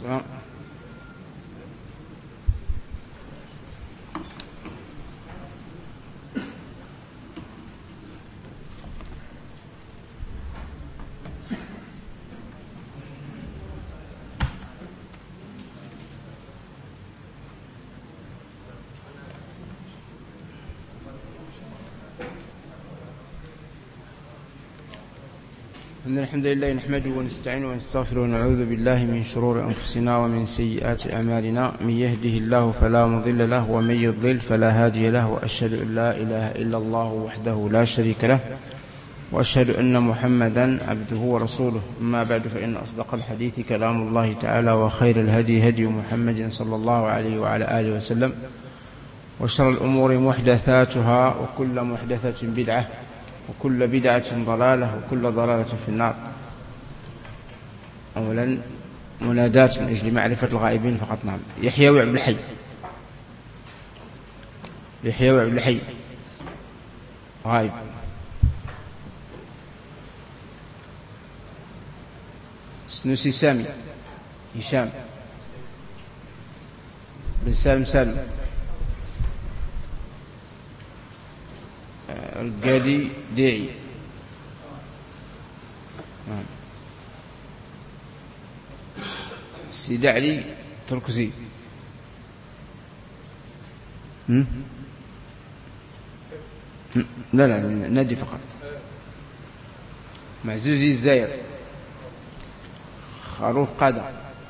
إن الحمد لله نحمده ونستعينه ونستغفره ونعوذ بالله من شرور أنفسنا ومن سيئات أعمالنا. من يهده الله فلا مضل له ومن يضلل فلا هادي له، وأشهد أن لا إله إلا الله وحده لا شريك له، وأشهد أن محمدا عبده ورسوله. أما بعد، فإن أصدق الحديث كلام الله تعالى، وخير الهدي هدي محمد صلى الله عليه وعلى آله وسلم، وشر الأمور محدثاتها، وكل محدثة بدعة، وكل بدعة ضلالة، وكل ضلالة في النار. أولا منادات من أجل معرفة الغائبين فقط. نعم. يحيى وعبد الحي، يحيى وعبد الحي غائب. سنوسي سامي، هشام بن سالم سالم، القادي ديعي. السيد علي تركزي. لا نادي فقط. معزوزي الزاير، خروف قادة،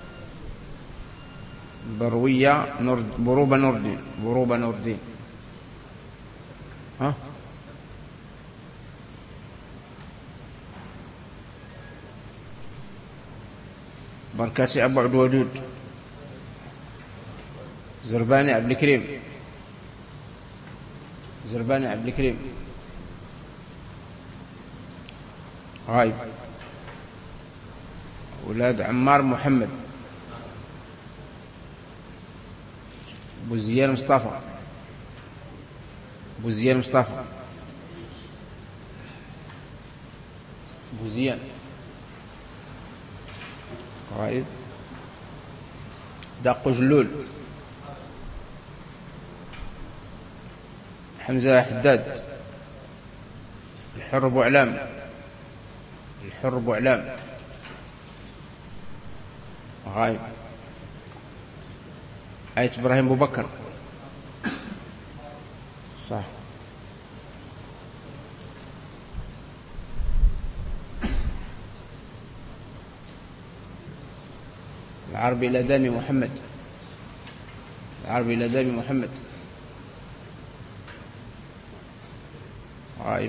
بروية بروبة نور الدين، بروبة نور الدين. ها بركاتي أبو عبد الودود، زرباني عبد الكريم، زرباني عبد الكريم غايب. أولاد عمار محمد، بوزيان مصطفى، بوزيان مصطفى، بوزيان غايب. داق جلول، حمزة حداد، الحر بوعلام، الحر بوعلام غايب. آية إبراهيم أبو بكر صح. العربي الأدامي محمد، العربي الأدامي محمد غايب.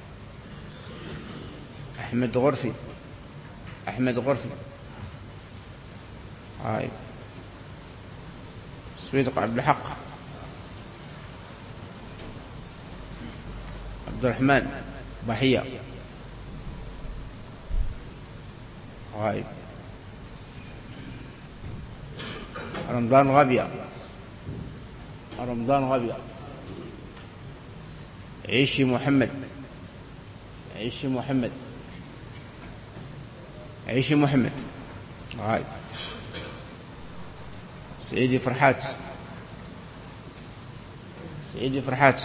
أحمد غرفي، أحمد غرفي غايب. صديق عبد الحق، عبد الرحمن ضحية غايب. رمضان غبية، رمضان غبية. عيشي محمد، عيشي محمد، عيشي محمد غايب. سعيدي فرحات، سعيدي فرحات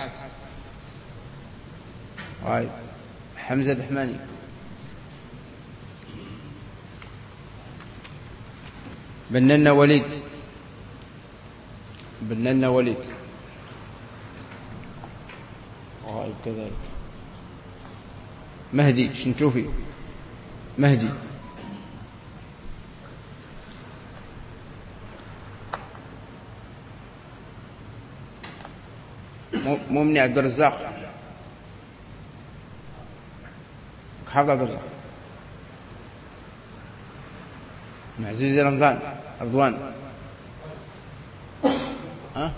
غايب. حمزة الرحماني، بننا وليد، بننا وليد غايب كذلك. مهدي شنتوفي، مهدي مؤمن عبد الرزاق، حافظ عبد الرزاق. معزوزي رمضان رضوان ها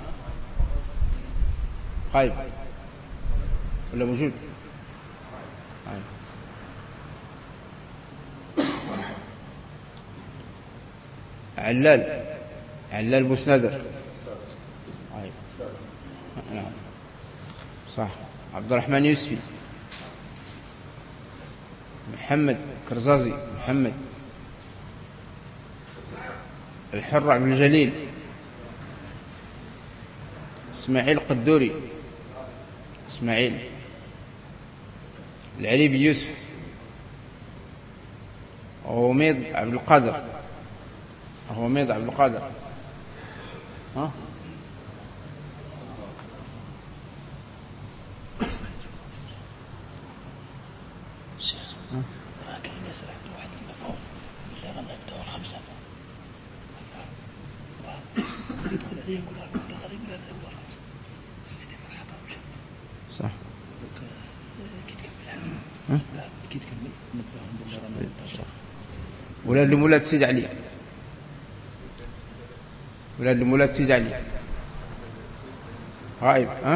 غايب ولا موجود؟ علال، علال بوسنادر غايب. نعم صح. عبد الرحمن يوسفي، محمد كرزازي، محمد الحر عبد الجليل. إسماعيل قدوري. إسماعيل. العليبي يوسف. غميض عبد القادر. غميض عبد القادر. ها يدخل عليه يقول له قريب لا يبدو خمسة سيدي مرحبا صح كي تكمل كي تكمل نبههم بالله ولاد لمولاد سيد علي. ولاد لمولاد سيد علي غائب. ها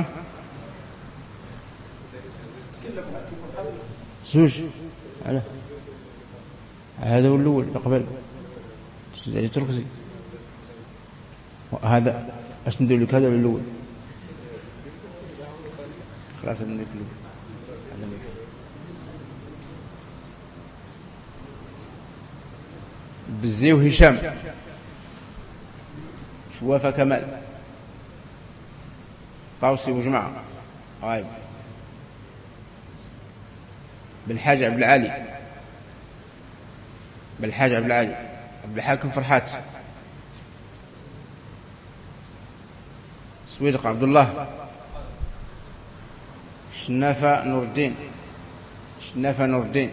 زوج على هذا هو الأول قبل سيد علي تركزي. هذا اش ندير لك هذا الأول خلاص ندير لك الأول. بزي وهشام. شوافة كمال. طاوسي وجماعة غايب. بالحاج عبد العالي. بالحاج عبد العالي. عبد الحاكم فرحات. سويدق عبد الله. شنافة نور الدين. شنافة نور الدين.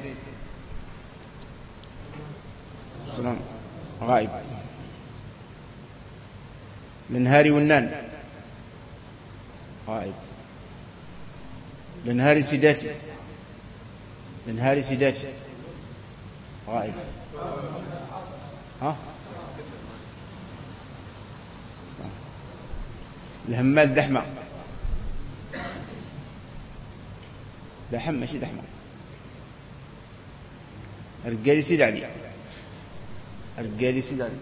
سلام غائب. الانهاري والنان غائب. الانهاري سيداتي. الانهاري سيداتي غائب. ها الهمال دحمة. دحم ماشي دحمة. الرجالي سيد علي. الرجالي سيد علي.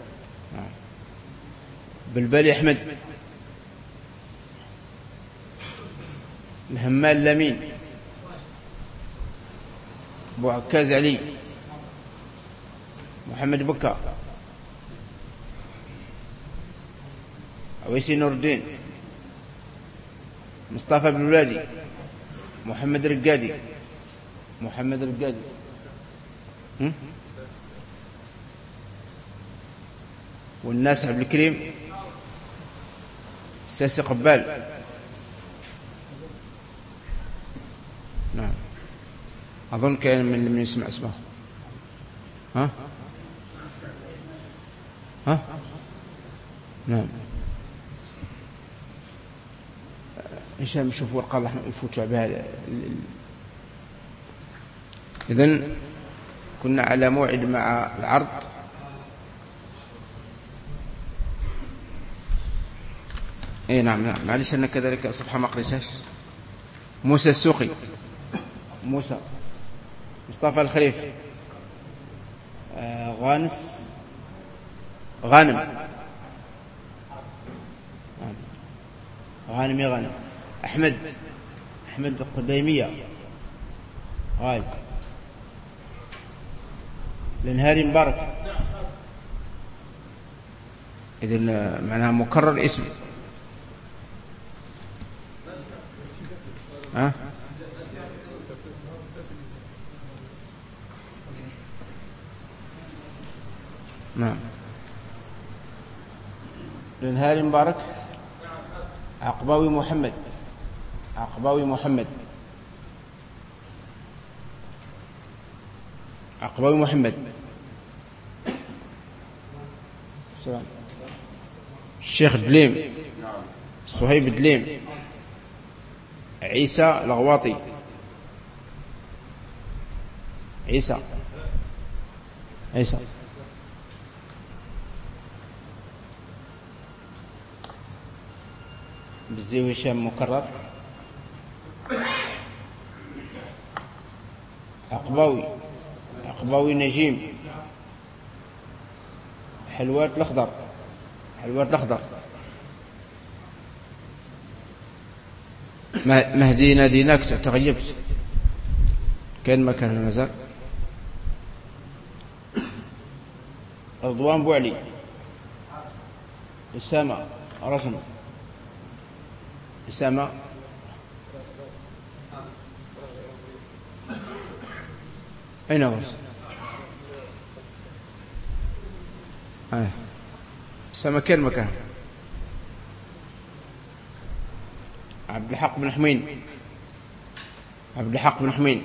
بالبالي أحمد. الهمال لمين. أبو عكاز علي. محمد بكا. عويسي نور الدين. مصطفى بن ولادي. محمد رقادي. محمد رقادي. والناس عبد الكريم. الساسي قبال. نعم أظن كان من يسمع اسمه. ها ها نعم هشام يشوف ورقة الله يفوت بها. إذن كنا على موعد مع العرض. اي نعم معلش أنا كذلك صفحة ما قريتهاش. موسى السوقي. موسى. مصطفى الخريف. غانس غانم. غانم يا غانم. أحمد. أحمد القديمية غايب. الانهاري مبارك. إذن معناها مكرر اسم. ها نعم. الانهاري مبارك. عقباوي محمد. عقباوي محمد. عقباوي محمد. السلام. الشيخ دليم. صهيب دليم. عيسى الغواطي. عيسى. عيسى. بالزي هشام مكرر. عقباوي. عقباوي نجيم. حلوات الأخضر. حلوات الأخضر. مهدي ناديناك تغيبت. كان مكان المزار. رضوان بوعلي. أسامة رسم. أسامة أين هو؟ أسامة كان مكان عبد الحق بن حمين. عبد الحق بن حمين.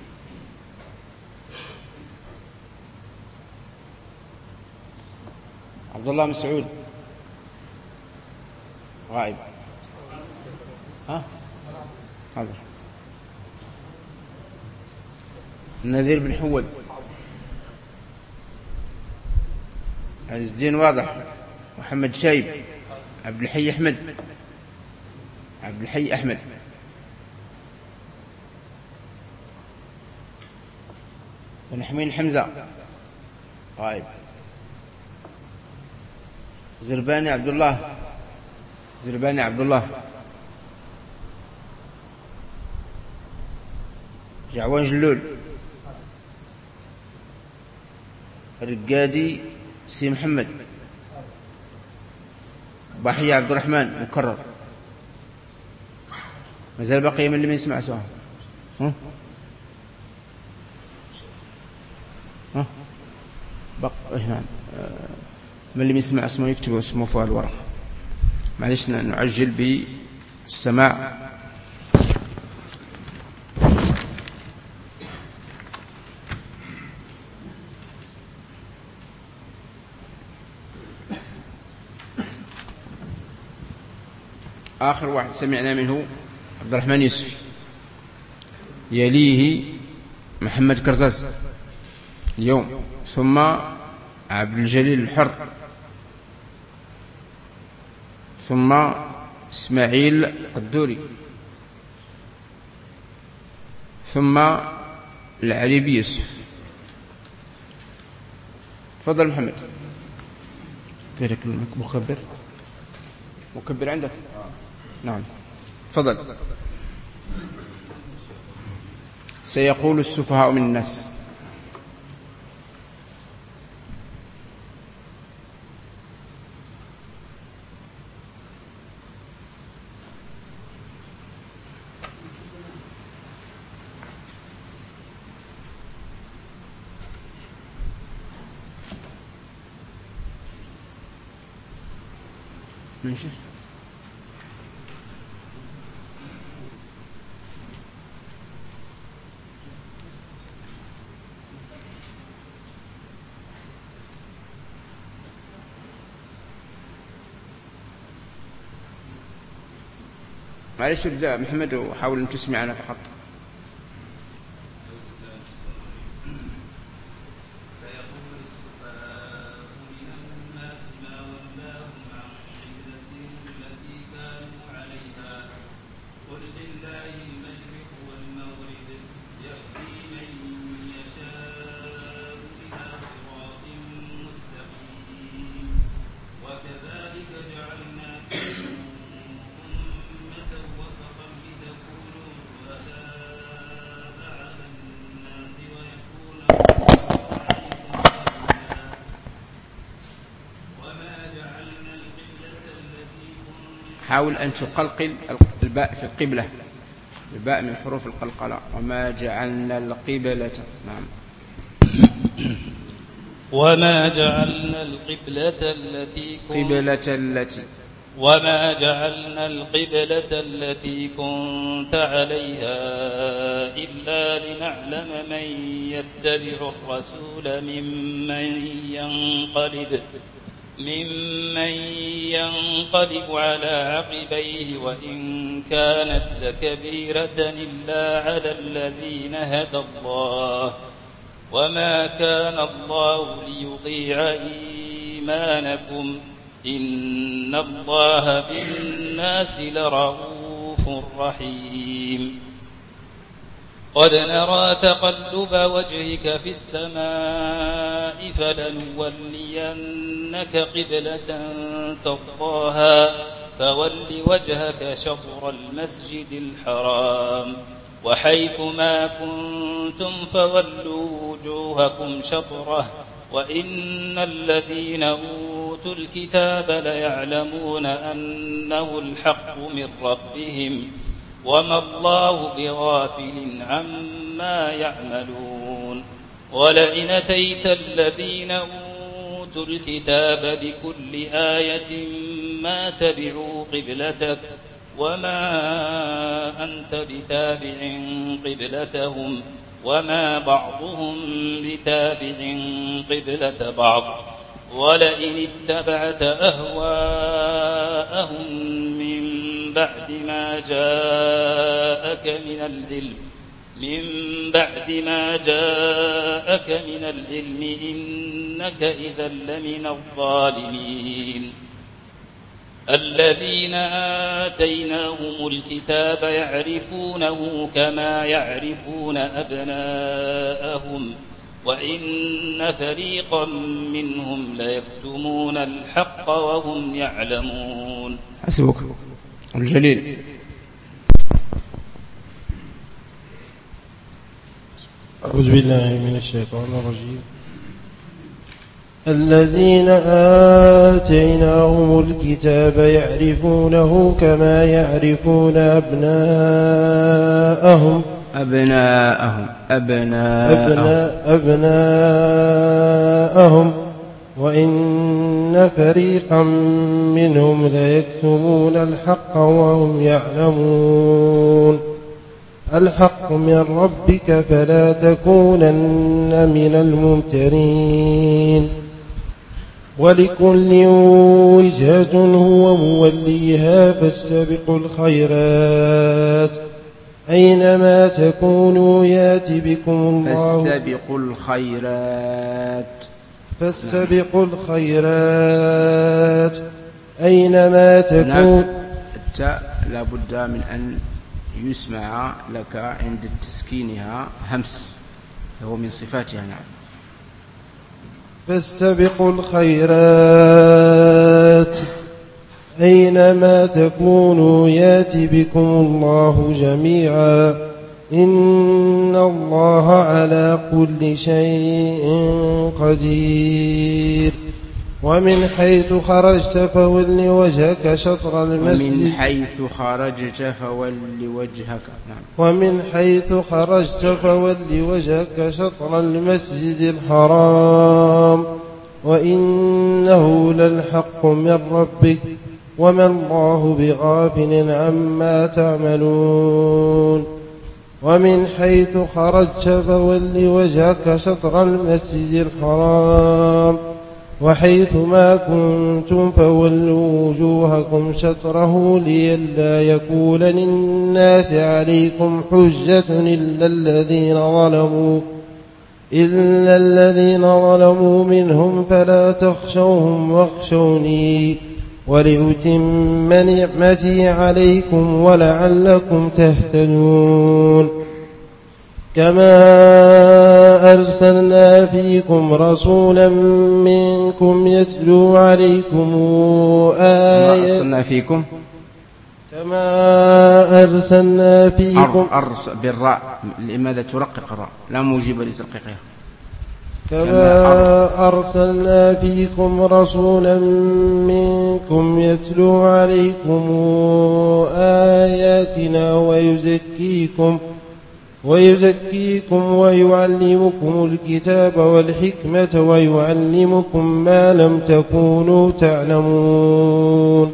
عبد الله مسعود غائب. حاضر. النذير بن حود. عز الدين واضح. محمد شايب. عبد الحي أحمد. عبد الحي أحمد. بن حمين حمزة غائب. زرباني عبد الله. زرباني عبد الله. جعوان جلول. رقادي سي محمد. بحي عبد الرحمن مكرر. مازال بقي من اللي ما يسمع سواء. من اللي يسمع اسمه يكتب اسمه فوق الورقة. معلش نعجل بالسماع. آخر واحد سمعنا منه عبد الرحمن يوسف، يليه محمد كرزاز اليوم، ثم عبد الجليل الحر، ثم إسماعيل الدوري، ثم العليبي يوسف. تفضل محمد. ترك المكبر. مكبر عندك؟ نعم تفضل. سيقول السفهاء من الناس. ماشي. معلش ابدأ محمد وحاول أن تسمعنا فقط. حاول أن تقلقل الباء في القبلة، الباء من حروف القلقلة. وما جعلنا القبلة. نعم. وما جعلنا القبلة التي وما جعلنا القبلة التي كنت عليها إلا لنعلم من يتبع الرسول ممن ينقلب على عقبيه، وإن كانت لكبيرة إلا على الذين هدى الله، وما كان الله ليضيع إيمانكم، إن الله بالناس لرؤوف رحيم. قد نرى تقلب وجهك في السماء فلنولينك قبلة ترضاها فول وجهك شطر المسجد الحرام، وحيث ما كنتم فولوا وجوهكم شطره، وإن الذين أوتوا أوتوا الكتاب ليعلمون أنه الحق من ربهم وما الله بغافل عما يعملون ولئن أتيت الذين أوتوا الكتاب بكل آية ما تبعوا قبلتك وما أنت بتابع قبلتهم وما بعضهم بتابع قبلة بعض ولئن اتبعت أهواءهم من بعد ما جاءك من العلم إنك إذا لمن الظالمين الذين آتيناهم الكتاب يعرفونه كما يعرفون أبناءهم وإن فريقا منهم ليكتمون الحق وهم يعلمون. حسبك الجليل. أعوذ بالله من الشيطان الرجيم. الذين آتيناهم الكتاب يعرفونه كما يعرفون أبناءهم وإن فريقا منهم ليكتمون الحق وهم يعلمون. الحق من ربك فلا تكونن من الممترين. ولكل وجهة هو موليها فاستبقوا الخيرات أينما تكونوا يأت بكم الله. فاستبقوا الخيرات أينما تكون. التاء لا بد من أن يسمع لك عند تسكينها همس، هو من صفاتها. نعم. فاستبقوا الخيرات أينما تكونوا يأت بكم الله جميعا إن الله على كل شيء قدير. ومن حيث خرجت فول وجهك شطر المسجد. ومن حيث خرجت فول وجهك شطر المسجد الحرام وإنه للحق من ربك وما الله بغافل عما تعملون. ومن حيث خرجت فول وجهك شطر المسجد الحرام وحيث ما كنتم فولوا وجوهكم شطره لئلا يكون للناس عليكم حجة إلا الذين ظلموا منهم فلا تخشوهم واخشوني ولأتم نعمتي عليكم ولعلكم تهتدون. كما أرسلنا فيكم رسولا منكم يتلو عليكم كما أرسلنا فيكم بالراء. لماذا ترقق الراء؟ لا موجب لترقيقها. كما أرسلنا فيكم رسولا منكم يتلو عليكم آياتنا ويزكيكم ويعلمكم الكتاب والحكمة ويعلمكم ما لم تكونوا تعلمون.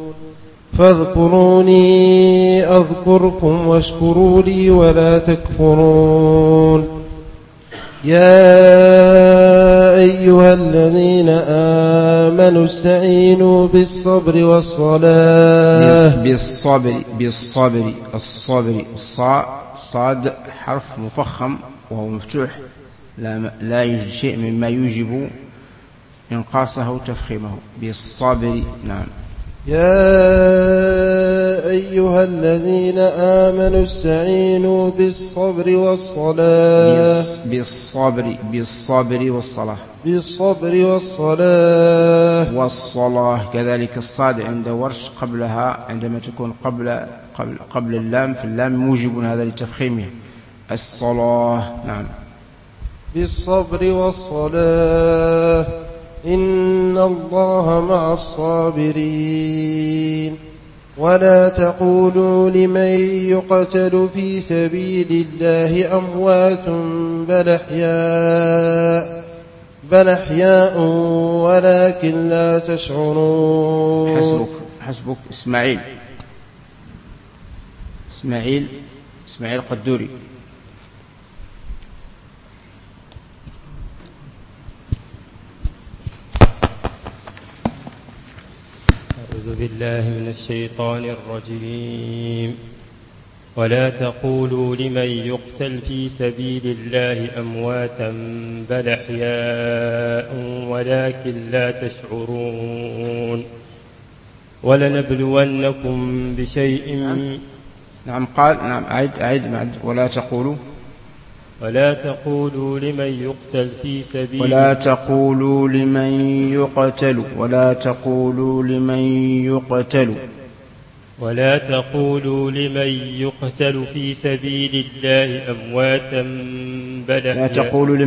فاذكروني أذكركم واشكروا لي ولا تكفرون. يا أيها الذين آمنوا استعينوا بالصبر والصلاة. بالصبر الصاد حرف مفخم وهو مفتوح، لا يوجد شيء مما يوجب إنقاصه وتفخيمه. بالصبر. نعم. يا أيها الذين آمنوا استعينوا بالصبر والصلاة. بالصبر والصلاة. والصلاة كذلك. الصاد عند ورش قبلها عندما تكون قبل اللام، في اللام موجب هذا لتفخيمه. الصلاة. نعم. بالصبر والصلاة إن الله مع الصابرين ولا تقولوا لمن يقتل في سبيل الله أموات بل أحياء ولكن لا تشعرون. حسبك إسماعيل قدوري. أعوذ بالله من الشيطان الرجيم. ولا تقولوا لمن يقتل في سبيل الله أمواتا بل أحياء ولكن لا تشعرون. ولنبلونكم بشيء نعم قال نعم أعد ولا تقولوا لمن يقتل في سبيل ولا تقولوا لمن يقتل في سبيل الله أمواتا بل لا تقولوا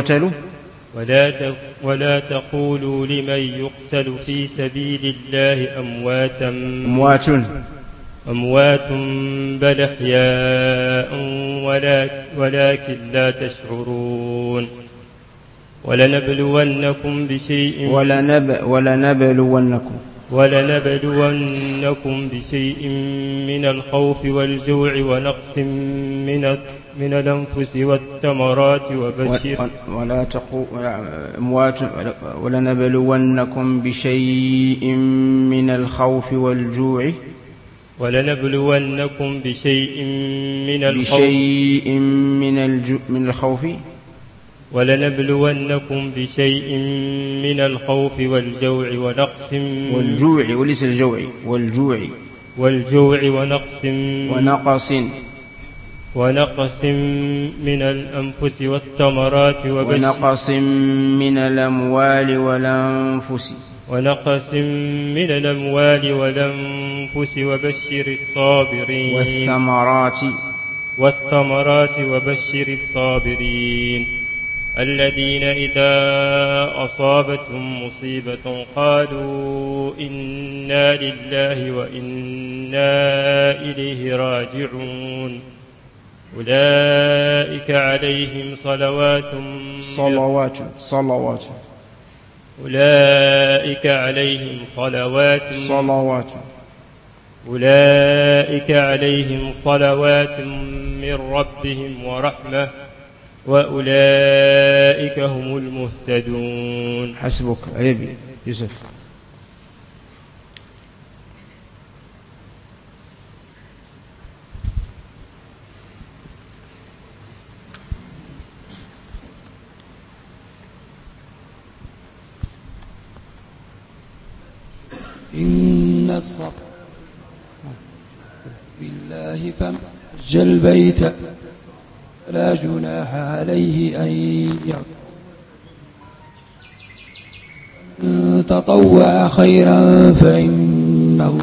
لمن يقتل في سبيل الله أموات بل أحياء ولكن لا تشعرون. ولنبلونكم بشيء من الخوف والجوع ونقص من الأنفس والثمرات ولنبلونكم بشيء من الخوف والجوع ونقص من الأنفس والثمرات ونقص من الأموال والأنفس وبشر الصابرين. والثمرات وبشر الصابرين الذين إذا أصابتهم مصيبة قالوا إنا لله وإنا إليه راجعون. أولئك عليهم صلوات من ربهم ورحمة وأولئك هم المهتدون. حسبك علي يوسف. إن الصبر بالله فمج البيت لا جناح عليه أن تطوع خيرا فإنه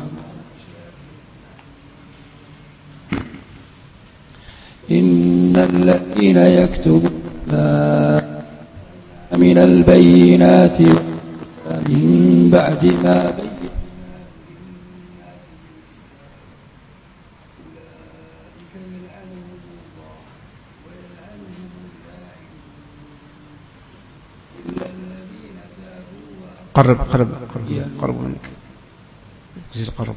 إن الذين يكتبون من البينات من بعد ما بين قرب منك زيد قرب.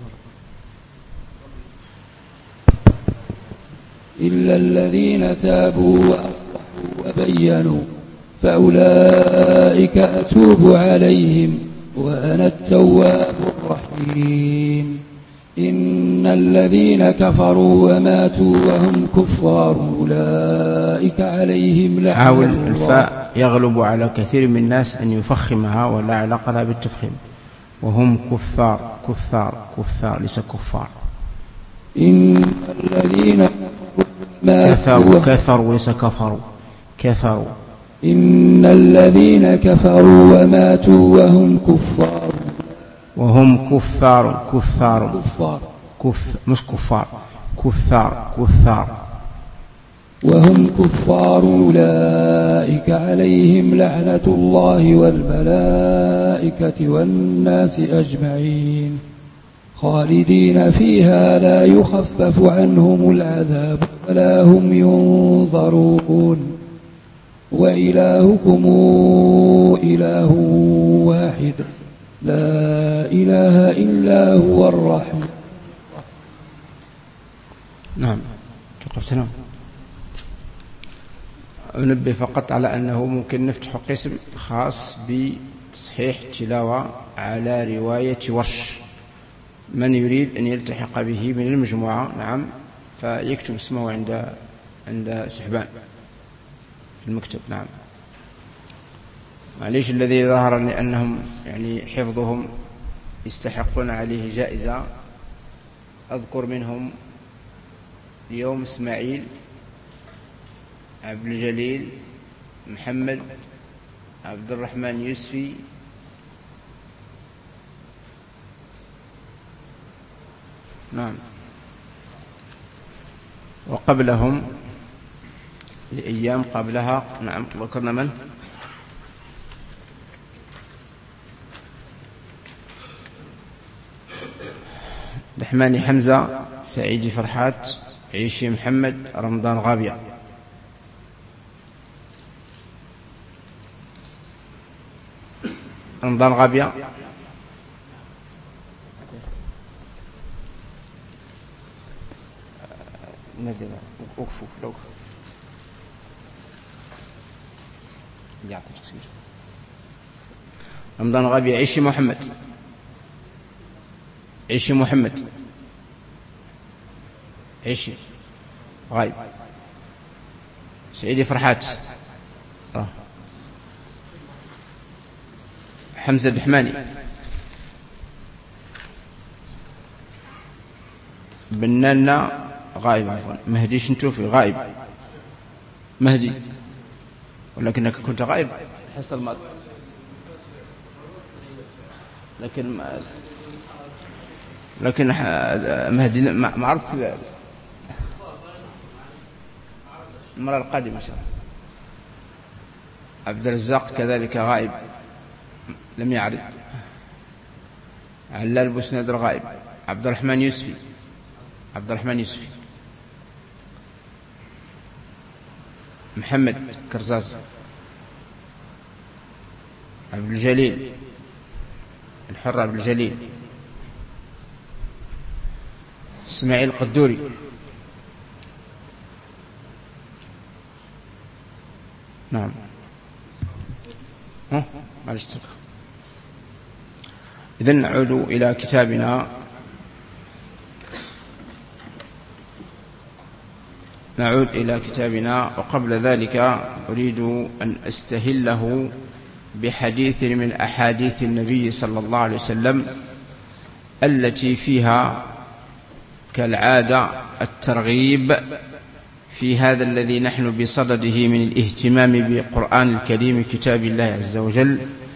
إلا الذين تابوا وأصلحوا وبينوا فأولئك أتوب عليهم وأنا التواب الرحيم. إن الذين كفروا وماتوا وهم كفار أولئك عليهم لعنة حاول الفاء يغلب على كثير من الناس أن يفخمها ولا علاقة لها بالتفخيم. وهم كفار ليس كفار. إن الذين كفروا ليس كفروا. إن الذين كفروا وماتوا وهم كفار مش كفار. وهم كفار أولئك عليهم لعنة الله والملائكة والناس أجمعين خالدين فيها لا يخفف عنهم العذاب ولا هم ينظرون وإلهكم إله واحد لا إله إلا هو الرحمن. نعم. توقف سلام. أنبه فقط على أنه ممكن نفتح قسم خاص بتصحيح التلاوة على رواية ورش. من يريد أن يلتحق به من المجموعة نعم فيكتب اسمه عند سحبان في المكتب. نعم. معليش الذي ظهر لأنهم يعني حفظهم يستحقون عليه جائزة. أذكر منهم اليوم إسماعيل، عبد الجليل، محمد، عبد الرحمن يوسفي، نعم، وقبلهم لأيام قبلها نعم ذكرنا من؟ رحماني حمزة، سعيدي فرحات، عيشي محمد، رمضان غابية. رمضان غابية وقفوا لو رمضان غابية. عيشي محمد، عيشي محمد، عيشي غايب. سعيدي فرحات، حمزة الدحماني، بنانا غايب، عفوا مهدي شنتوفي غايب. مهدي ولكنك كنت غايب الحصة الماضية، لكن مهدي ما عرفت المرة القادمة إن شاء الله. عبد الرزاق كذلك غائب لم يعرض. علال بوسنادر غائب. عبد الرحمن يوسفي، عبد الرحمن يوسفي. محمد كرزاز، عبد الجليل الحر، عبد الجليل. اسماعيل القدوري، نعم. معلش ترك. إذن نعود إلى كتابنا. نعود إلى كتابنا، وقبل ذلك أريد أن أستهله بحديث من أحاديث النبي صلى الله عليه وسلم التي فيها كالعادة الترغيب في هذا الذي نحن بصدده من الاهتمام بالقرآن الكريم كتاب الله عز وجل،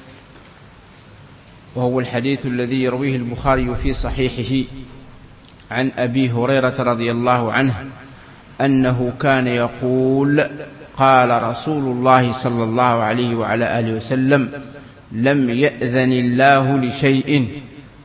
وهو الحديث الذي يرويه البخاري في صحيحه عن أبي هريرة رضي الله عنه أنه كان يقول: قال رسول الله صلى الله عليه وعلى آله وسلم: لم يأذن الله لشيء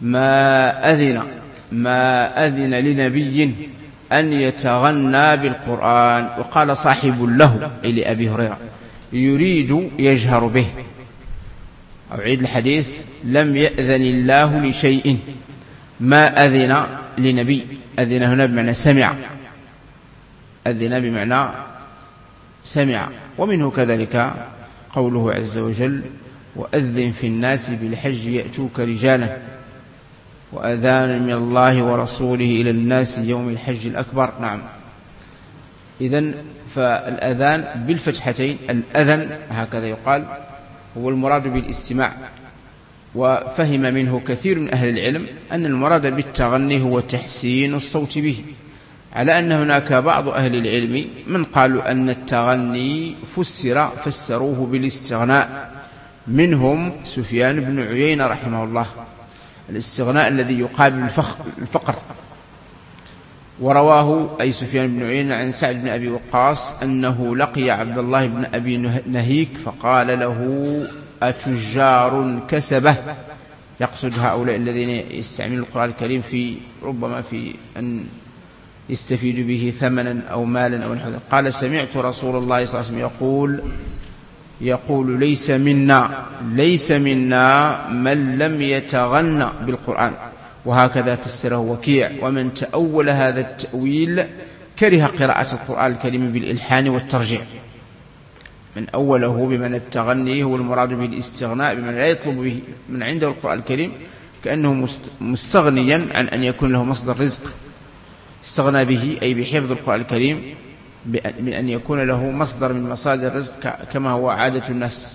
ما أذن لنبي أن يتغنى بالقرآن. وقال صاحب له أي لأبي هريرة يريد يجهر به. أعيد الحديث: لم يأذن الله لشيء ما أذن لنبي. أذن هنا بمعنى سمع، أذن بمعنى سمع. ومنه كذلك قوله عز وجل: وأذن في الناس بالحج يأتوك رجالا وأذان من الله ورسوله إلى الناس يوم الحج الأكبر. نعم. إذن فالأذان بالفتحتين، الأذن هكذا يقال، هو المراد بالاستماع. وفهم منه كثير من أهل العلم أن المراد بالتغني هو تحسين الصوت به، على أن هناك بعض أهل العلم من قالوا أن التغني فسروه بالاستغناء، منهم سفيان بن عيينة رحمه الله، الاستغناء الذي يقابل الفقر. ورواه أي سفيان بن عيينة عن سعد بن أبي وقاص أنه لقي عبد الله بن أبي نهيك فقال له أتجار كسبه، يقصد هؤلاء الذين يستعملون القرآن الكريم في ربما في أن يستفيدوا به ثمنا أو مالا أو نحو ذلك. قال سمعت رسول الله صلى الله عليه وسلم يقول ليس منا من لم يتغنى بالقرآن، وهكذا فسره وكيع. ومن تأول هذا التأويل كره قراءة القرآن الكريم بالإلحان والترجيع. من أوله بمعنى التغني هو المراد به الاستغناء، بمعنى لا يطلب به من عنده القرآن الكريم كأنه مستغنيا عن أن يكون له مصدر رزق، استغنى به أي بحفظ القرآن الكريم من أن يكون له مصدر من مصادر الرزق كما هو عادة الناس.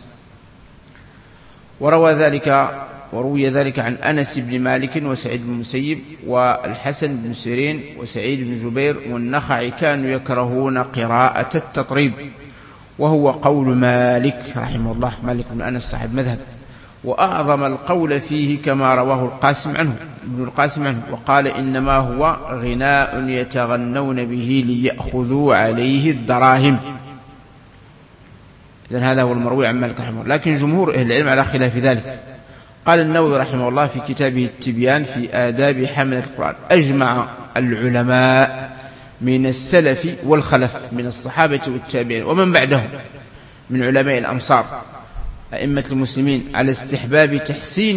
وروي ذلك عن أنس بن مالك وسعيد بن المسيب والحسن بن سيرين وسعيد بن جبير والنخعي كانوا يكرهون قراءة التطريب، وهو قول مالك رحمه الله، مالك بن أنس صاحب مذهب، وأعظم القول فيه كما رواه ابن القاسم عنه، وقال إنما هو غناء يتغنون به ليأخذوا عليه الدراهم. إذن هذا هو المروي عن مالك رحمه الله، لكن جمهور أهل العلم على خلاف ذلك. قال النووي رحمه الله في كتابه التبيان في آداب حمل القرآن: أجمع العلماء من السلف والخلف من الصحابة والتابعين ومن بعدهم من علماء الأمصار أئمة المسلمين على استحباب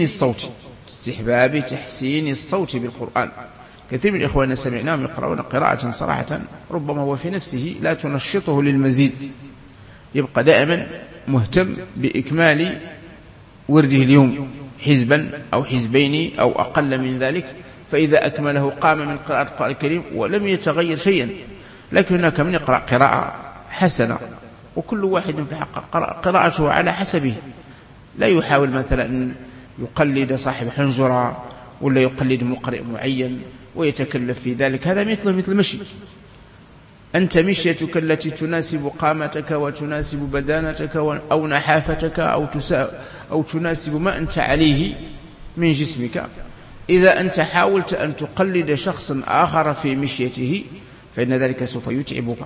تحسين الصوت بالقرآن. كثير من إخواننا سمعناهم يقرؤون قراءة صراحة ربما هو في نفسه لا تنشطه للمزيد، يبقى دائما مهتم بإكمال ورده اليوم، حزبا أو حزبين أو أقل من ذلك، فإذا أكمله قام من قراءة القرآن الكريم ولم يتغير شيئا. لكن هناك من يقرأ قراءة حسنة، وكل واحد في الحق قراءته على حسبه، لا يحاول مثلا أن يقلد صاحب حنجرة ولا يقلد مقرئ معين ويتكلف في ذلك. هذا مثل مشي. أنت مشيتك التي تناسب قامتك وتناسب بدانتك أو نحافتك أو تناسب ما أنت عليه من جسمك. إذا أنت حاولت أن تقلد شخص آخر في مشيته فإن ذلك سوف يتعبك.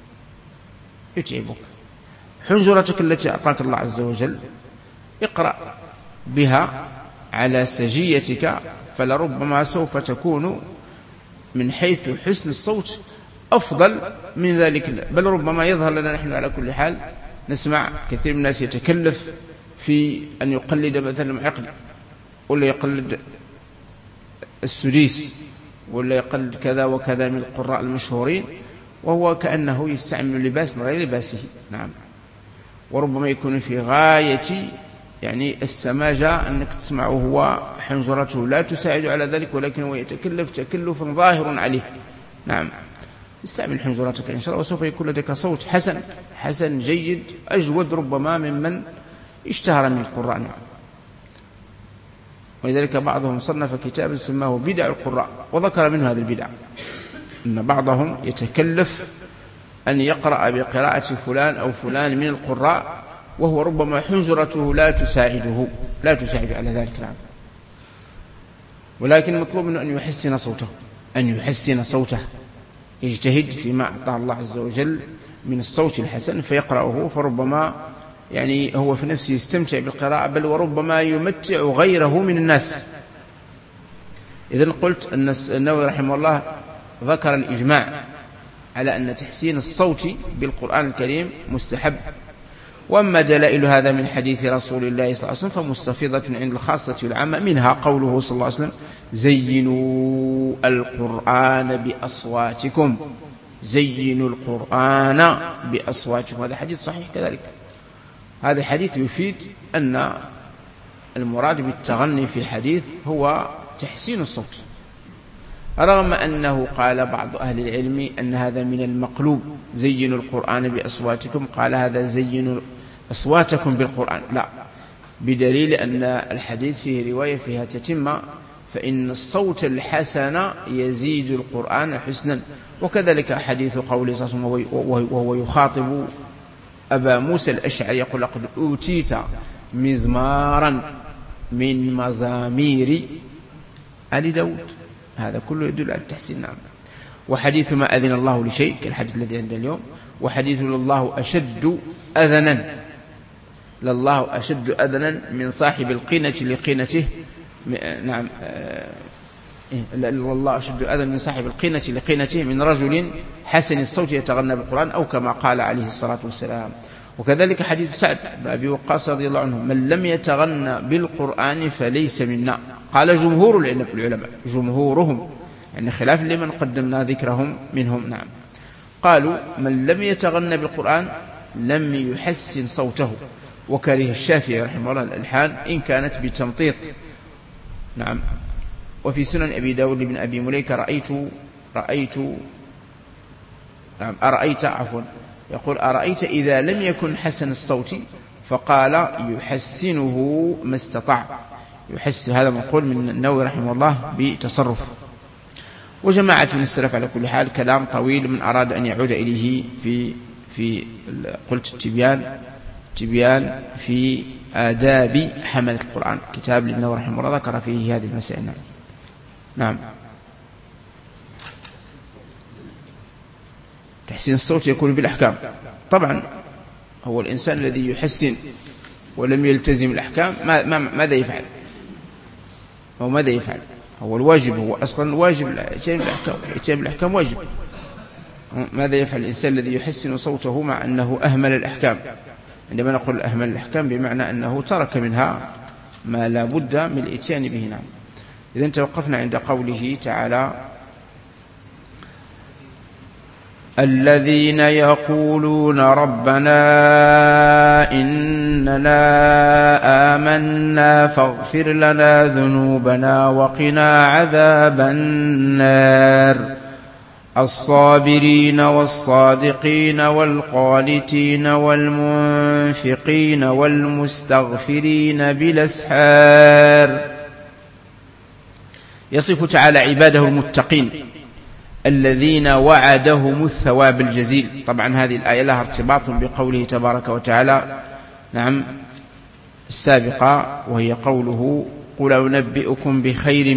حنجرتك التي أعطاك الله عز وجل اقرأ بها على سجيتك، فلربما سوف تكون من حيث حسن الصوت أفضل من ذلك، بل ربما يظهر لنا نحن على كل حال نسمع كثير من الناس يتكلف في أن يقلد مثلا معقل، ولا يقلد السديس، ولا يقلد كذا وكذا من القراء المشهورين، وهو كأنه يستعمل لباس غير لباسه. نعم. وربما يكون في غاية يعني السماجة أنك تسمعه هو حنجرته لا تساعد على ذلك، ولكن هو يتكلف تكلفا ظاهر عليه. نعم. استعمل حنجرتك إن شاء الله وسوف يكون لديك صوت حسن جيد، أجود ربما ممن اشتهر من القراء. ولذلك بعضهم صنف كتابا سماه بدع القراء، وذكر منه هذه البدع، أن بعضهم يتكلف أن يقرأ بقراءة فلان أو فلان من القراء وهو ربما حنجرته لا تساعد على ذلك. نعم. ولكن مطلوب منه أن يحسن صوته، يجتهد فيما أعطاه الله عز وجل من الصوت الحسن فيقرأه، فربما يعني هو في نفسه يستمتع بالقراءة، بل وربما يمتع غيره من الناس. إذن قلت أن النووي رحمه الله ذكر الإجماع على أن تحسين الصوت بالقرآن الكريم مستحب. وأما دلائل هذا من حديث رسول الله صلى الله عليه وسلم فمستفيضة عند الخاصة والعامة، منها قوله صلى الله عليه وسلم: زينوا القرآن بأصواتكم. زينوا القرآن بأصواتكم، هذا حديث صحيح كذلك. هذا الحديث يفيد أن المراد بالتغني في الحديث هو تحسين الصوت، رغم أنه قال بعض أهل العلم أن هذا من المقلوب. زينوا القرآن بأصواتكم، قال هذا زينوا أصواتكم بالقرآن، لا، بدليل أن الحديث فيه رواية فيها تتمة، فإن الصوت الحسن يزيد القرآن حسنا. وكذلك حديث قوله صلى الله عليه وسلم وهو يخاطب أبا موسى الأشعري يقول: لقد أوتيت مزمارا من مزامير آل داود. هذا كله يدل على التحسين. نعم. وحديث ما أذن الله لشيء كالحديث الذي عندنا اليوم، وحديث لله أشد أذنا، لله أشد أذنا من صاحب القينة لقينته، نعم، والله أشد أذى من صاحب القينة لقينته من رجل حسن الصوت يتغنى بالقرآن، أو كما قال عليه الصلاة والسلام. وكذلك حديث سعد بن أبي وقاص رضي الله عنه: من لم يتغنى بالقرآن فليس منا. قال جمهور العلماء، جمهورهم يعني خلاف لمن قدمنا ذكرهم منهم، نعم، قالوا من لم يتغنى بالقرآن لم يحسن صوته. وكره الشافعي رحمه الله الألحان إن كانت بتمطيط، نعم. وفي سنن أبي داود بن أبي مليكة يقول أرأيت إذا لم يكن حسن الصوت، فقال يحسنه ما استطاع. يحسن، هذا منقول من النووي رحمه الله بتصرف. وجماعة من السلف على كل حال، كلام طويل من أراد أن يعود إليه في قلت تبيان في آداب حملة القرآن، كتاب للنووي رحمه الله ذكر فيه هذه المسائل. نعم. تحسين الصوت يكون بالأحكام طبعا. هو الإنسان الذي يحسن ولم يلتزم الأحكام ماذا يفعل؟ هو الواجب، هو أصلا واجب إتيان الأحكام واجب. ماذا يفعل الإنسان الذي يحسن صوته مع أنه أهمل الأحكام؟ عندما نقول أهمل الأحكام بمعنى أنه ترك منها ما لا بد من الإتيان به. نعم. إذن توقفنا عند قوله تعالى: الذين يقولون ربنا إننا آمنا فاغفر لنا ذنوبنا وقنا عذاب النار، الصابرين والصادقين والقانتين والمنفقين والمستغفرين بالأسحار. يصف تعالى عباده المتقين الذين وعدهم الثواب الجزيل. طبعا هذه الآية لها ارتباط بقوله تبارك وتعالى، نعم، السابقة، وهي قوله: قل أنبئكم بخير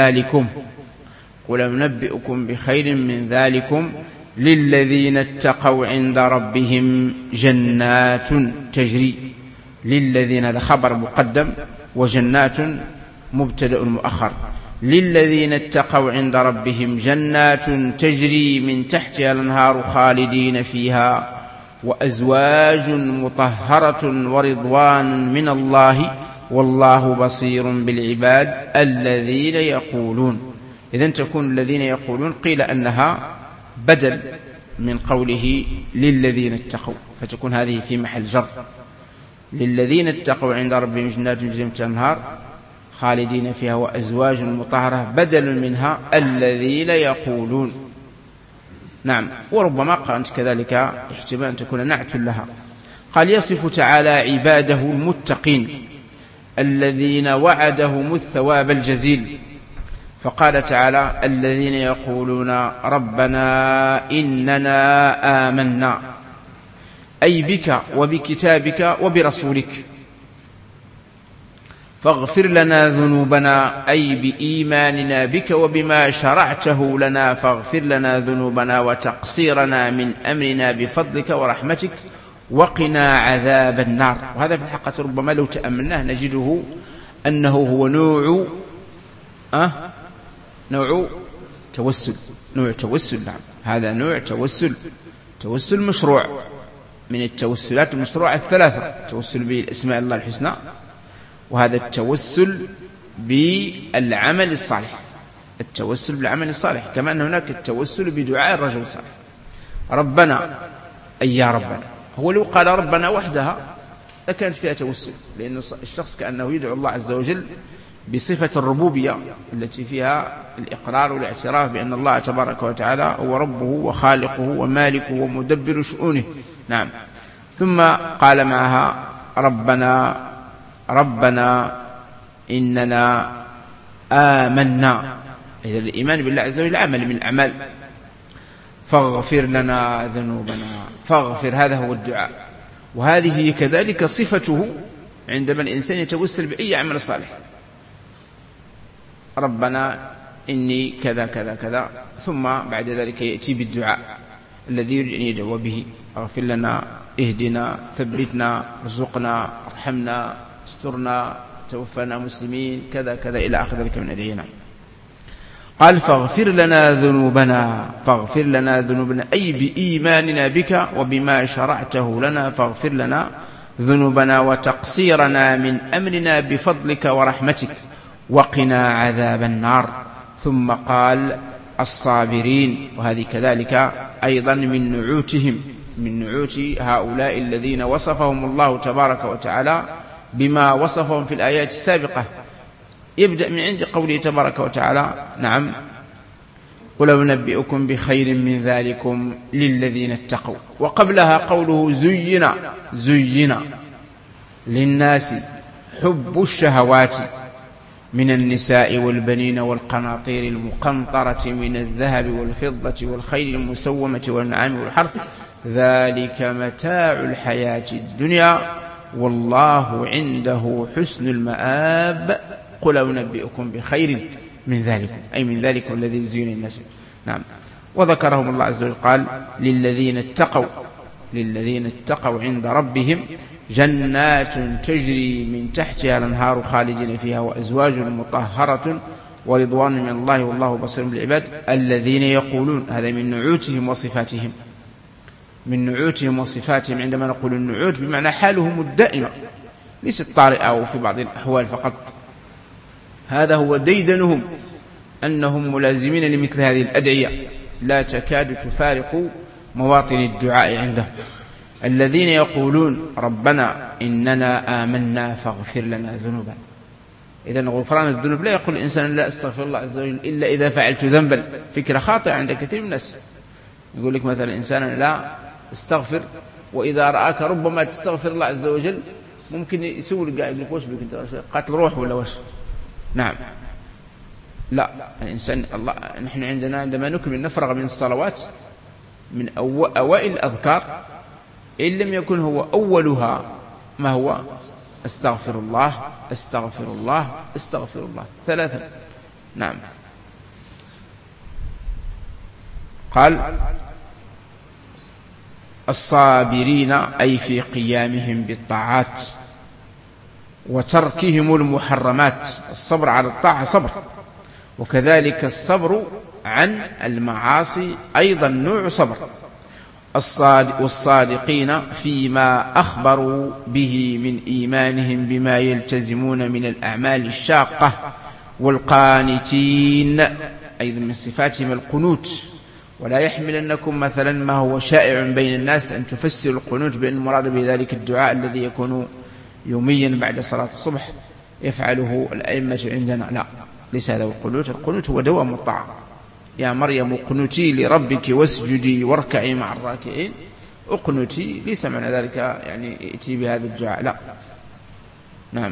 من ذلكم للذين اتقوا عند ربهم جنات تجري. للذين، هذا خبر مقدم، وجنات مبتدأ مؤخر. للذين اتقوا عند ربهم جنات تجري من تحتها الأنهار خالدين فيها وأزواج مطهرة ورضوان من الله والله بصير بالعباد الذين يقولون. إذن تكون الذين يقولون قيل أنها بدل من قوله للذين اتقوا، فتكون هذه في محل جر. للذين اتقوا عند ربهم جنات تجري من تحتها الأنهار خالدين فيها وأزواج مطهرة بدل منها الذين يقولون. نعم. وربما قالت كذلك احتمال أن تكون نعت لها. قال: يصف تعالى عباده المتقين الذين وعدهم الثواب الجزيل، فقال تعالى: الذين يقولون ربنا إننا آمنا، أي بك وبكتابك وبرسولك، فاغفر لنا ذنوبنا، أي بإيماننا بك وبما شرعته لنا، فاغفر لنا ذنوبنا وتقصيرنا من أمرنا بفضلك ورحمتك، وقنا عذاب النار. وهذا في الحقيقة ربما لو تأملناه نجده أنه هو نوع توسل. نعم، هذا نوع توسل مشروع من التوسلات المشروعة الثلاثة: التوسل باسماء الله الحسنى، وهذا التوسل بالعمل الصالح، كما أن هناك التوسل بدعاء الرجل الصالح. ربنا، أي يا ربنا. هو لو قال ربنا وحدها لكانت فيها توسل، لأن الشخص كأنه يدعو الله عز وجل بصفة الربوبية التي فيها الإقرار والاعتراف بأن الله تبارك وتعالى هو ربه وخالقه ومالكه ومدبر شؤونه. نعم. ثم قال معها ربنا إننا آمنا. إذا الإيمان بالله عز وجل عمل من الأعمال. فاغفر لنا ذنوبنا، فاغفر، هذا هو الدعاء. وهذه هي كذلك صفته عندما الإنسان يتوسل بأي عمل صالح. ربنا إني كذا كذا كذا، ثم بعد ذلك يأتي بالدعاء الذي يريد أن يدعو به: اغفر لنا، اهدنا، ثبتنا، ارزقنا، ارحمنا، استرنا، توفنا مسلمين، كذا كذا إلى آخر ذلك من أدعينا. قال: فاغفر لنا ذنوبنا، فاغفر لنا ذنوبنا أي بإيماننا بك وبما شرعته لنا، فاغفر لنا ذنوبنا وتقصيرنا من أمرنا بفضلك ورحمتك، وقنا عذاب النار. ثم قال: الصابرين، وهذه كذلك أيضا من نعوتهم، من نعوت هؤلاء الذين وصفهم الله تبارك وتعالى بما وصفهم في الآيات السابقة. يبدأ من عند قوله تبارك وتعالى: نعم، قل أنبئكم بخير من ذلكم للذين اتقوا. وقبلها قوله: زين للناس حب الشهوات من النساء والبنين والقناطير المقنطرة من الذهب والفضة والخيل المسومة والأنعام والحرث، ذلك متاع الحياة الدنيا والله عنده حسن المآب. قل أنبئكم بخير من ذلكم، أي من ذلك الذي زين الناس. نعم. وذكرهم الله عز وجل قال: للذين اتقوا عند ربهم جنات تجري من تحتها الأنهار خالدين فيها وأزواج مطهرة ورضوان من الله والله بصير بالعباد. الذين يقولون، هذا من نعوتهم وصفاتهم، من نعوتهم وصفاتهم. عندما نقول النعوت بمعنى حالهم الدائمة، ليست طارئة أو في بعض الأحوال فقط، هذا هو ديدنهم، أنهم ملازمين لمثل هذه الأدعية لا تكاد تفارق مواطن الدعاء عندهم. الذين يقولون: ربنا إننا آمنا فاغفر لنا ذنوبنا. إذن غفران الذنوب لا يقول الإنسان: لا أستغفر الله عز وجل إلا إذا فعلت ذنبا. فكرة خاطئة عند كثير من الناس، يقول لك مثلا إنسان: لا استغفر، وإذا رآك ربما تستغفر الله عز وجل ممكن يسول قاعد لك: وش بك أنت؟ قاتل روح ولا وش؟ نعم، لا، الإنسان الله، نحن عندما نكمل نفرغ من الصلوات من أوائل الأذكار، إن لم يكن هو أولها ما هو: أستغفر الله أستغفر الله أستغفر الله 3. نعم. قال: الصابرين، أي في قيامهم بالطاعات وتركهم المحرمات. الصبر على الطاعة صبر، وكذلك الصبر عن المعاصي أيضا نوع صبر. والصادقين فيما أخبروا به من إيمانهم بما يلتزمون من الأعمال الشاقة. والقانتين أيضا من صفاتهم القنوت. ولا يحملنكم مثلا ما هو شائع بين الناس أن تفسر القنوت بأن المراد بذلك الدعاء الذي يكون يوميا بعد صلاة الصبح يفعله الأئمة عندنا، لا، ليس هذا القنوت. القنوت هو دوام الطاعة: يا مريم اقنتي لربك واسجدي واركعي مع الراكعين. اقنتي ليس معنى ذلك يعني ائتي بهذا الدعاء، لا. نعم.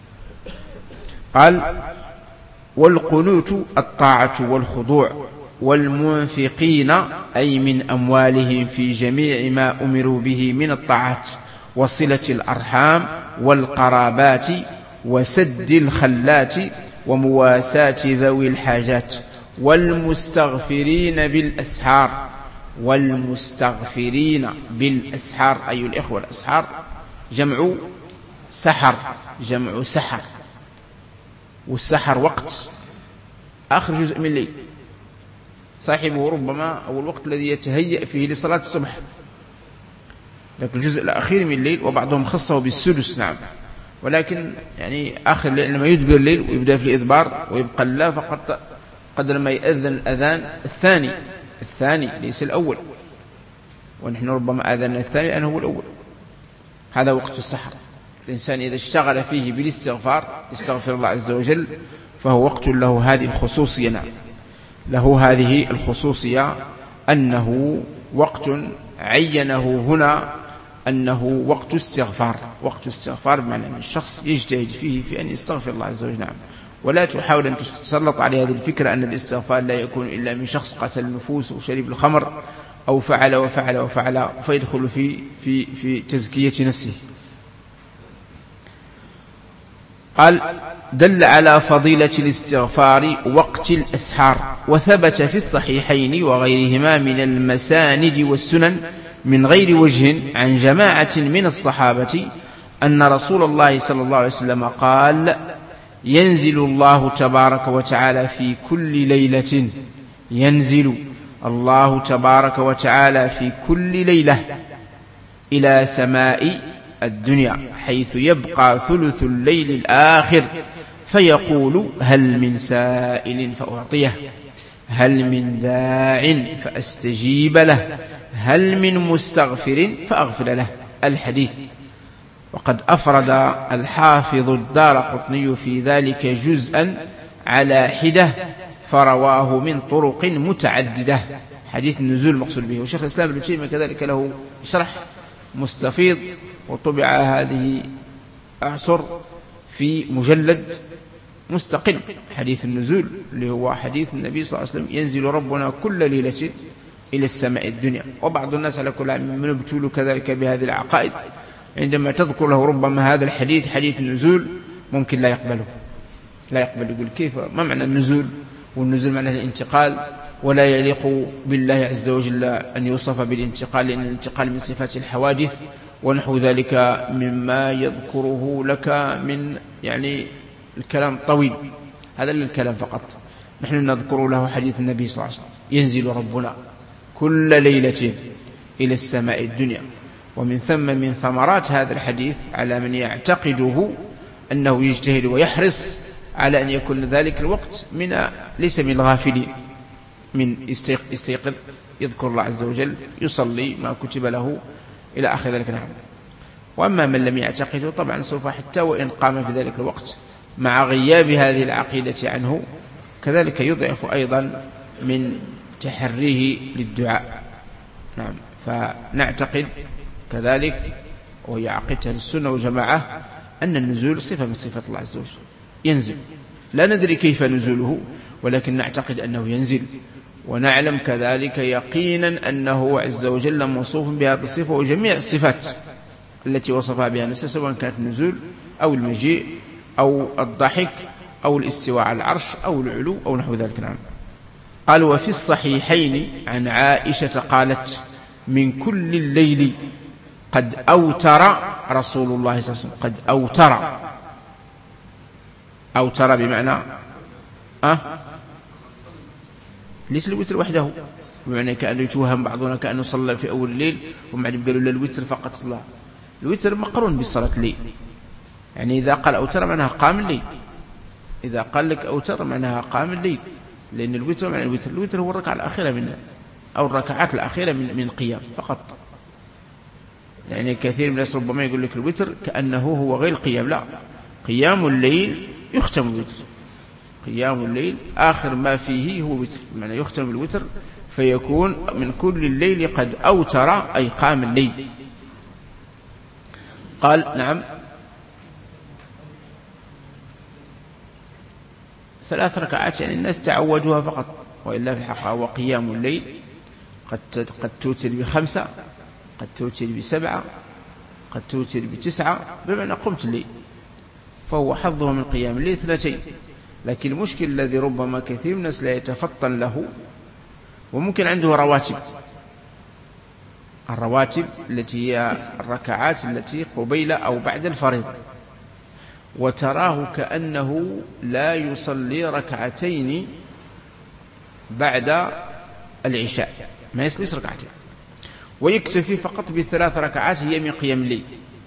قال: والقنوت الطاعة والخضوع. والمنفقين، أي من أموالهم في جميع ما أمروا به من الطاعات وصلة الأرحام والقرابات وسد الخلات ومواساة ذوي الحاجات. والمستغفرين بالأسحار. والمستغفرين بالأسحار، أي الإخوة، الأسحار جمع سحر، جمع سحر، والسحر وقت آخر جزء من الليل، صاحبه ربما أو الوقت الذي يتهيأ فيه لصلاة الصبح، لكن الجزء الأخير من الليل، وبعضهم خصه بالسدس. نعم. ولكن يعني آخر الليل لما يدبر الليل ويبدأ في الإدبار ويبقى الله، فقط قدر ما يأذن الأذان الثاني ليس الأول، ونحن ربما أذن الثاني لأنه هو الأول. هذا وقت السحر. الإنسان إذا اشتغل فيه بالاستغفار، استغفر الله عز وجل، فهو وقت له هذه الخصوصية. نعم، له هذه الخصوصية أنه وقت عينه هنا أنه وقت استغفار. وقت استغفار بمعنى أن الشخص يجتهد فيه في أن يستغفر الله عز وجل. نعم. ولا تحاول أن تسلط عليه هذه الفكرة أن الاستغفار لا يكون إلا من شخص قتل النفوس وشرب الخمر أو فعل وفعل وفعل، فيدخل في تزكية نفسه. قال دل على فضيلة الاستغفار وقت الأسحار، وثبت في الصحيحين وغيرهما من المساند والسنن من غير وجه عن جماعة من الصحابة أن رسول الله صلى الله عليه وسلم قال ينزل الله تبارك وتعالى في كل ليلة، ينزل الله تبارك وتعالى في كل ليلة إلى سماء الدنيا حيث يبقى ثلث الليل الآخر فيقول هل من سائل فأعطيه، هل من داع فأستجيب له، هل من مستغفر فأغفر له. الحديث. وقد أفرد الحافظ الدارقطني في ذلك جزءا على حدة فرواه من طرق متعددة. حديث النزول المقصود به. وشيخ الإسلام ابن تيمية كذلك له شرح مستفيض وطبع هذه أعصر في مجلد مستقل، حديث النزول اللي هو حديث النبي صلى الله عليه وسلم ينزل ربنا كل ليلة إلى السماء الدنيا. وبعض الناس على كل عام من يبتول كذلك بهذه العقائد عندما تذكر له ربما هذا الحديث حديث النزول ممكن لا يقبله، لا يقبل، يقول كيف، ما معنى النزول؟ والنزول معنى الانتقال، ولا يليق بالله عز وجل أن يوصف بالانتقال، لأن الانتقال من صفات الحوادث ونحو ذلك مما يذكره لك من يعني الكلام طويل. هذا الكلام فقط. نحن نذكر له حديث النبي صلى الله عليه وسلم ينزل ربنا كل ليلة إلى السماء الدنيا. ومن ثم من ثمرات هذا الحديث على من يعتقده أنه يجتهد ويحرص على أن يكون ذلك الوقت ليس من الغافلين، من يستيقظ يذكر الله عز وجل يصلي ما كتب له إلى آخر ذلك. نعم. وأما من لم يعتقده طبعا سوف حتى وإن قام في ذلك الوقت مع غياب هذه العقيدة عنه كذلك يضعف أيضا من تحريه للدعاء. نعم. فنعتقد كذلك وهي عقيدة السنة والجماعة أن النزول صفة من صفات الله عز وجل، ينزل، لا ندري كيف نزوله ولكن نعتقد أنه ينزل، ونعلم كذلك يقينا أنه عز وجل موصوف بهذه الصفة وجميع الصفات التي وصفها بها نفسه سواء كانت النزول أو المجيء أو الضحك أو الاستواء على العرش أو العلو أو نحو ذلك. نعم. قال وفي الصحيحين عن عائشة قالت من كل الليل قد أوتر رسول الله صلى الله عليه وسلم. قد أوتر، أوتر بمعنى ليس الوتر وحده، بمعنى كأنه يتوهم بعضنا كأنه صلى في أول الليل وبعد قالوا له الوتر فقط صلى. الوتر مقرون بصلاة الليل، يعني إذا قال أوتر معناها قام الليل، إذا قال لك أوتر معناها قام الليل، لأن الوتر معنى الوتر هو الركعة الأخيرة من أو الركعات الأخيرة من القيام فقط. يعني كثير من الناس ربما يقول لك الوتر كأنه هو غير القيام، لا، قيام الليل يختم الوتر، قيام الليل آخر ما فيه هو وتر، بمعنى يختم الوتر فيكون من كل الليل قد أوتر أي قام الليل. قال نعم 3 ركعات، يعني الناس تعودوها فقط، وإلا في الحقيقة هو قيام الليل قد توتر ب5، قد توتر ب7، قد توتر ب9، بمعنى قمت الليل، فهو حظه من قيام الليل 2. لكن المشكل الذي ربما كثير من الناس لا يتفطن له، وممكن عنده رواتب، الرواتب التي هي الركعات التي قبيل أو بعد الفريضة، وتراه كأنه لا يصلي 2 ركعتين بعد العشاء، ما يصليش 2 ركعتين، ويكتفي فقط ب3 ركعات هي من قيام الليل.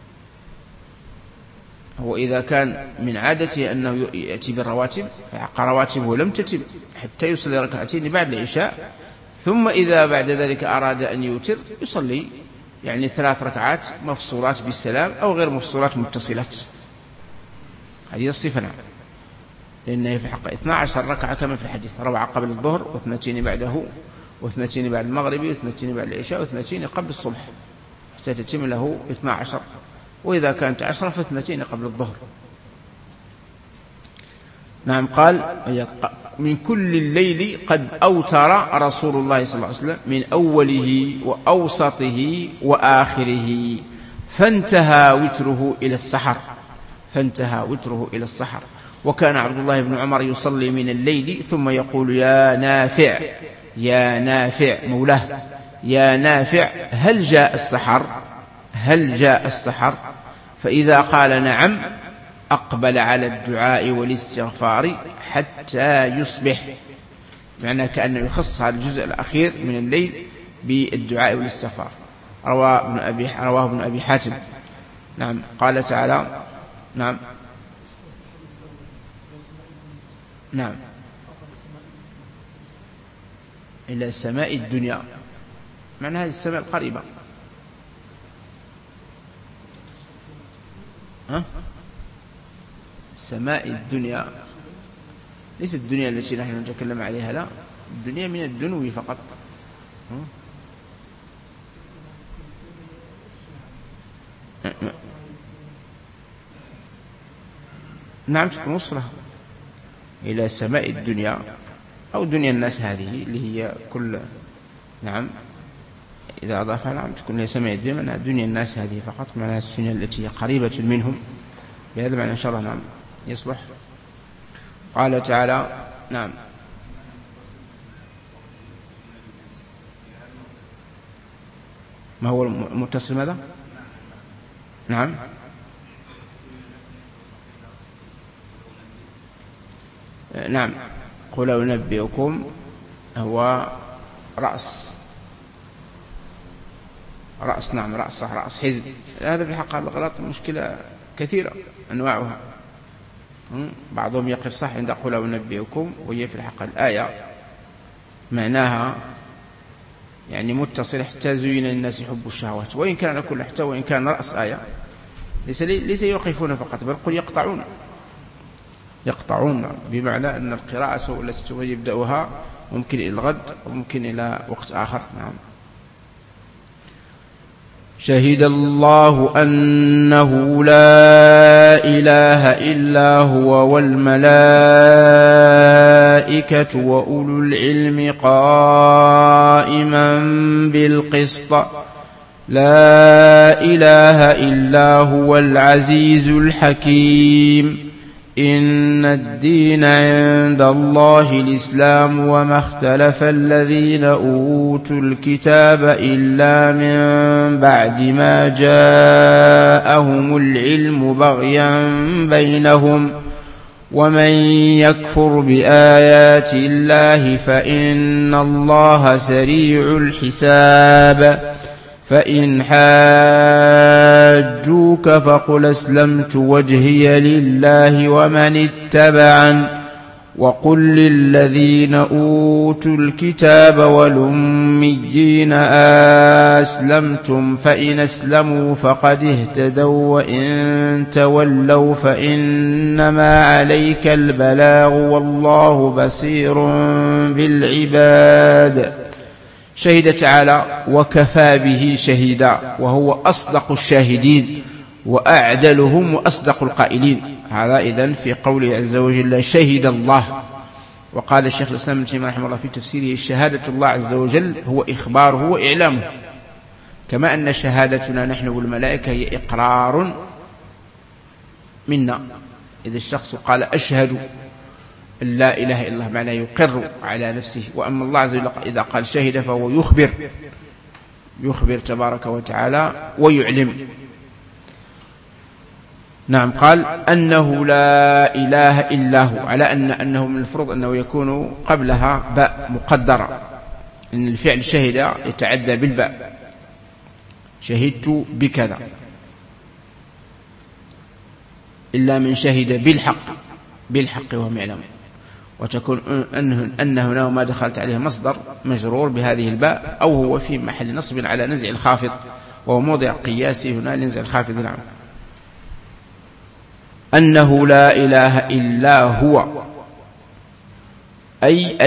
هو إذا كان من عادته أنه يأتي بالرواتب فحق رواتبه لم تتم حتى يصلي 2 ركعتين بعد العشاء، ثم إذا بعد ذلك أراد أن يوتر يصلي يعني 3 ركعات مفصولات بالسلام أو غير مفصولات متصلات. هذه الصفة. نعم. لأنه في حق 12 ركعة كما في الحديث، 4 قبل الظهر و2 بعده و2 بعد المغرب و2 بعد العشاء و2 قبل الصبح حتى تتم له 12، وإذا كانت 10 ف2 قبل الظهر. نعم. قال من كل الليل قد أوتر رسول الله صلى الله عليه وسلم من أوله وأوسطه وآخره، فانتهى وتره إلى السحر، فانتهى وتره إلى السحر. وكان عبد الله بن عمر يصلي من الليل ثم يقول يا نافع يا نافع مولاه يا نافع هل جاء السحر هل جاء السحر؟ فإذا قال نعم أقبل على الدعاء والاستغفار حتى يصبح، معنى كأنه يخص هذا الجزء الأخير من الليل بالدعاء والاستغفار. رواه ابن أبي حاتم. نعم. قال تعالى نعم نعم إلى سماء الدنيا، معنى هذه السماء القريبة. سماء الدنيا ليست الدنيا التي نحن نتكلم عليها، لا، الدنيا من الدنو فقط. نعم تكون وصلها إلى سماء الدنيا أو دنيا الناس هذه اللي هي كل، نعم إذا أضافها نعم تكون هي سماء الدنيا، معناها دنيا الناس هذه فقط، معناها الدنيا التي هي قريبة منهم. بهذا معنى إن شاء الله نعم يصلح. قال تعالى نعم ما هو المتصل ماذا؟ نعم نعم قل أنبئكم هو رأس نعم رأس صح، رأس حزب. هذا في الحقيقة الغلط مشكلة كثيرة أنواعها. بعضهم يقف صح عند قل أنبئكم، وهي في الحقيقة الآية معناها يعني متصل حتى زين للناس حب الشهوات، وإن كان كل حتى وإن كان رأس آية ليس يوقفون فقط، بل قل يقطعون بمعنى أن القراءة التي سوف يبدأها ممكن إلى الغد وممكن إلى وقت آخر. نعم. شهد الله أنه لا إله إلا هو والملائكة وأولو العلم قائما بالقسط لا إله إلا هو العزيز الحكيم إن الدين عند الله الإسلام وما اختلف الذين أوتوا الكتاب إلا من بعد ما جاءهم العلم بغيا بينهم ومن يكفر بآيات الله فإن الله سريع الحساب فإن حاجوك فقل أسلمت وجهي لله ومن اتبعن وقل للذين أوتوا الكتاب والأميين أسلمتم فإن أسلموا فقد اهتدوا وإن تولوا فإنما عليك البلاغ والله بصير بالعباد. شهد تعالى وكفى به شهيدا، وهو أصدق الشاهدين وأعدلهم وأصدق القائلين. هذا إذن في قوله عز وجل شهد الله. وقال الشيخ الإسلام ابن تيمية رحمه الله في تفسيره شهادة الله عز وجل هو إخباره وإعلامه، كما أن شهادتنا نحن والملائكة هي إقرار منا. إذا الشخص قال أشهد لا إله إلا الله معناه يقر على نفسه، وأما الله عز وجل إذا قال شهد فهو يخبر تبارك وتعالى ويعلم. نعم. قال أنه لا إله إلا هو، على أنه من المفروض أنه يكون قبلها باء مقدرة، إن الفعل شهد يتعدى بالباء، شهدت بكذا، إلا من شهد بالحق وهو يعلم، وتكون أن هنا ما دخلت عليه مصدر مجرور بهذه الباء، أو هو في محل نصب على نزع الخافض، وهو موضع قياسي هنا لنزع الخافض. نعم. أنه لا إله إلا هو أي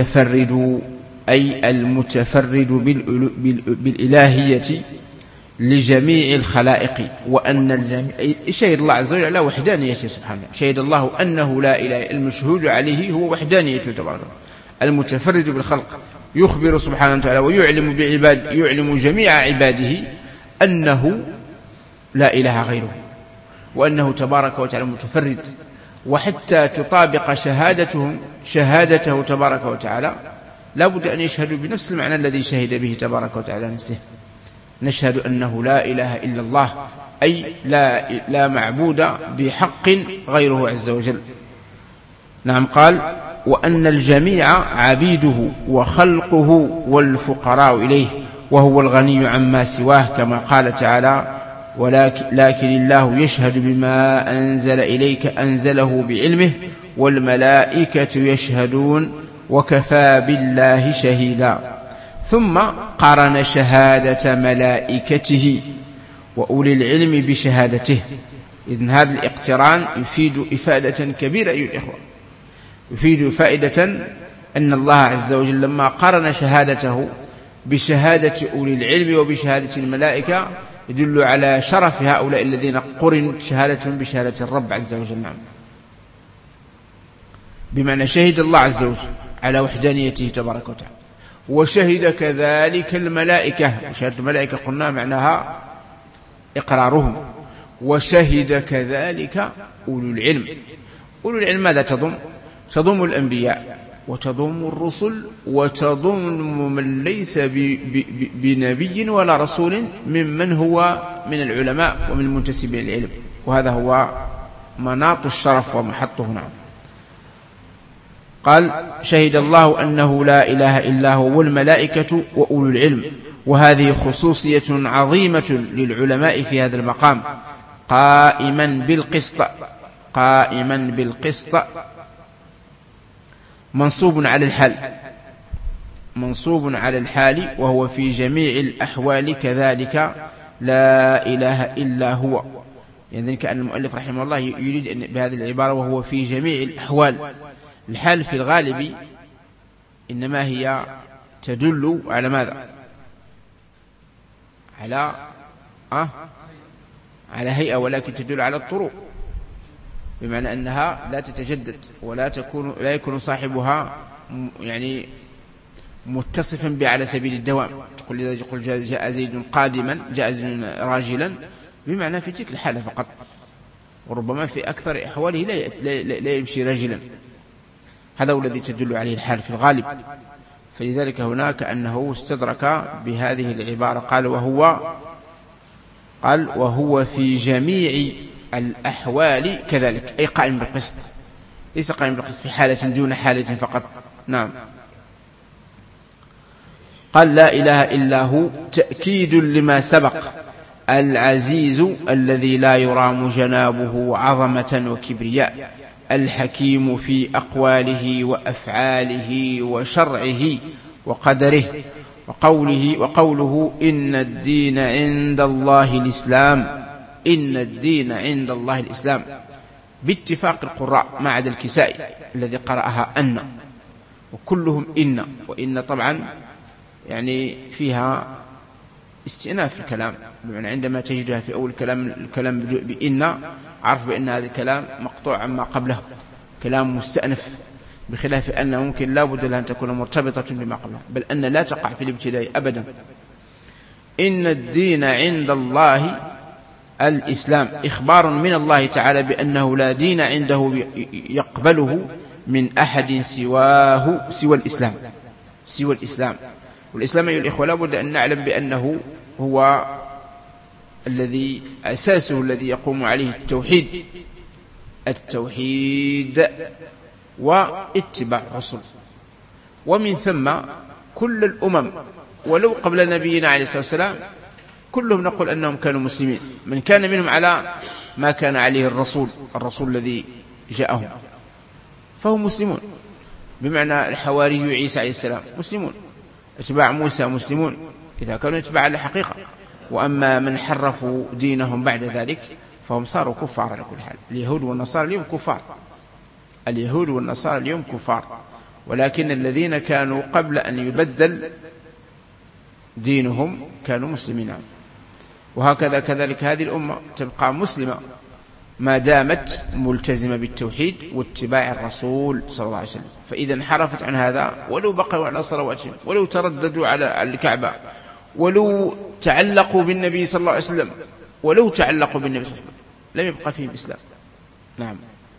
المتفرد بالإلهية لجميع الخلائق، وأن الجميع شهد الله عز وجل على وحدانيته سبحانه. شهد الله أنه لا إله، المشهود عليه هو وحدانيته تبارك، المتفرد بالخلق، يخبر سبحانه وتعالى ويعلم يعلم جميع عباده أنه لا إله غيره، وأنه تبارك وتعالى متفرد، وحتى تطابق شهادته تبارك وتعالى لا بد أن يشهدوا بنفس المعنى الذي شهد به تبارك وتعالى نفسه. نشهد أنه لا إله إلا الله، أي لا معبود بحق غيره عز وجل. نعم. قال وأن الجميع عبيده وخلقه والفقراء إليه، وهو الغني عما سواه، كما قال تعالى لكن الله يشهد بما أنزل إليك أنزله بعلمه والملائكة يشهدون وكفى بالله شهيدا. ثم قارن شهادة ملائكته وأولي العلم بشهادته. إذن هذا الاقتران يفيد إفادة كبيرة أيها الإخوة، يفيد فائدة أن الله عز وجل لما قارن شهادته بشهادة أولي العلم وبشهادة الملائكة يدل على شرف هؤلاء الذين قرن شهادتهم بشهادة الرب عز وجل. نعم. بمعنى شهد الله عز وجل على وحدانيته تبارك وتعالى، وشهد كذلك الملائكة. وشهادة الملائكة قلنا معناها إقرارهم، وشهد كذلك أولو العلم. أولو العلم ماذا تضم؟ تضم الأنبياء وتضم الرسل وتضم من ليس بنبي ولا رسول ممن هو من العلماء ومن المنتسبين للعلم، وهذا هو مناط الشرف ومحطه. نعم. قال شهد الله أنه لا إله إلا هو والملائكة وأولو العلم، وهذه خصوصية عظيمة للعلماء في هذا المقام، قائما بالقسط منصوب على الحال وهو في جميع الأحوال كذلك لا إله إلا هو. يعني كأن المؤلف رحمه الله يريد بهذه العبارة وهو في جميع الأحوال. الحال في الغالب إنما هي تدل على ماذا؟ على هيئة، ولكن تدل على الطرق، بمعنى أنها لا تتجدد ولا يكون صاحبها يعني متصفا بها على سبيل الدوام. تقول إذا يقول جاء زيد قادما، جاء زيد راجلا، بمعنى في تلك الحالة فقط، وربما في أكثر أحواله لا يمشي راجلا. هذا هو الذي تدل عليه الحال في الغالب. فلذلك هناك أنه استدرك بهذه العبارة، قال وهو في جميع الأحوال كذلك، أي قائم بالقسط، ليس قائم بالقسط في حالة دون حالة فقط. نعم. قال لا إله إلا هو تأكيد لما سبق، العزيز الذي لا يرام جنابه عظمة وكبرياء، الحكيم في أقواله وأفعاله وشرعه وقدره، وقوله إن الدين عند الله الإسلام، إن الدين عند الله الإسلام، باتفاق القراء ما عدا الكسائي الذي قرأها أن، وكلهم إن. وإن طبعا يعني فيها استئناف الكلام، بمعنى عندما تجدها في أول الكلام بإن عرف بأن هذا الكلام مقطوع عما قبله، كلام مستأنف، بخلاف أن ممكن لا بد لها أن تكون مرتبطة بما قبله، بل أن لا تقع في الابتداء أبدا. إن الدين عند الله الإسلام، إخبار من الله تعالى بأنه لا دين عنده يقبله من أحد سوى الإسلام. والإسلام أيها الإخوة لا بد أن نعلم بأنه هو الذي أساسه الذي يقوم عليه التوحيد واتباع الرسل، ومن ثم كل الأمم ولو قبل نبينا عليه الصلاة والسلام كلهم نقول أنهم كانوا مسلمين، من كان منهم على ما كان عليه الرسول الذي جاءهم فهم مسلمون، بمعنى الحواري عيسى عليه السلام مسلمون، اتباع موسى مسلمون إذا كانوا اتباع الحقيقة. وأما من حرفوا دينهم بعد ذلك فهم صاروا كفار على كل حال. اليهود والنصارى اليوم كفار، ولكن الذين كانوا قبل أن يبدل دينهم كانوا مسلمين. وهكذا كذلك هذه الأمة تبقى مسلمة ما دامت ملتزمة بالتوحيد واتباع الرسول صلى الله عليه وسلم. فإذا انحرفت عن هذا ولو بقوا على صلواتهم، ولو ترددوا على الكعبة، ولو تعلقوا بالنبي صلى الله عليه وسلم، لم يبقى فيهم إسلام. نعم.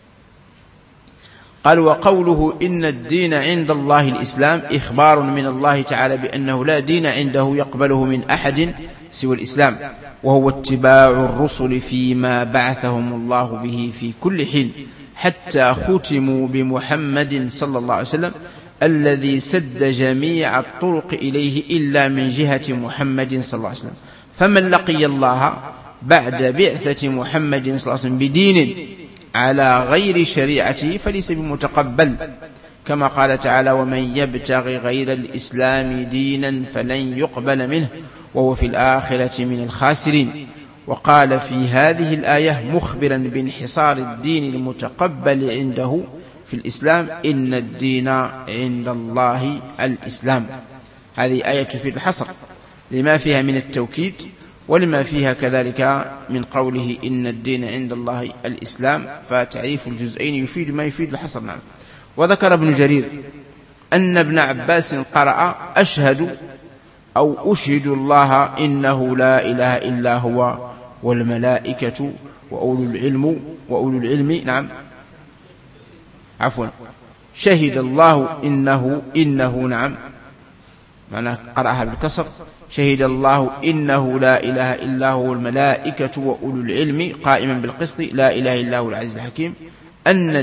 قال وقوله إن الدين عند الله الإسلام إخبار من الله تعالى بأنه لا دين عنده يقبله من أحد سوى الإسلام، وهو اتباع الرسل فيما بعثهم الله به في كل حين، حتى ختموا بمحمد صلى الله عليه وسلم الذي سد جميع الطرق إليه إلا من جهة محمد صلى الله عليه وسلم. فمن لقي الله بعد بعثة محمد صلى الله عليه وسلم بدين على غير شريعته فليس بمتقبل، كما قال تعالى ومن يبتغي غير الإسلام دينا فلن يقبل منه وهو في الآخرة من الخاسرين. وقال في هذه الآية مخبرا بانحصار الدين المتقبل عنده في الإسلام إن الدين عند الله الإسلام. هذه آية تفيد الحصر لما فيها من التوكيد ولما فيها كذلك من قوله إن الدين عند الله الإسلام، فتعريف الجزئين يفيد ما يفيد الحصر. نعم. وذكر ابن جرير أن ابن عباس قرأ أشهد أو أشهد الله إنه لا إله إلا هو والملائكة وأولو العلم نعم عفوا شهد الله إنه نعم معناه قرأها بالكسر شهد الله إنه لا إله إلا هو والملائكة وأولو العلم قائما بالقسط لا إله إلا هو العزيز الحكيم أن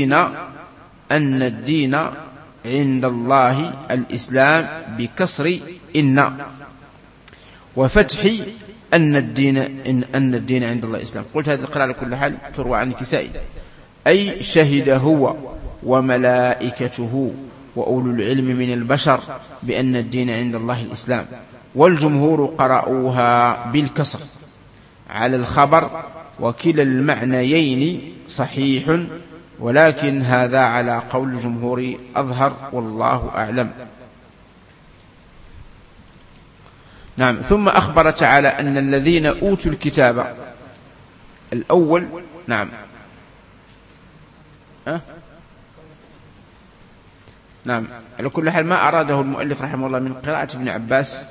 الدين عند الله الإسلام بكسر إن وفتح أن الدين عند الله الإسلام. قلت هذه القراءة على كل حال تروى عن الكسائي أي شهد هو وملائكته وأولو العلم من البشر بأن الدين عند الله الإسلام. والجمهور قرأوها بالكسر على الخبر وكلا المعنيين صحيح، ولكن هذا على قول الجمهور أظهر والله أعلم. نعم. ثم أخبر تعالى أن الذين أوتوا الكتاب الأول نعم نعم على كل حال ما أراده المؤلف رحمه الله من قراءة ابن عباس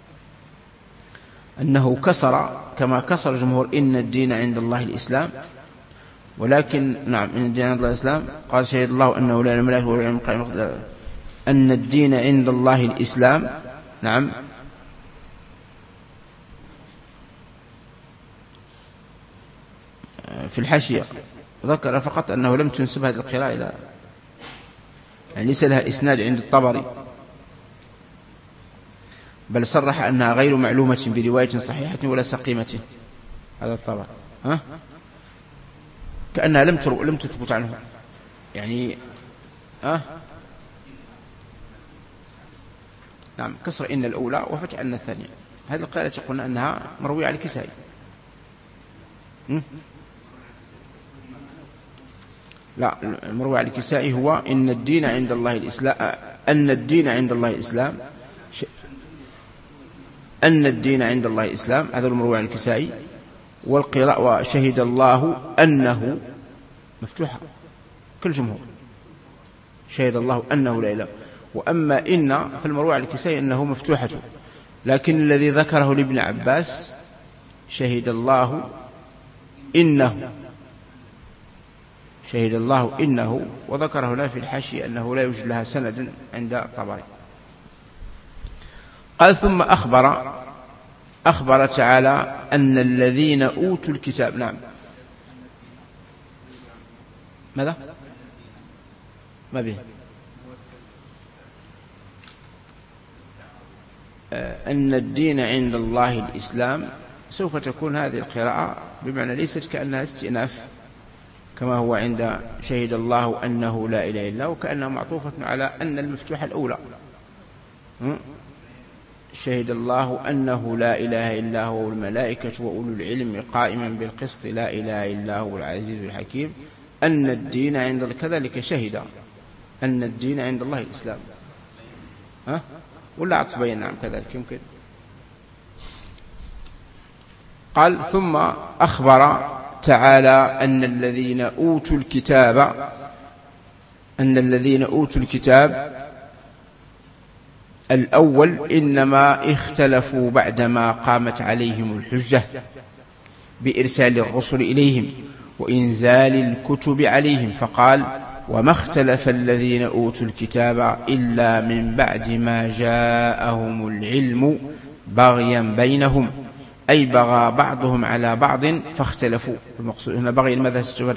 أنه كسر كما كسر الجمهور إن الدين عند الله الإسلام، ولكن نعم إن الدين عند الله الإسلام قال شهد الله أنه لا إله إلا هو والعلم قائم أن الدين عند الله الإسلام. نعم. في الحاشية ذكر فقط أنه لم تنسب هذه القراءة إلى يعني ليس لها إسناد عند الطبري، بل صرح أنها غير معلومة برواية صحيحة ولا سقيمة. هذا الطبري كأنها لم تثبت عنه يعني نعم كسر إن الأولى وفتح أن الثانية. هذه القراءة قلنا أنها مروية على الكسائي. لا المروي على الكسائي هو إن الدين عند الله الإسلام أن الدين عند الله الإسلام أن الدين عند الله الإسلام. هذا المروي على الكسائي. والقراءة وشهد الله أنه مفتوحة كل جمهور شهد الله أنه لا إله. وأما إن فالمروي على الكسائي أنه مفتوحة، لكن الذي ذكره لابن عباس شهد الله إنه وذكر هنا في الحاشية أنه لا يوجد لها سند عند الطبري. قال ثم أخبر تعالى أن الذين أوتوا الكتاب نعم ماذا ما به أن الدين عند الله الإسلام. سوف تكون هذه القراءة بمعنى ليست كأنها استئناف كما هو عند شهد الله أنه لا إله إلا هو، وكأنها معطوفة على أن المفتوحة الأولى شهد الله أنه لا إله إلا هو والملائكة وأولو العلم قائما بالقسط لا إله إلا هو العزيز الحكيم أن الدين عند كذلك شهد أن الدين عند الله الإسلام. ولا عطف بين نعم كذلك يمكن. قال ثم أخبر تعالى أن الذين أوتوا الكتاب الأول إنما اختلفوا بعدما قامت عليهم الحجة، بإرسال الرسل إليهم وإنزال الكتب عليهم، فقال: وما اختلف الذين أوتوا الكتاب إلا من بعد ما جاءهم العلم بغيا بينهم، أي بغى بعضهم على بعض فاختلفوا. المقصود هنا بغي ماذا سوف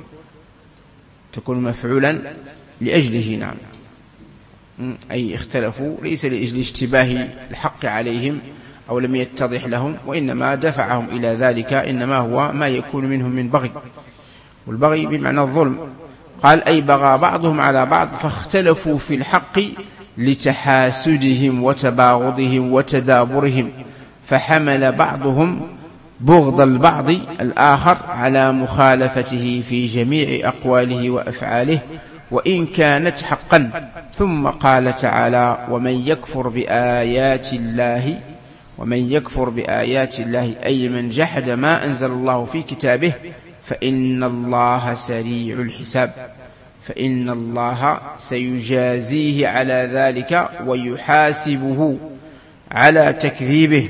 تكون مفعولا لأجله، نعم، أي اختلفوا ليس لأجل اشتباه الحق عليهم أو لم يتضح لهم، وإنما دفعهم إلى ذلك إنما هو ما يكون منهم من بغي، والبغي بمعنى الظلم. قال: أي بغى بعضهم على بعض فاختلفوا في الحق لتحاسدهم وتباغضهم وتدابرهم، فحمل بعضهم بغض البعض الآخر على مخالفته في جميع أقواله وأفعاله وإن كانت حقا. ثم قال تعالى: ومن يكفر بآيات الله أي من جحد ما أنزل الله في كتابه فإن الله سريع الحساب، فإن الله سيجازيه على ذلك ويحاسبه على تكذيبه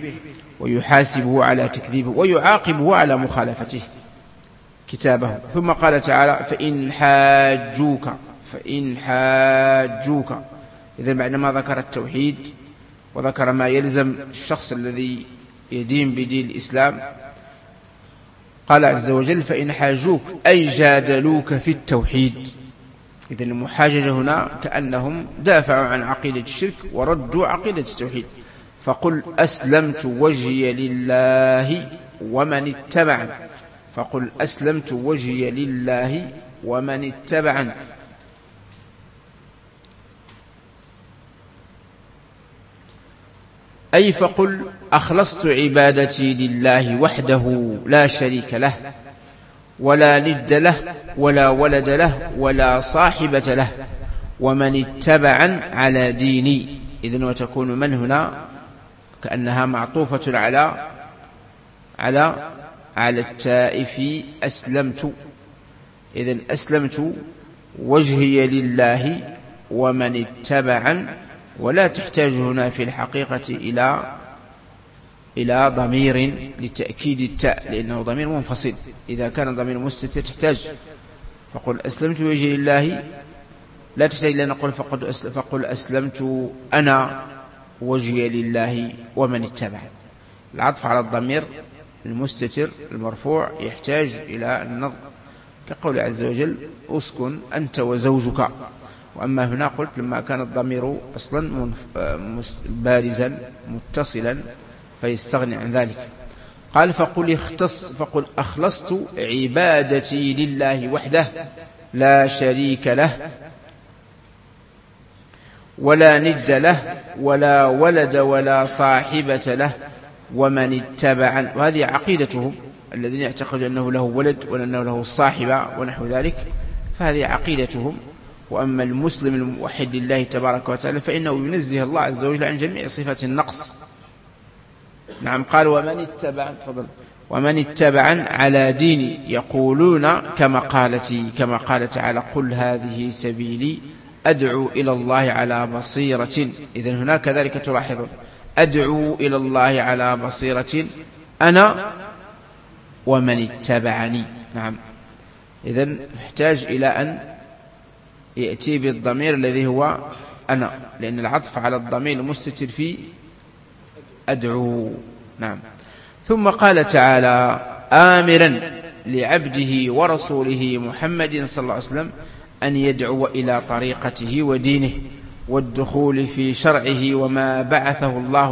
ويعاقبه على مخالفته كتابه. ثم قال تعالى: فإن حاجوك. إذن بعدما ذكر التوحيد وذكر ما يلزم الشخص الذي يدين بدين الإسلام، قال عز وجل: فإن حاجوك أي جادلوك في التوحيد. إذن المحاججة هنا كأنهم دافعوا عن عقيدة الشرك وردوا عقيدة التوحيد. فقل أسلمت وجهي لله ومن اتبعن. أي فقل أخلصت عبادتي لله وحده لا شريك له ولا ند له ولا ولد له ولا صاحبة له ومن اتبعن على ديني. إذن وتكون من هنا كأنها معطوفة على التاء في أسلمت. إذن أسلمت وجهي لله ومن اتبعن، ولا تحتاج هنا في الحقيقة إلى ضمير لتأكيد التاء، لأنه ضمير منفصل. إذا كان ضمير مستتر تحتاج فقل أسلمت وجهي لله، لا تحتاج إلى أن نقول فقل أسلمت أنا وجهي لله ومن اتبع. العطف على الضمير المستتر المرفوع يحتاج إلى النظر، كقول عز وجل: أسكن أنت وزوجك. وأما هنا قلت لما كان الضمير أصلا بارزا متصلا فيستغني عن ذلك. قال: فقل أخلصت عبادتي لله وحده لا شريك له ولا ند له ولا ولد ولا صاحبة له ومن اتبع. وهذه عقيدتهم الذين يعتقدون أنه له ولد وأنه له صاحبة ونحو ذلك، فهذه عقيدتهم. وأما المسلم الموحد لله تبارك وتعالى فإنه ينزه الله عز وجل عن جميع صفات النقص. نعم. قال: ومن اتبع على ديني يقولون كما قال تعالى: قل هذه سبيلي أدعو إلى الله على بصيرة. إذن هناك كذلك تلاحظون: أدعو إلى الله على بصيرة أنا ومن اتبعني. نعم. إذن يحتاج إلى أن يأتي بالضمير الذي هو أنا، لأن العطف على الضمير المستتر في أدعو. نعم. ثم قال تعالى آمرا لعبده ورسوله محمد صلى الله عليه وسلم أن يدعو إلى طريقته ودينه والدخول في شرعه وما بعثه الله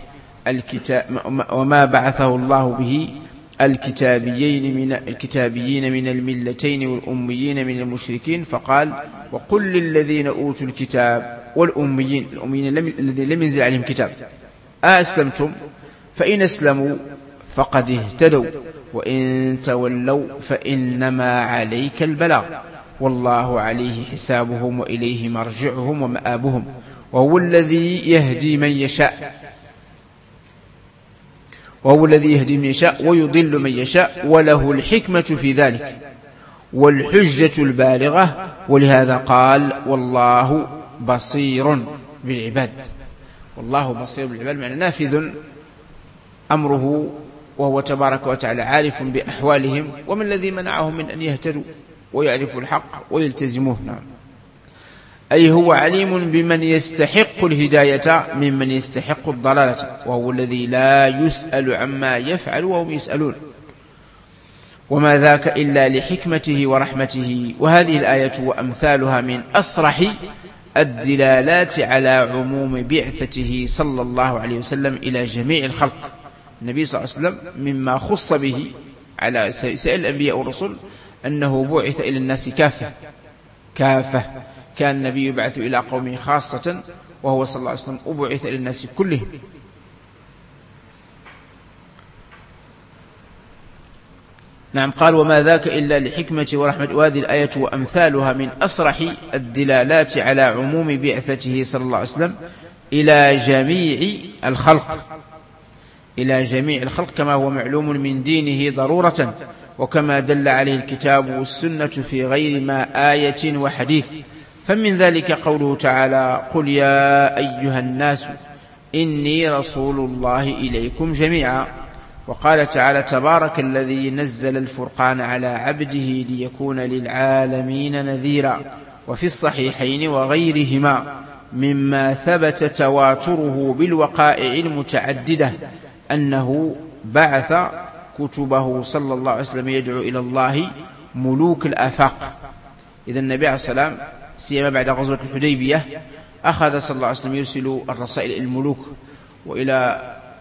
به الكتابيين من الملتين والأميين من المشركين. فقال: وقل للذين أوتوا الكتاب والأميين، الأميين الذين لم ينزل عليهم كتاب: أسلمتم؟ فإن أسلموا فقد اهتدوا وإن تولوا فإنما عليك البلاغ والله عليه حسابهم وإليه مرجعهم ومآبهم وهو الذي يهدي من يشاء ويضل من يشاء وله الحكمة في ذلك والحجة البالغة. ولهذا قال: والله بصير بالعباد. والله بصير بالعباد معنى نافذ أمره وهو تبارك وتعالى عارف بأحوالهم، وما الذي منعهم من أن يهتدوا ويعرفوا الحق ويلتزموه. نعم. أي هو عليم بمن يستحق الهداية ممن يستحق الضلالة، وهو الذي لا يسأل عما يفعل وهم يسألون، وما ذاك إلا لحكمته ورحمته. وهذه الآية وأمثالها من أصرح الدلالات على عموم بعثته صلى الله عليه وسلم إلى جميع الخلق. النبي صلى الله عليه وسلم مما خص به على سائر الأنبياء والرسل أنه بعث إلى الناس كافة. كان النبي يبعث إلى قومه خاصة، وهو صلى الله عليه وسلم أبعث إلى الناس كلهم. نعم. قال وما ذاك إلا لحكمة ورحمة. وهذه الآية وأمثالها من أصرح الدلالات على عموم بعثته صلى الله عليه وسلم إلى جميع الخلق كما هو معلوم من دينه ضرورة، وكما دل عليه الكتاب والسنة في غير ما آية وحديث. فمن ذلك قوله تعالى قل يا أيها الناس إني رسول الله إليكم جميعا. وقال تعالى تبارك الذي نزل الفرقان على عبده ليكون للعالمين نذيرا. وفي الصحيحين وغيرهما مما ثبت تواتره بالوقائع المتعددة أنه بعث كتبه صلى الله عليه وسلم يدعو إلى الله ملوك الآفاق. إذا النبي عليه السلام سيما بعد غزوة الحديبية أخذ صلى الله عليه وسلم يرسل الرسائل إلى الملوك وإلى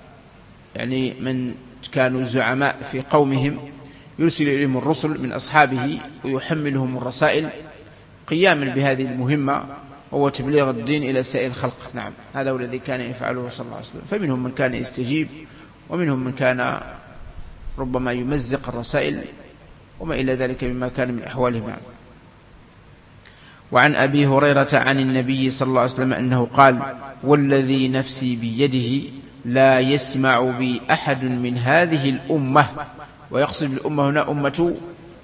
من كانوا زعماء في قومهم، يرسل إليهم الرسل من أصحابه ويحملهم الرسائل قياما بهذه المهمة، وهو تبليغ الدين إلى سائر الخلق. نعم. هذا هو الذي كان يفعله صلى الله عليه وسلم. فمنهم من كان يستجيب، ومنهم من كان ربما يمزق الرسائل وما إلى ذلك مما كان من أحوالهم. نعم. وعن أبي هريرة عن النبي صلى الله عليه وسلم أنه قال والذي نفسي بيده لا يسمع بي أحد من هذه الأمة. ويقصد بالأمة هنا أمة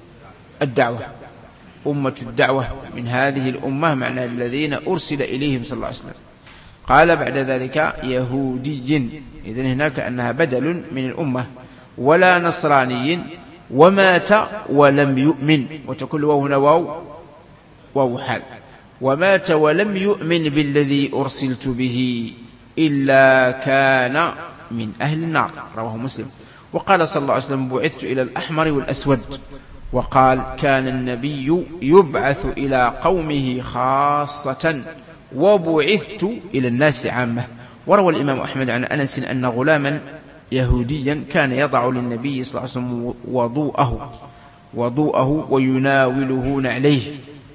الدعوة من هذه الأمة، معنى الذين أرسل إليهم صلى الله عليه وسلم. قال بعد ذلك يهودي، إذن هناك أنها بدل من الأمة، ولا نصراني ومات ولم يؤمن، وتكون هنا واو حال، ومات ولم يؤمن بالذي أرسلت به إلا كان من أهل النار. رواه مسلم. وقال صلى الله عليه وسلم بعثت إلى الأحمر والأسود. وقال كان النبي يبعث إلى قومه خاصة وبعثت إلى الناس عامة. وروى الإمام أحمد عن أنس أن غلاما يهوديا كان يضع للنبي صلى الله عليه وسلم وضوءه ويناوله نعليه،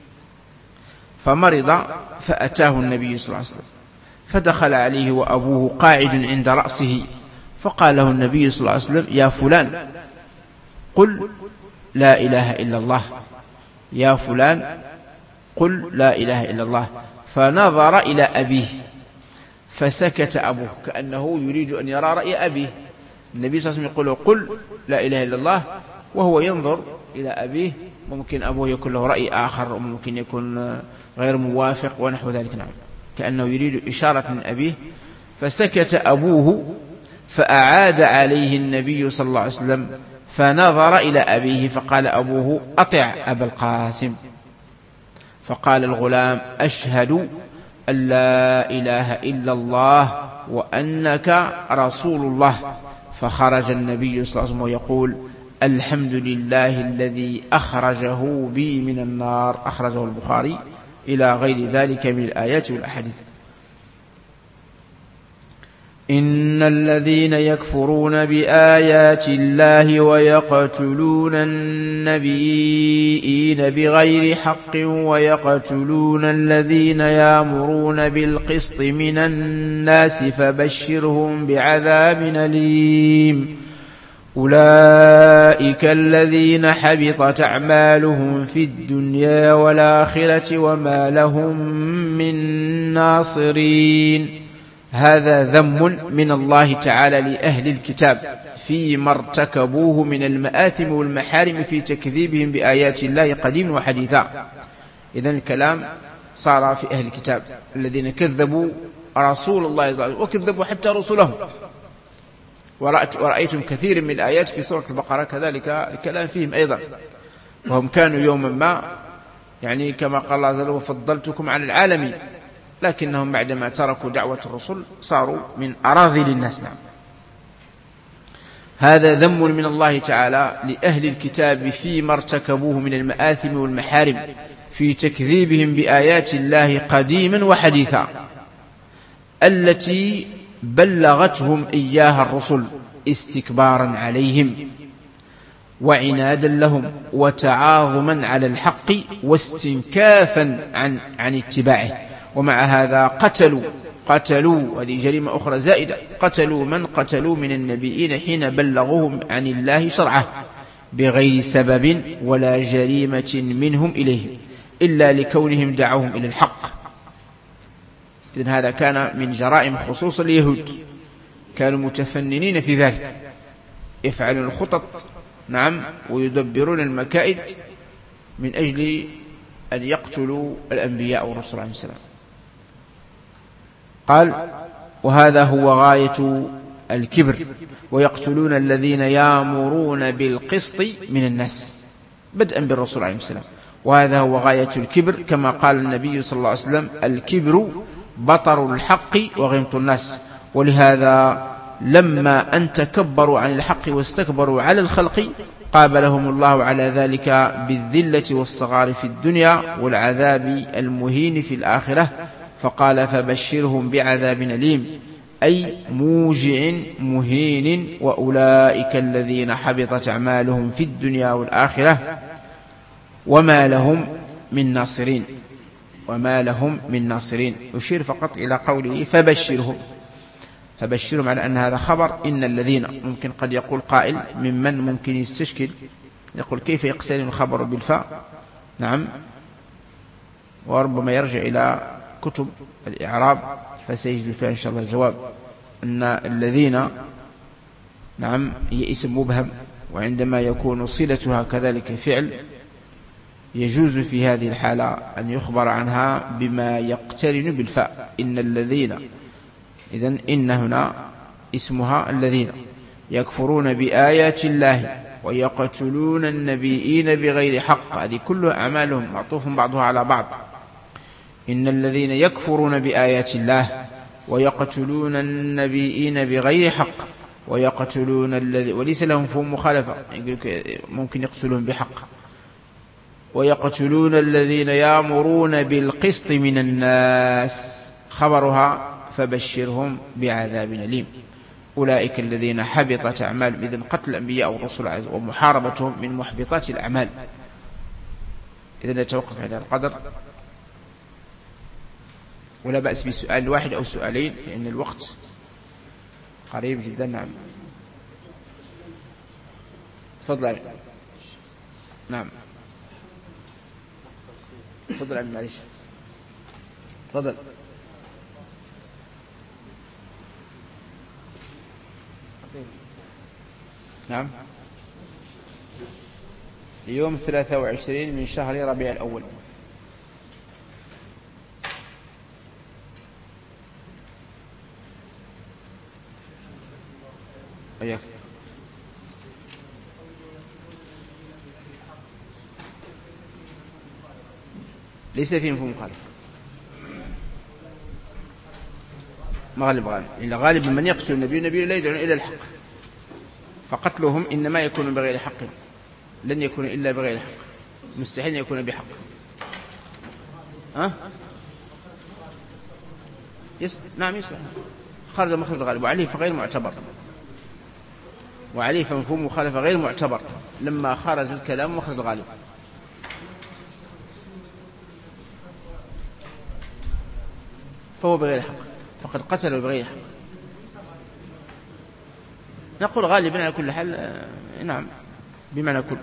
فمرض فأتاه النبي صلى الله عليه وسلم فدخل عليه وأبوه قاعد عند رأسه، فقال له النبي صلى الله عليه وسلم يا فلان قل لا إله إلا الله، يا فلان قل لا إله إلا الله. فنظر إلى أبيه فسكت أبوه كأنه يريد أن يرى رأي أبيه. النبي صلى الله عليه وسلم يقول قل لا إله إلا الله وهو ينظر إلى أبيه، ممكن أبوه يكون له رأي آخر وممكن يكون غير موافق ونحو ذلك. نعم. كأنه يريد إشارة من أبيه، فسكت أبوه فأعاد عليه النبي صلى الله عليه وسلم فنظر إلى أبيه فقال أبوه أطع أبا القاسم. فقال الغلام أشهد أن لا إله إلا الله وأنك رسول الله. فخرج النبي صلى الله عليه وسلم ويقول الحمد لله الذي أخرجه بي من النار. أخرجه البخاري إلى غير ذلك من الآيات والأحاديث. إن الذين يكفرون بآيات الله ويقتلون النبيين بغير حق ويقتلون الذين يأمرون بالقسط من الناس فبشرهم بعذاب أليم. أولئك الذين حبطت أعمالهم في الدنيا والآخرة وما لهم من ناصرين. هذا ذم من الله تعالى لأهل الكتاب فيما ارتكبوه من المآثم والمحارم في تكذيبهم بآيات الله قديما وحديثا. إذن الكلام صار في أهل الكتاب الذين كذبوا رسول الله صلى الله عليه وسلم وكذبوا حتى رسلهم. ورأيتم كثير من الآيات في سورة البقرة كذلك الكلام فيهم أيضا، وهم كانوا يوما ما يعني كما قال الله عز وجل وفضلتكم على العالمين، لكنهم بعدما تركوا دعوة الرسل صاروا من أراذل الناس. نعم. هذا ذم من الله تعالى لأهل الكتاب فيما ارتكبوه من المآثم والمحارم في تكذيبهم بآيات الله قديما وحديثا التي بلغتهم إياها الرسل استكبارا عليهم وعنادا لهم وتعاظما على الحق واستنكافا عن اتباعه. ومع هذا قتلوا هذه جريمة أخرى زائدة، قتلوا من قتلوا من النبيين حين بلغوهم عن الله شرعه بغير سبب ولا جريمة منهم إليهم إلا لكونهم دعوهم إلى الحق. إذن هذا كان من جرائم خصوص اليهود، كانوا متفننين في ذلك، يفعلون الخطط نعم ويدبرون المكائد من أجل أن يقتلوا الأنبياء والرسل عليه السلام. قال وهذا هو غاية الكبر ويقتلون الذين يامرون بالقسط من الناس بدءا بالرسول عليه السلام، وهذا هو غاية الكبر كما قال النبي صلى الله عليه وسلم الكبر بطر الحق وغمط الناس. ولهذا لما أن تكبروا عن الحق واستكبروا على الخلق قابلهم الله على ذلك بالذلة والصغار في الدنيا والعذاب المهين في الآخرة، فقال فبشرهم بعذاب أليم أي موجع مهين وأولئك الذين حبطت أعمالهم في الدنيا والآخرة وما لهم من ناصرين. يشير فقط إلى قوله فبشرهم على أن هذا خبر إن الذين. ممكن قد يقول قائل ممن ممكن يستشكل يقول كيف يقترن الخبر بالفاء؟ نعم، وربما يرجع إلى كتب الإعراب فسيجد فيها إن شاء الله الجواب أن الذين نعم هي اسم مبهم، وعندما يكون صلتها كذلك فعل يجوز في هذه الحالة أن يخبر عنها بما يقترن بالفاء إن الذين. إذن إن هنا اسمها الذين يكفرون بآيات الله ويقتلون النبيين بغير حق، هذه كلها أعمالهم معطوف بعضها على بعض. إن الذين يكفرون بآيات الله ويقتلون النبيين بغير حق ويقتلون الذي وليس لهم فهم مخالفة ممكن يقتلون بحق ويقتلون الذين يأمرون بالقسط من الناس، خبرها فبشرهم بعذاب أليم أولئك الذين حبطت أعمالهم. إذن قتل الأنبياء والرسل ومحاربتهم من محبطات الأعمال. إذن نتوقف على القدر ولا بأس بسؤال واحد أو سؤالين لأن الوقت قريب جدا. نعم تفضل. نعم تفضل عمي معلش تفضل. نعم اليوم 23 من شهر ربيع الأول. أياك ليس فيه مفهوم مخالف غالب إلا غالب من يقتل النبي لا يدعون إلى الحق، فقتلهم إنما يكون بغير حق، لن يكون إلا بغير حق، مستحيل يكون بحق. نعم يصلح خارج مخرج الغالب وعليه فغير معتبر، وعليه فمفهوم مخالفة غير معتبر لما خرج الكلام مخرج الغالب. فهو بغير حق، فقد قتلوا بغير حق. نقول غالبا على كل حال نعم بمعنى كل.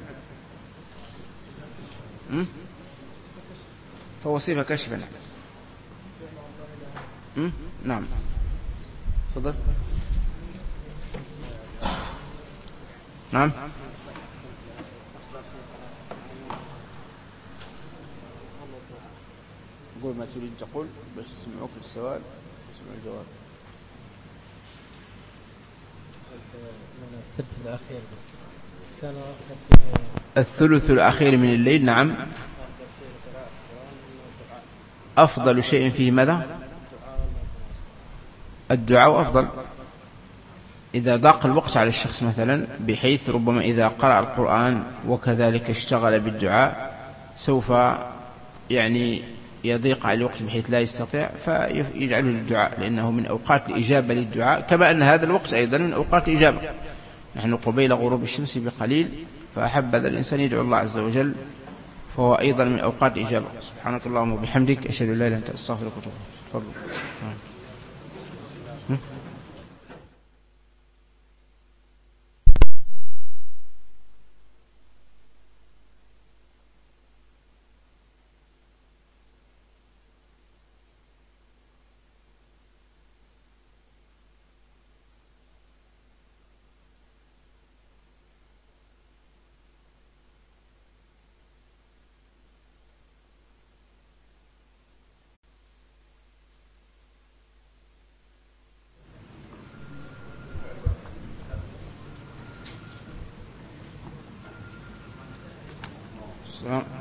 فهو صفة كشفة. نعم تفضل. نعم قول ما تريد تقول باش يسمعوك السؤال يسمعوا الجواب. الثلث الأخير كان أفضل الثلث الأخير من الليل. نعم، أفضل شيء فيه ماذا؟ الدعاء أفضل إذا ضاق الوقت على الشخص مثلا، بحيث ربما إذا قرأ القرآن وكذلك اشتغل بالدعاء سوف يعني يضيق على الوقت بحيث لا يستطيع، فيجعله للدعاء، لأنه من أوقات الإجابة للدعاء، كما أن هذا الوقت أيضا من أوقات الإجابة. نحن قبيل غروب الشمس بقليل، فأحب هذا الإنسان يدعو الله عز وجل، فهو أيضا من أوقات الإجابة. سبحانك اللهم وبحمدك، أشهد أن لا إله إلا أنت، أستغفرك وأتوب إليك. تفضل. السلام.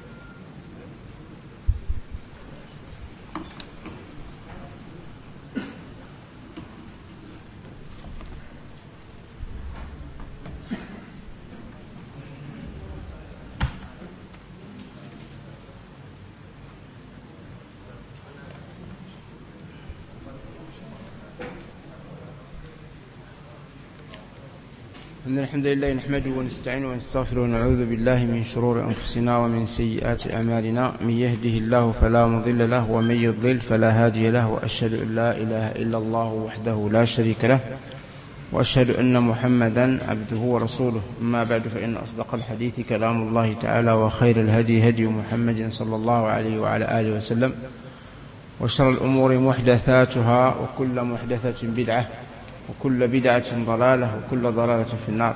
إن الحمد لله نحمده ونستعينه ونستغفره ونعوذ بالله من شرور أنفسنا ومن سيئات أعمالنا، من يهده الله فلا مضل له ومن يضلل فلا هادي له، وأشهد أن لا إله إلا الله وحده لا شريك له، وأشهد أن محمدا عبده ورسوله. أما بعد، فإن أصدق الحديث كلام الله تعالى، وخير الهدي هدي محمد صلى الله عليه وعلى آله وسلم، وشر الأمور محدثاتها، وكل محدثة بدعة، وكل بدعة ضلالة، وكل ضلالة في النار.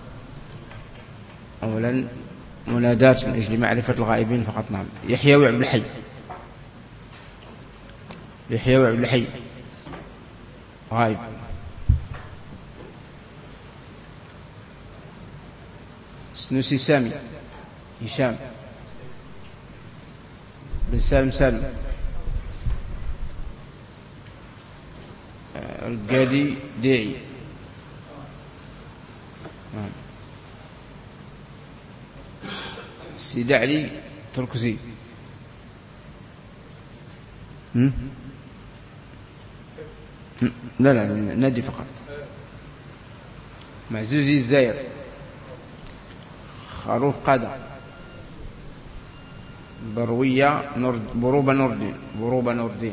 أولا منادات من أجل معرفة الغائبين فقط. نعم. يحيى عبد الحي، يحيى عبد الحي غائب. سنوسي سامي، هشام بن سالم سالم، القادي ديعي. سيد علي تركزي. لا لا، نادي فقط. معزوزي الزاير، خروف قادة، بروية بروبة نوردين، بروبة نوردين.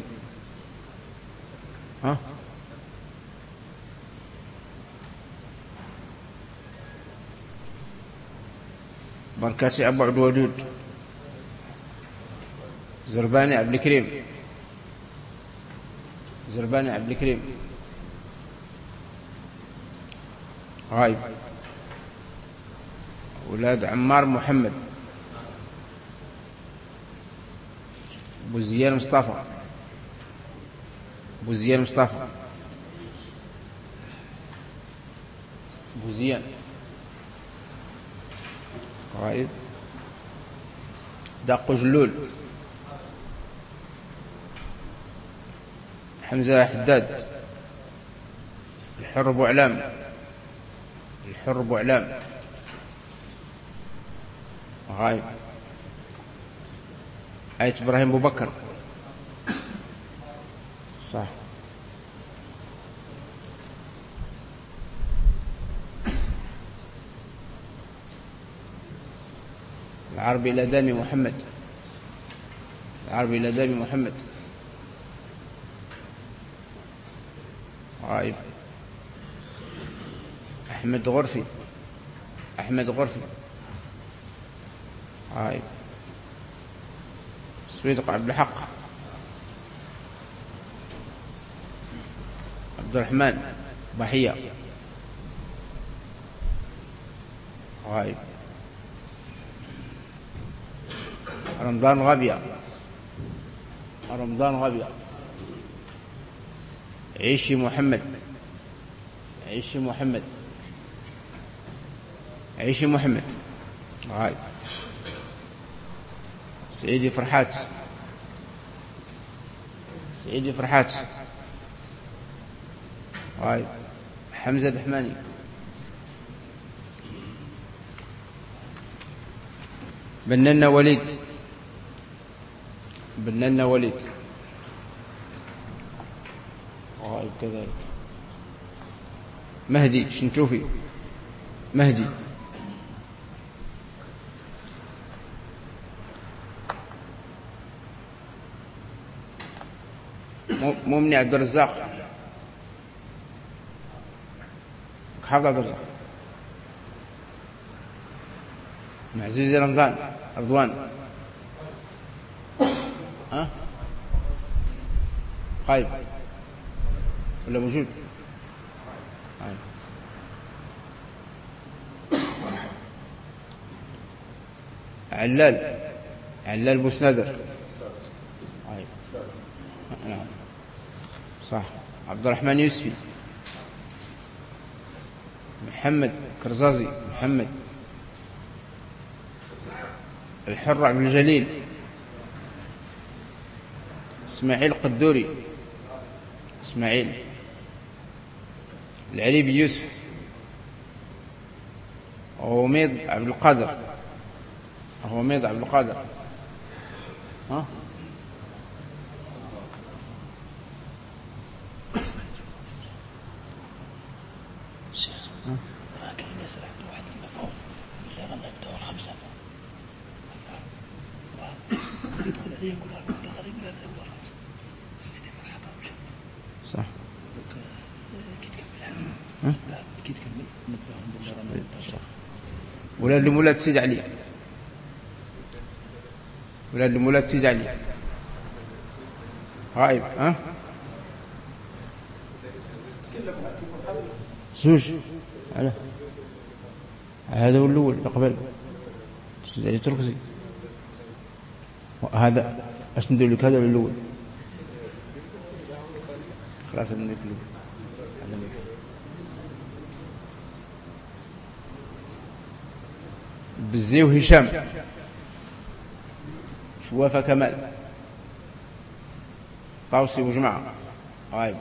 ها بركاتي أبو عبد الودود، زرباني عبد الكريم، زرباني عبد الكريم غايب. أولاد عمار محمد، بوزيان مصطفى، بوزيان مصطفى، بوزيان غايب. داقو جلول، حمزة حداد، الحر بوعلام، الحر بوعلام غايب. آية إبراهيم أبو بكر صح. العربي الأدامي محمد، العربي الأدامي محمد غايب. أحمد غرفي، أحمد غرفي غايب. صديق عبد الحق، عبد الرحمن ضحية غايب. رمضان غابية، رمضان غابية. عيشي محمد، عيشي محمد عيشي محمد غايب. سعيدي فرحات، سعيدي فرحات غايب. حمزة الرحماني، بننا وليد، بننا وليد غايب كذلك. مهدي شنتوفي، مهدي. مؤمن عبد الرزاق، حافظ عبد الرزاق. معزوز رمضان، رضوان ها غايب ولا موجود؟ غايب. علال، علال بوسنادر غايب. نعم صح. عبد الرحمن يوسفي، محمد كرزازي، محمد. الحر عبد الجليل، إسماعيل قدوري، إسماعيل. العليبي يوسف، غميض عبد القادر، غميض عبد القادر. ها كاين ناس عنده واحد المفهوم اللي رانا نبداو الخمسة يدخل عليه يقول لك دخل يقول لنا نبداو الخمسة سيدي فرحة صح. كي تكمل هذا كي تكمل نبداهم باللي رانا نبداو. ولاد مولاد سيد علي، ولاد مولاد سيد علي غايب. ها زوج على هذا والأول اللي قبل سيد علي تركزي. هذا اش ندير لك؟ هذا الأول خلاص ندير لك الأول. بزي وهشام، شوافة كمال، طاوسي وجماعة غايب.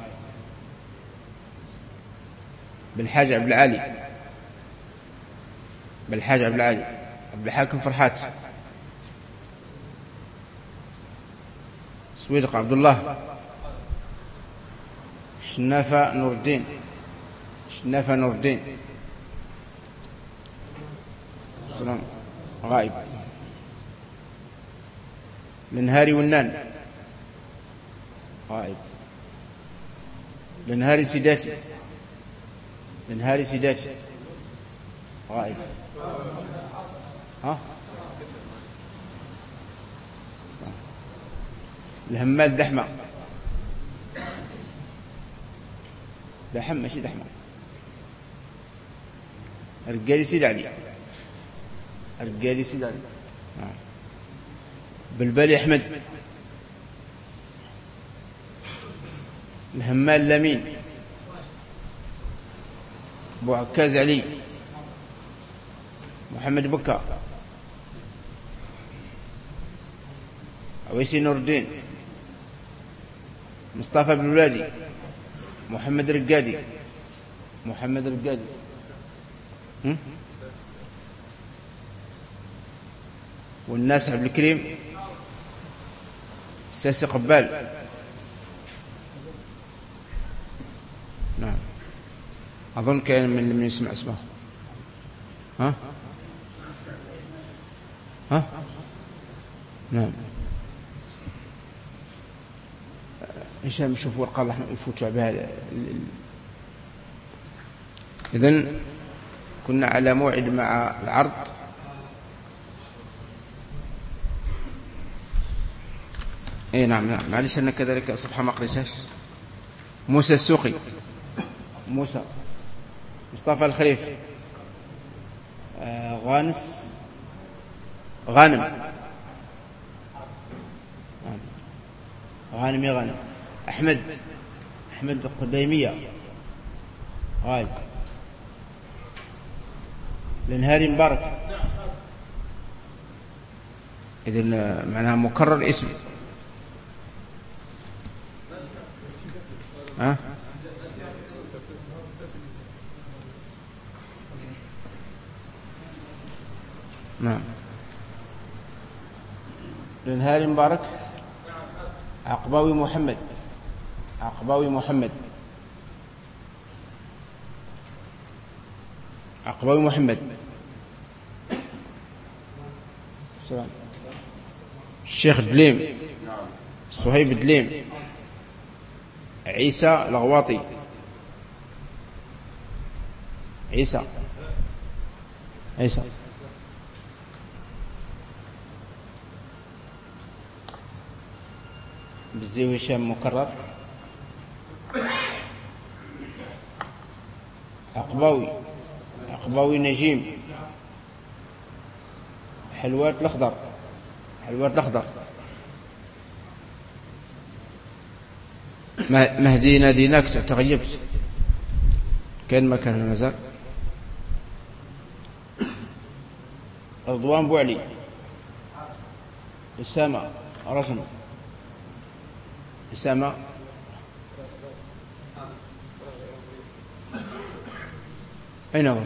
بالحاج عبد العالي، بالحاج عبد العالي. عبد الحاكم فرحات، سويدق عبد الله. شنافة نور الدين، شنافة نور الدين سلام غائب. الانهاري والنان غائب. الانهاري سيداتي، الانهاري سيداتي غائب. ها الهمال دحمة، دحم ماشي دحمة. الرجالي سيد علي، الرجالي سيد علي. بالبالي أحمد. الهمال لمين، أبو عكاز علي، محمد بكا، عويسي نور الدين، مصطفى بن ولادي، محمد رقادي، محمد رقادي. والناس عبد الكريم، الساسي قبال. نعم أظن كان من يسمع اسمه. ها ها نعم. هشام شوف ورقة الله يفوت بها. إذن كنا على موعد مع العرض. اي نعم نعم معلش أنا كذلك صفحة ما قريتهاش. موسى السوقي، موسى. مصطفى الخليف، غانس، غانم، غانم يا غانم. أحمد، أحمد القديمية غايب. لنهار مبارك، إذن معناها مكرر اسم. نعم. لنهار مبارك. عقباوي محمد. عقباوي محمد. عقباوي محمد. سلام. الشيخ دليم. صهيب دليم. عيسى الغواطي. عيسى. عيسى. بالزي هشام مكرر. عقباوي. عقباوي نجيم. حلوات الأخضر. حلوات الأخضر. مهدي ناديناك تغيبت، كان مكان المزال. رضوان بوعلي. أسامة رجم. أسامة. أين هو؟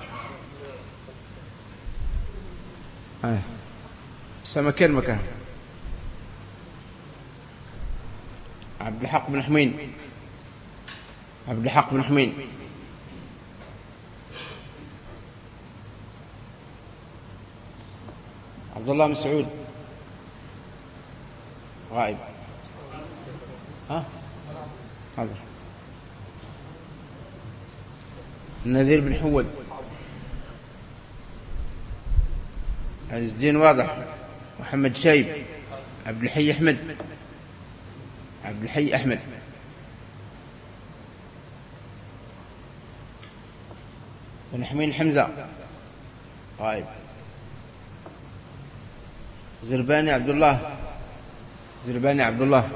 أسامة كان مكان. عبد الحق بن حمين. عبد الحق بن حمين. عبد الله مسعود غائب. حاضر. النذير بن حود. عز الدين واضح. محمد شايب. عبد الحي أحمد. عبد الحي أحمد. بن حمين حمزة غائب. زرباني عبد الله. زرباني عبد الله.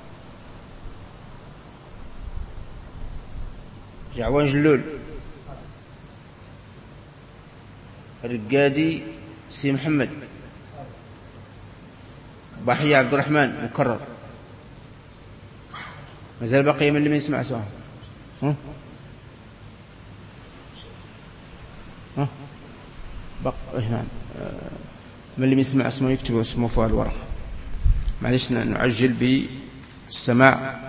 جعوان جلول. رقادي سي محمد. بحي عبد الرحمن مكرر. مازال بقي من اللي ما يسمع سواء. نعم. من اللي يسمع اسمه يكتب اسمه فوق الورق. معلش نعجل بالسماع.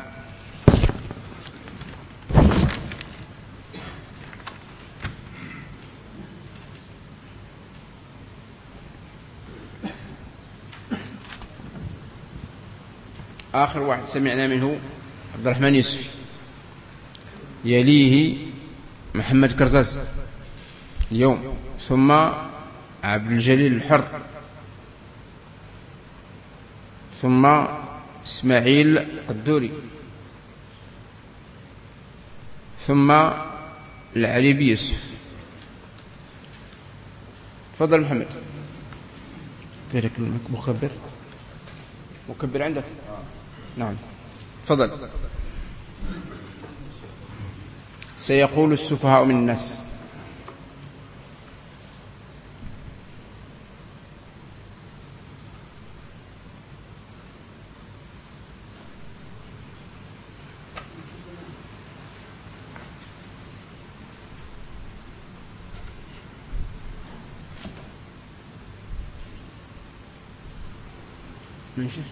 آخر واحد سمعنا منه عبد الرحمن يوسف، يليه محمد كرزاز اليوم، ثم عبد الجليل الحر، ثم إسماعيل الدوري، ثم العليبي يوسف. تفضل محمد. ترك المكبر. مكبر عندك؟ نعم تفضل. سيقول السفهاء من الناس. ماشي.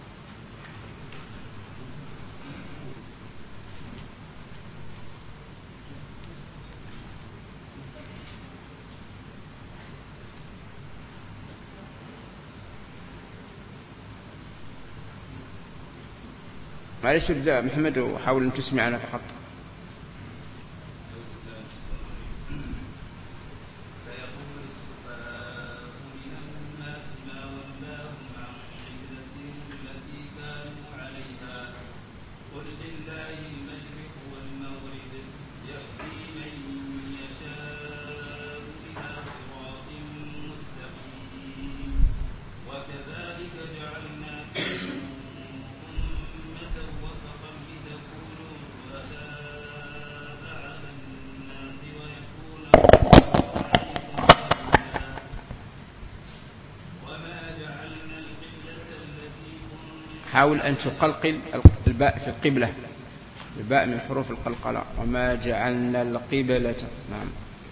معلش ابدأ محمد وحاول أن تسمعنا فقط. حاول أن تقلقل الباء في القبلة، الباء من حروف القلقلة. وما جعلنا القبلة. نعم.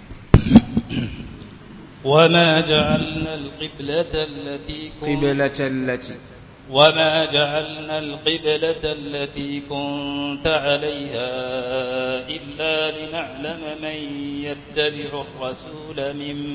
وما جعلنا القبلة التي كنت عليها إلا لنعلم من يتبع الرسول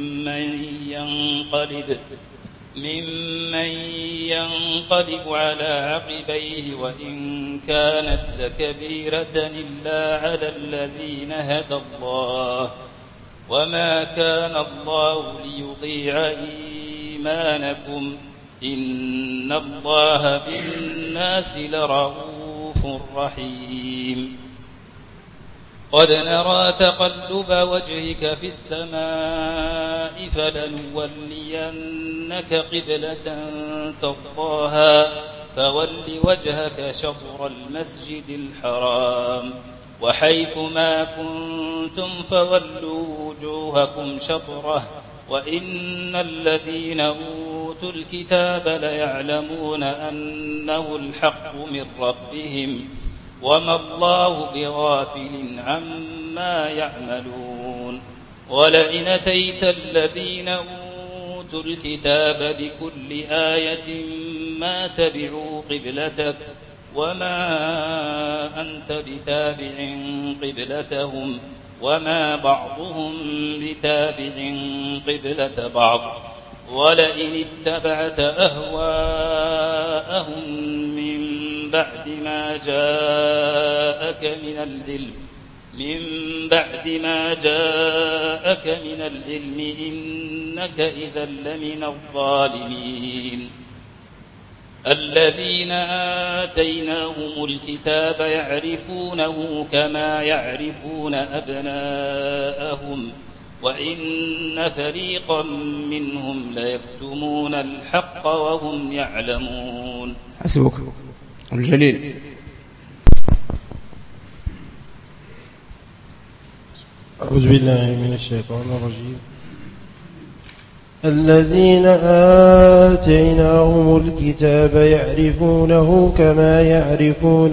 ممن ينقلب على عقبيه وإن كانت لكبيرة إلا على الذين هدى الله وما كان الله ليضيع إيمانكم إن الله بالناس لرؤوف رحيم. قد نرى تقلب وجهك في السماء فلنولينك قبلة ترضاها فول وجهك شطر المسجد الحرام وحيث ما كنتم فولوا وجوهكم شطره وإن الذين أوتوا الكتاب ليعلمون أنه الحق من ربهم وما الله بغافل عما يعملون. ولئن أتيت الذين أوتوا الكتاب بكل آية ما تبعوا قبلتك وما أنت بتابع قبلتهم وما بعضهم بتابع قبلة بعض ولئن اتبعت أهواءهم من بعد ما جاءك من العلم إنك إذا لمن الظالمين. الذين آتيناهم الكتاب يعرفونه كما يعرفون أبناءهم وإن فريقا منهم ليكتمون الحق وهم يعلمون. حسبك الجليل. أعوذ بالله من الشيطان الرجيم. الذين آتيناهم الكتاب يعرفونه كما يعرفون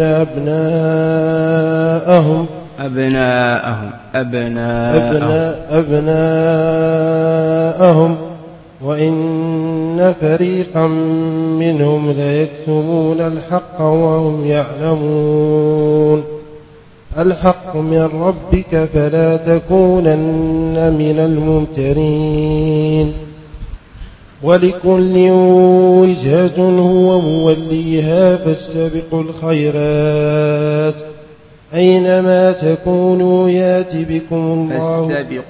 أبناءهم وإن فريقا منهم ليكتمون الحق وهم يعلمون. الحق من ربك فلا تكونن من الممترين. ولكل وجهة هو موليها فاستبقوا الخيرات أينما تكونوا يات بكم الله.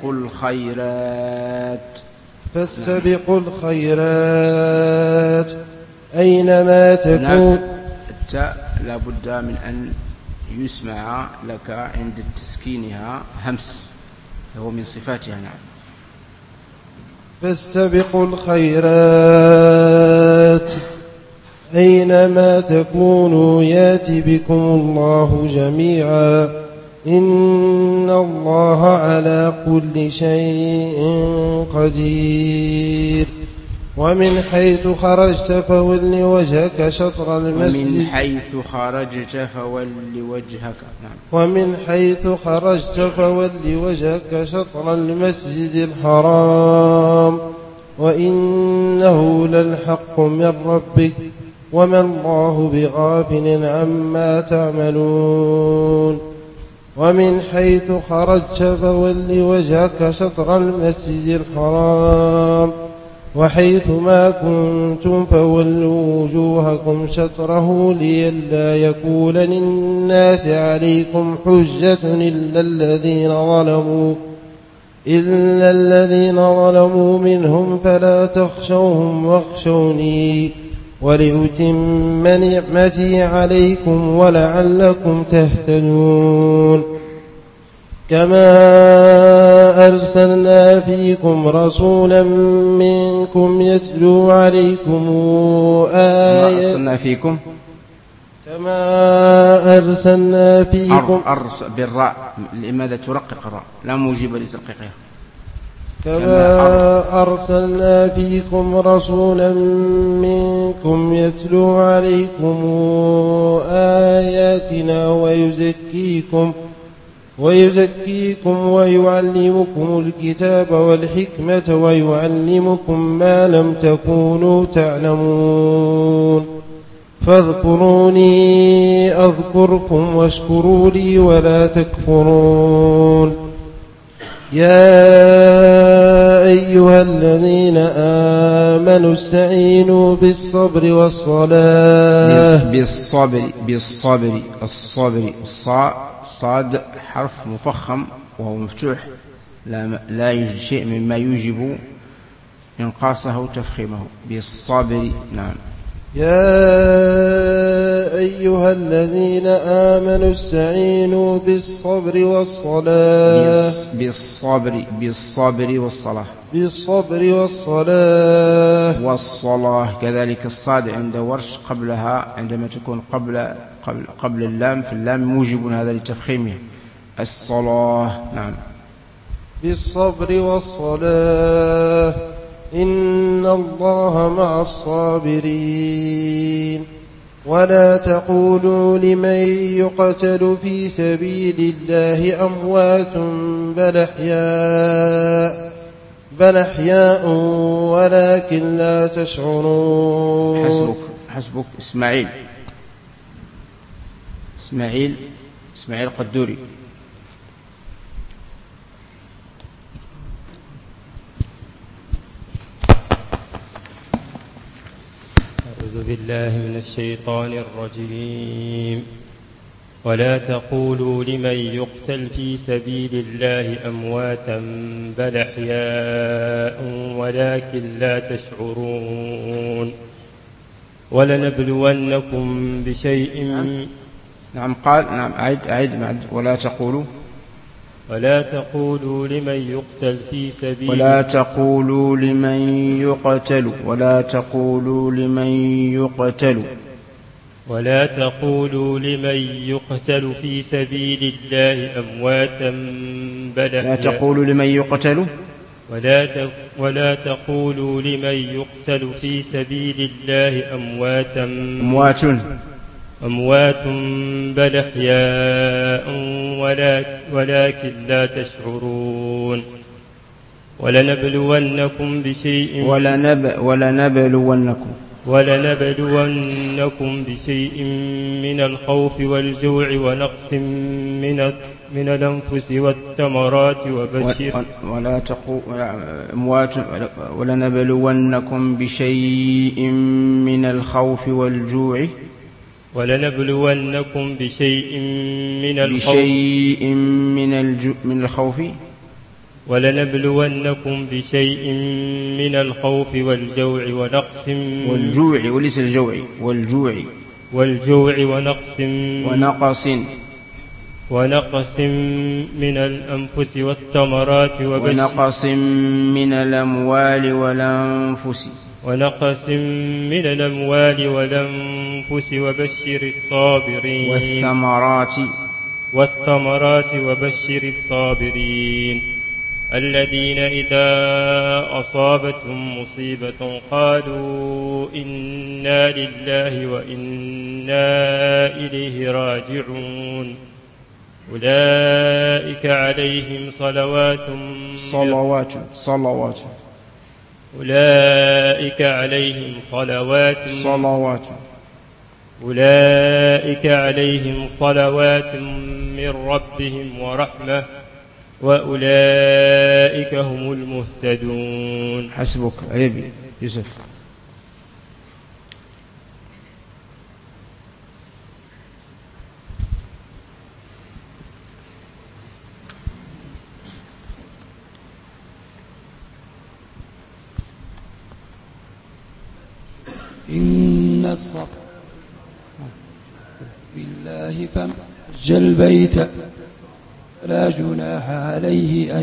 فاستبقوا الخيرات أينما تكون. التاء لا بد من أن يسمع لك عند تسكينها همس، هو من صفاتها. نعم. فاستبقوا الخيرات أينما تكونوا يات بكم الله جميعا إن الله على كل شيء قدير. ومن حيث خرجت فول وجهك شطر المسجد. ومن حيث خرجت فول وجهك شطر المسجد الحرام وإنه للحق من ربك وما الله بغافل عما تعملون. ومن حيث خرجت فول وجهك شطر المسجد الحرام وحيث ما كنتم فولوا وجوهكم شطره لئلا يكون للناس عليكم حجة إلا الذين ظلموا منهم فلا تخشوهم واخشوني ولأتم نعمتي عليكم ولعلكم تهتدون. كما أرسلنا فيكم رسولا منكم يتلو عليكم آياتنا. كما أرسلنا فيكم بالراء. لماذا ترقق الراء؟ لا موجب لترقيقها. كما أرسلنا فيكم رسولا منكم يتلو عليكم آياتنا ويزكيكم ويعلمكم الكتاب والحكمة ويعلمكم ما لم تكونوا تعلمون فاذكروني أذكركم واشكروا لي ولا تكفرون يا أيها الذين آمنوا استعينوا بالصبر والصلاة بالصبر الصاد حرف مفخم وهو مفتوح لا يوجد شيء مما يوجب إنقاصه وتفخيمه. بالصبر. نعم. يا أيها الذين آمنوا استعينوا بالصبر والصلاة. بالصبر والصلاة. بالصبر والصلاة. والصلاة كذلك الصاد عند ورش قبلها عندما تكون قبل اللام في اللام موجب هذا لتفخيمه. الصلاة. نعم. بالصبر والصلاة إن الله مع الصابرين ولا تقولوا لمن يقتل في سبيل الله أموات بل أحياء ولكن لا تشعرون. حسبك إسماعيل قدوري. أعوذ بالله من الشيطان الرجيم. ولا تقولوا لمن يقتل في سبيل الله أمواتا بل أحياء ولكن لا تشعرون ولنبلونكم بشيء. نعم قال. نعم أعد. ولا تقولوا لمن يقتل في سبيل ولا تقولوا لمن يقتل في سبيل الله أمواتا بل لا تقولوا لمن يقتل في سبيل الله أموات بل أحياء ولكن لا تشعرون ولنبلونكم بشيء من الخوف والجوع ونقص من الأنفس والثمرات ولنبلونكم بشيء من الخوف والجوع ونقص من الأنفس والثمرات ونقص من الأموال والأنفس وبشر الصابرين. والثمرات وبشر الصابرين الذين إذا أصابتهم مصيبة قالوا إنا لله وإنا إليه راجعون أولئك عليهم صلوات من ربهم ورحمة وأولئك هم المهتدون. حسبك أبي يوسف. إن الصبر بالله فمن حج البيت لا جناح عليه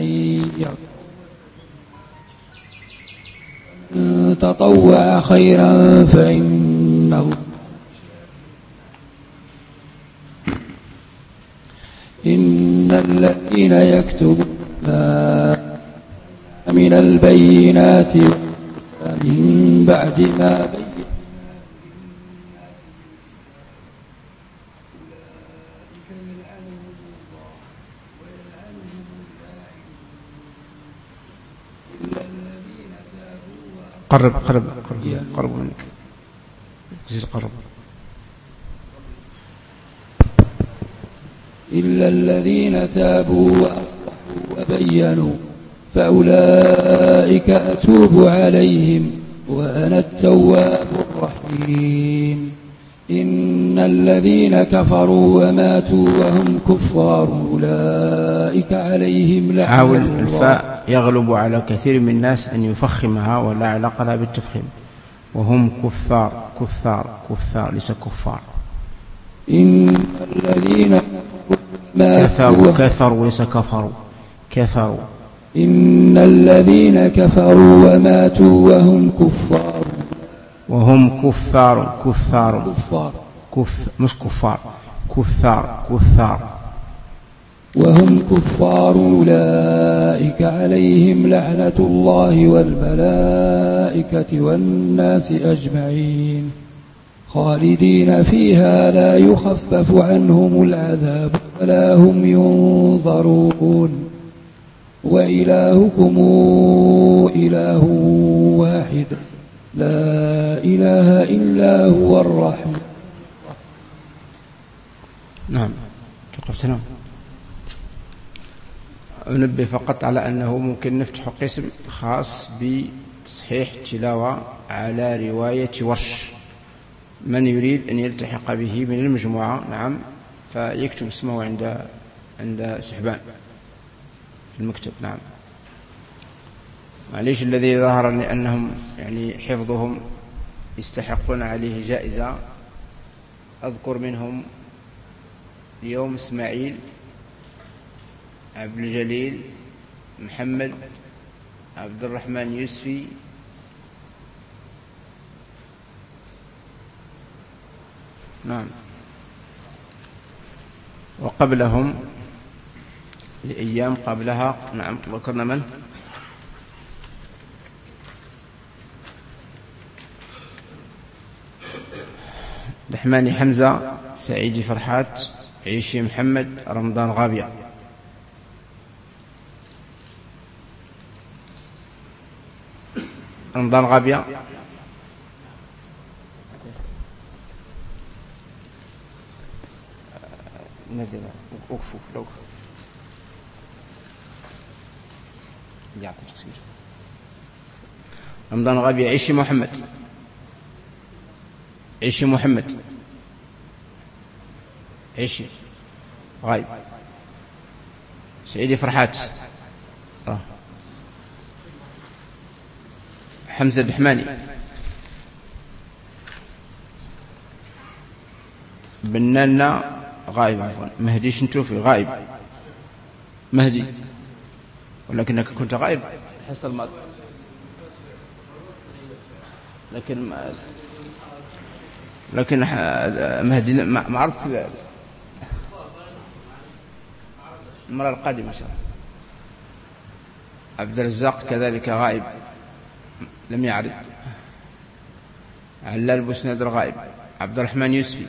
أن تطوع خيرا فإنه إن الذين يكتبون من من البينات من بعد ما بين قرب منك زيد قرب. إلا الذين تابوا وأصلحوا وبينوا فأولئك أتوب عليهم وأنا التواب الرحيم. إن الذين كفروا وماتوا وهم كفار أولئك عليهم لعنة حاول الله. الفاء يغلب على كثير من الناس أن يفخمها ولا علاقة لها بالتفخيم. وهم كفار ليس كفار. إن الذين كفروا ليس كفروا. إن الذين كفروا وماتوا وهم كفار مش كفار وهم كفار أولئك عليهم لعنة الله والملائكة والناس أجمعين خالدين فيها لا يخفف عنهم العذاب ولا هم ينظرون وإلهكم إله واحد لا إله إلا هو الرحمن. نعم. سلام. أنبه فقط على أنه ممكن نفتح قسم خاص بتصحيح التلاوة على رواية ورش. من يريد أن يلتحق به من المجموعة نعم فيكتب اسمه عند سحبان في المكتب. نعم. معليش الذي ظهر لأنهم يعني حفظهم يستحقون عليه جائزة. أذكر منهم اليوم إسماعيل، عبد الجليل، محمد، عبد الرحمن يوسفي، نعم. وقبلهم لأيام قبلها نعم ذكرنا من؟ دحماني حمزة، سعيد فرحات، عيشي محمد، رمضان غابية. رمضان غابية نادر وقفوا يعطي تقسيم. رمضان غابية، عيشي محمد، عيشي غايب، سعيدي فرحات، حمزة الدحماني، بنانا غايب، عفوا مهدي شنتوفي غايب، مهدي ولكنك كنت غايب الحصة الماضية، لكن مهدي ما عرفت المرة القادمة إن شاء الله. عبد الرزاق كذلك غائب لم يعرض. علال بوسنادر غائب. عبد الرحمن يوسفي،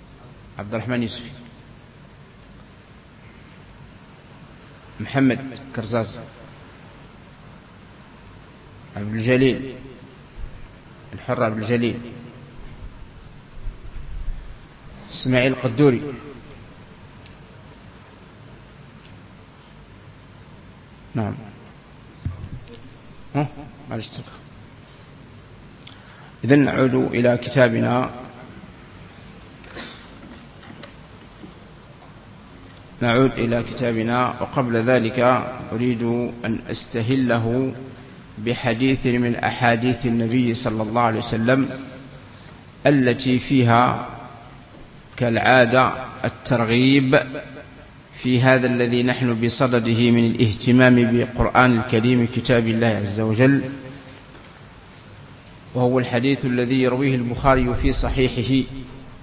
محمد كرزاز، عبد الجليل الحر، عبد الجليل، اسماعيل قدوري، نعم. معلش تفضل. إذن نعود إلى كتابنا. وقبل ذلك أريد أن أستهله بحديث من أحاديث النبي صلى الله عليه وسلم التي فيها كالعادة الترغيب في هذا الذي نحن بصدده من الاهتمام بالقرآن الكريم كتاب الله عز وجل، وهو الحديث الذي يرويه البخاري في صحيحه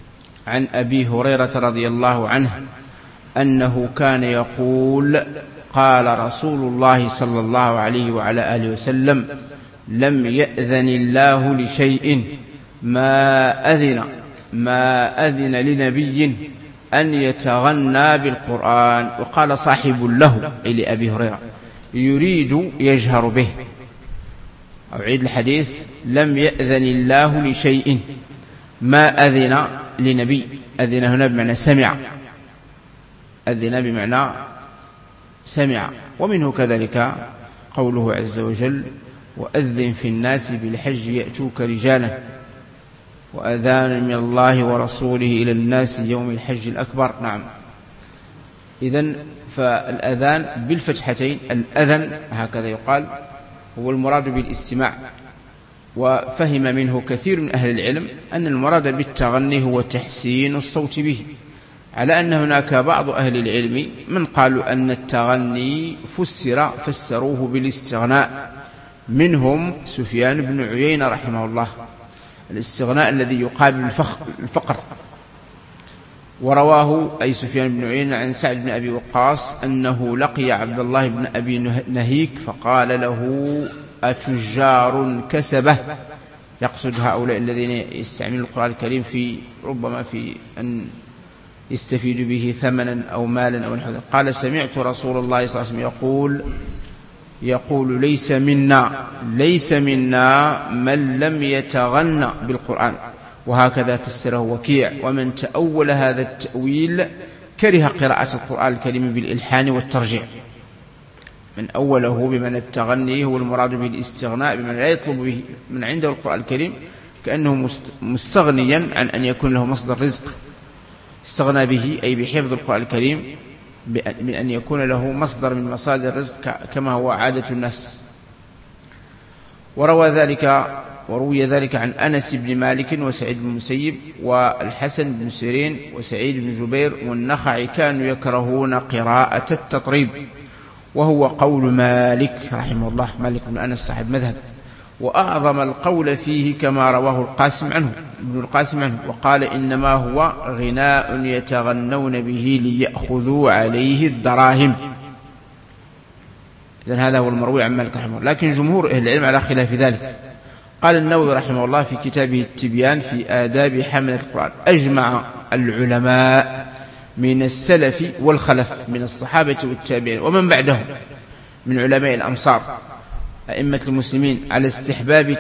عن أبي هريرة رضي الله عنه أنه كان يقول: قال رسول الله صلى الله عليه وعلى آله وسلم: لم يأذن الله لشيء ما أذن لنبي أن يتغنى بالقرآن. وقال صاحب له أي لأبي هريرة: يريد يجهر به. أعيد الحديث: لم يأذن الله لشيء ما أذن لنبي. أذن هنا بمعنى سمع، أذن بمعنى سمع. ومنه كذلك قوله عز وجل: وأذن في الناس بالحج يأتوك رجالا وأذان من الله ورسوله إلى الناس يوم الحج الأكبر. نعم. إذن فالأذان بالفتحتين، الأذن هكذا يقال، هو المراد بالاستماع. وفهم منه كثير من أهل العلم أن المراد بالتغني هو تحسين الصوت به، على أن هناك بعض أهل العلم من قالوا أن التغني فسروه بالاستغناء، منهم سفيان بن عيينة رحمه الله، الاستغناء الذي يقابل الفقر. ورواه أي سفيان بن عيينة عن سعد بن أبي وقاص أنه لقي عبد الله بن أبي نهيك فقال له: أتجار كسبه، يقصد هؤلاء الذين يستعملون القرآن الكريم ربما في أن يستفيدوا به ثمنا أو مالا أو نحو ذلك. قال: سمعت رسول الله صلى الله عليه وسلم يقول ليس منا من لم يتغنى بالقرآن. وهكذا فسره وكيع. ومن تأول هذا التأويل كره قراءة القرآن الكريم بالإلحان والترجيع. من أوله بمعنى التغني هو المراد بالاستغناء، بمعنى لا يطلب به من عنده القرآن الكريم، كأنه مستغنيا عن أن يكون له مصدر رزق. استغنى به أي بحفظ القرآن الكريم من أن يكون له مصدر من مصادر الرزق كما هو عادة الناس. وروي ذلك عن أنس بن مالك وسعيد بن المسيب والحسن بن سيرين وسعيد بن جبير والنخعي كانوا يكرهون قراءة التطريب، وهو قول مالك رحمه الله، مالك بن أنس صاحب مذهب. وأعظم القول فيه كما رواه ابن القاسم عنه، وقال: إنما هو غناء يتغنون به ليأخذوا عليه الدراهم. إذن هذا هو المروي عن مالك رحمه الله. لكن جمهور أهل العلم على خلاف ذلك. قال النووي رحمه الله في كتابه التبيان في آداب حملة القرآن: أجمع العلماء من السلف والخلف من الصحابة والتابعين ومن بعدهم من علماء الأمصار أئمة المسلمين على استحباب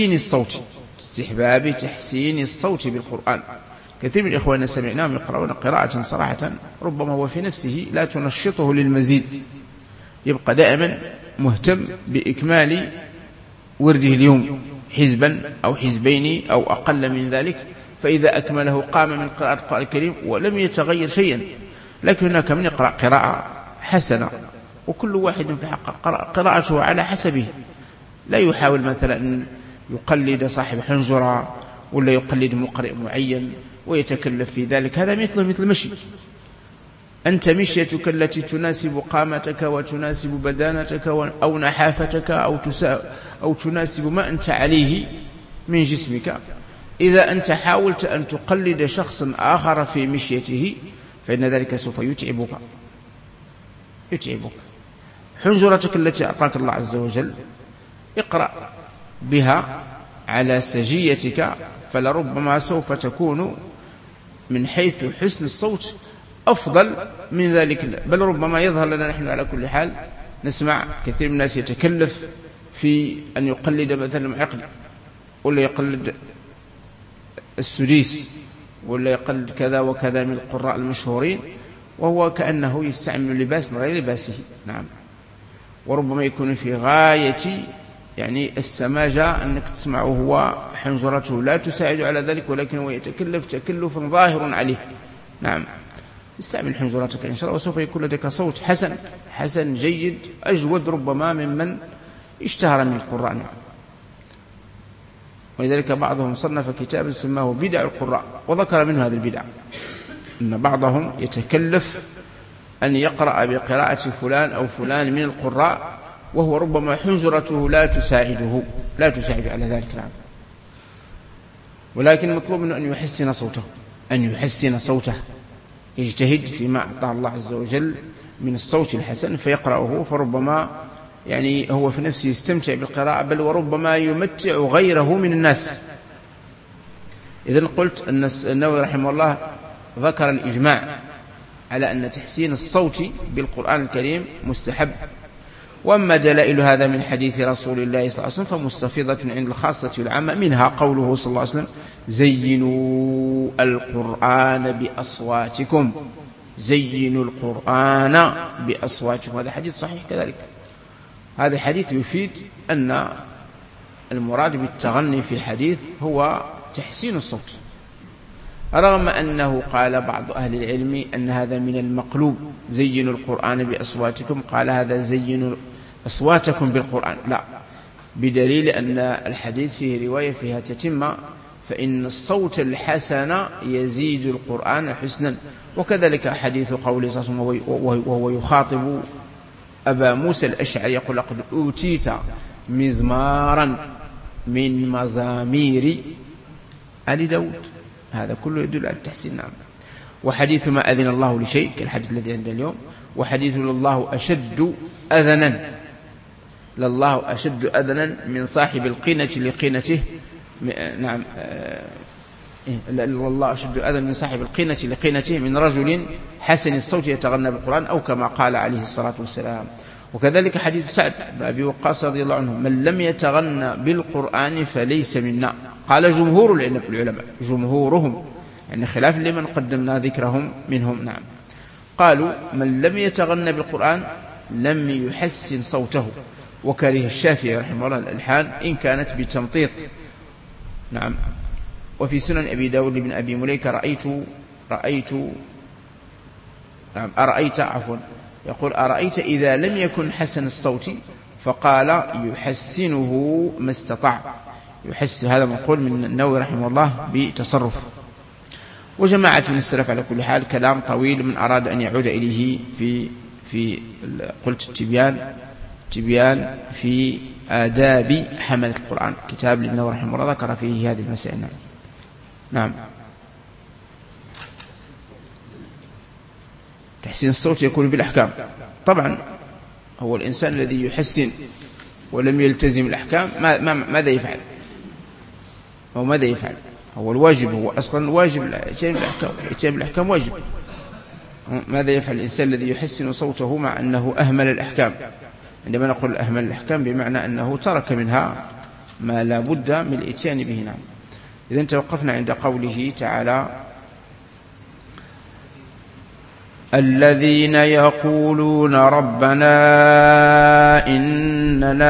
تحسين الصوت بالقرآن. كثير من إخواننا سمعناهم يقرؤون قراءة صراحة ربما هو في نفسه لا تنشطه للمزيد، يبقى دائما مهتم بإكمال ورده اليوم، حزبا أو حزبين أو أقل من ذلك، فإذا أكمله قام من قراءة القرآن الكريم ولم يتغير شيئا. لكن هناك من يقرأ قراءة حسنة، وكل واحد في الحق قراءته على حسبه، لا يحاول مثلا أن يقلد صاحب حنجرة ولا يقلد مقرئ معين ويتكلف في ذلك. هذا مثل مشي. أنت مشيتك التي تناسب قامتك وتناسب بدانتك أو نحافتك أو تناسب ما أنت عليه من جسمك. إذا أنت حاولت أن تقلد شخصا آخر في مشيته فإن ذلك سوف يتعبك. حنجرتك التي أعطاك الله عز وجل اقرأ بها على سجيتك، فلربما سوف تكون من حيث حسن الصوت أفضل من ذلك، بل ربما يظهر لنا نحن على كل حال نسمع كثير من الناس يتكلف في أن يقلد مثلا معقل ولا يقلد السديس ولا يقلد كذا وكذا من القراء المشهورين، وهو كأنه يستعمل لباس غير لباسه. نعم. وربما يكون في غاية يعني السماجة أنك تسمعه هو حنجرته لا تساعد على ذلك، ولكن هو يتكلف تكلفا ظاهر عليه. نعم. استعمل حنجرتك إن شاء الله وسوف يكون لديك صوت حسن جيد أجود ربما ممن اشتهر من القراء. ولذلك بعضهم صنف كتابا سماه بدع القراء وذكر منه هذه البدع، أن بعضهم يتكلف أن يقرأ بقراءة فلان أو فلان من القراء وهو ربما حنجرته لا تساعد على ذلك. نعم. ولكن مطلوب منه أن يحسن صوته، يجتهد فيما أعطاه الله عز وجل من الصوت الحسن فيقرأه، فربما يعني هو في نفسه يستمتع بالقراءة، بل وربما يمتع غيره من الناس. إذن قلت أن النووي رحمه الله ذكر الإجماع على أن تحسين الصوت بالقرآن الكريم مستحب. وأما دلائل هذا من حديث رسول الله صلى الله عليه وسلم فمستفيضة عند الخاصة والعامة، منها قوله صلى الله عليه وسلم: زينوا القرآن بأصواتكم، زينوا القرآن بأصواتكم. هذا حديث صحيح كذلك. هذا الحديث يفيد أن المراد بالتغني في الحديث هو تحسين الصوت، رغم أنه قال بعض أهل العلم أن هذا من المقلوب، زينوا القرآن بأصواتكم، قال هذا زينوا أصواتكم بالقرآن، لا، بدليل أن الحديث فيه رواية فيها تتمة، فإن الصوت الحسن يزيد القرآن حسنا. وكذلك حديث قوله صلى الله عليه وسلم وهو يخاطب أبا موسى الأشعري يقول: لقد أوتيت مزمارا من مزامير آل داود. هذا كله يدل على التحسين. نعم. وحديث ما أذن الله لشيء كالحديث الذي عندنا اليوم، وحديث لله أشد أذنا، لله أشد أذنا من صاحب القينة لقينته. نعم، لله أشد أذنا من صاحب القينة لقينته من رجل حسن الصوت يتغنى بالقرآن، أو كما قال عليه الصلاة والسلام. وكذلك حديث سعد بن أبي وقاص رضي الله عنه: من لم يتغنى بالقرآن فليس منا. قال جمهور العلماء، جمهورهم يعني خلاف لمن قدمنا ذكرهم منهم. نعم، قالوا من لم يتغنى بالقرآن لم يحسن صوته، وكره الشافعي رحمه الله الألحان إن كانت بتمطيط. نعم. وفي سنن أبي داود بن أبي مليكة يقول: أرأيت إذا لم يكن حسن الصوت، فقال: يحسنه ما استطاع. يحسن، هذا منقول من النووي رحمه الله بتصرف. وجماعة من السلف على كل حال، كلام طويل من أراد أن يعود إليه في قلت تبيان في آداب حملة القرآن، كتاب للنووي رحمه الله ذكر فيه هذه المسائل. نعم. تحسين الصوت يكون بالأحكام. طبعا هو الإنسان الذي يحسن ولم يلتزم الأحكام ماذا يفعل؟ هو الواجب، هو أصلا واجب الإتيان بالأحكام واجب. ماذا يفعل الإنسان الذي يحسن صوته مع أنه أهمل الأحكام؟ عندما نقول أهمل الأحكام بمعنى أنه ترك منها ما لا بد من الإتيان به. نعم. إذن توقفنا عند قوله تعالى: الذين يقولون ربنا إننا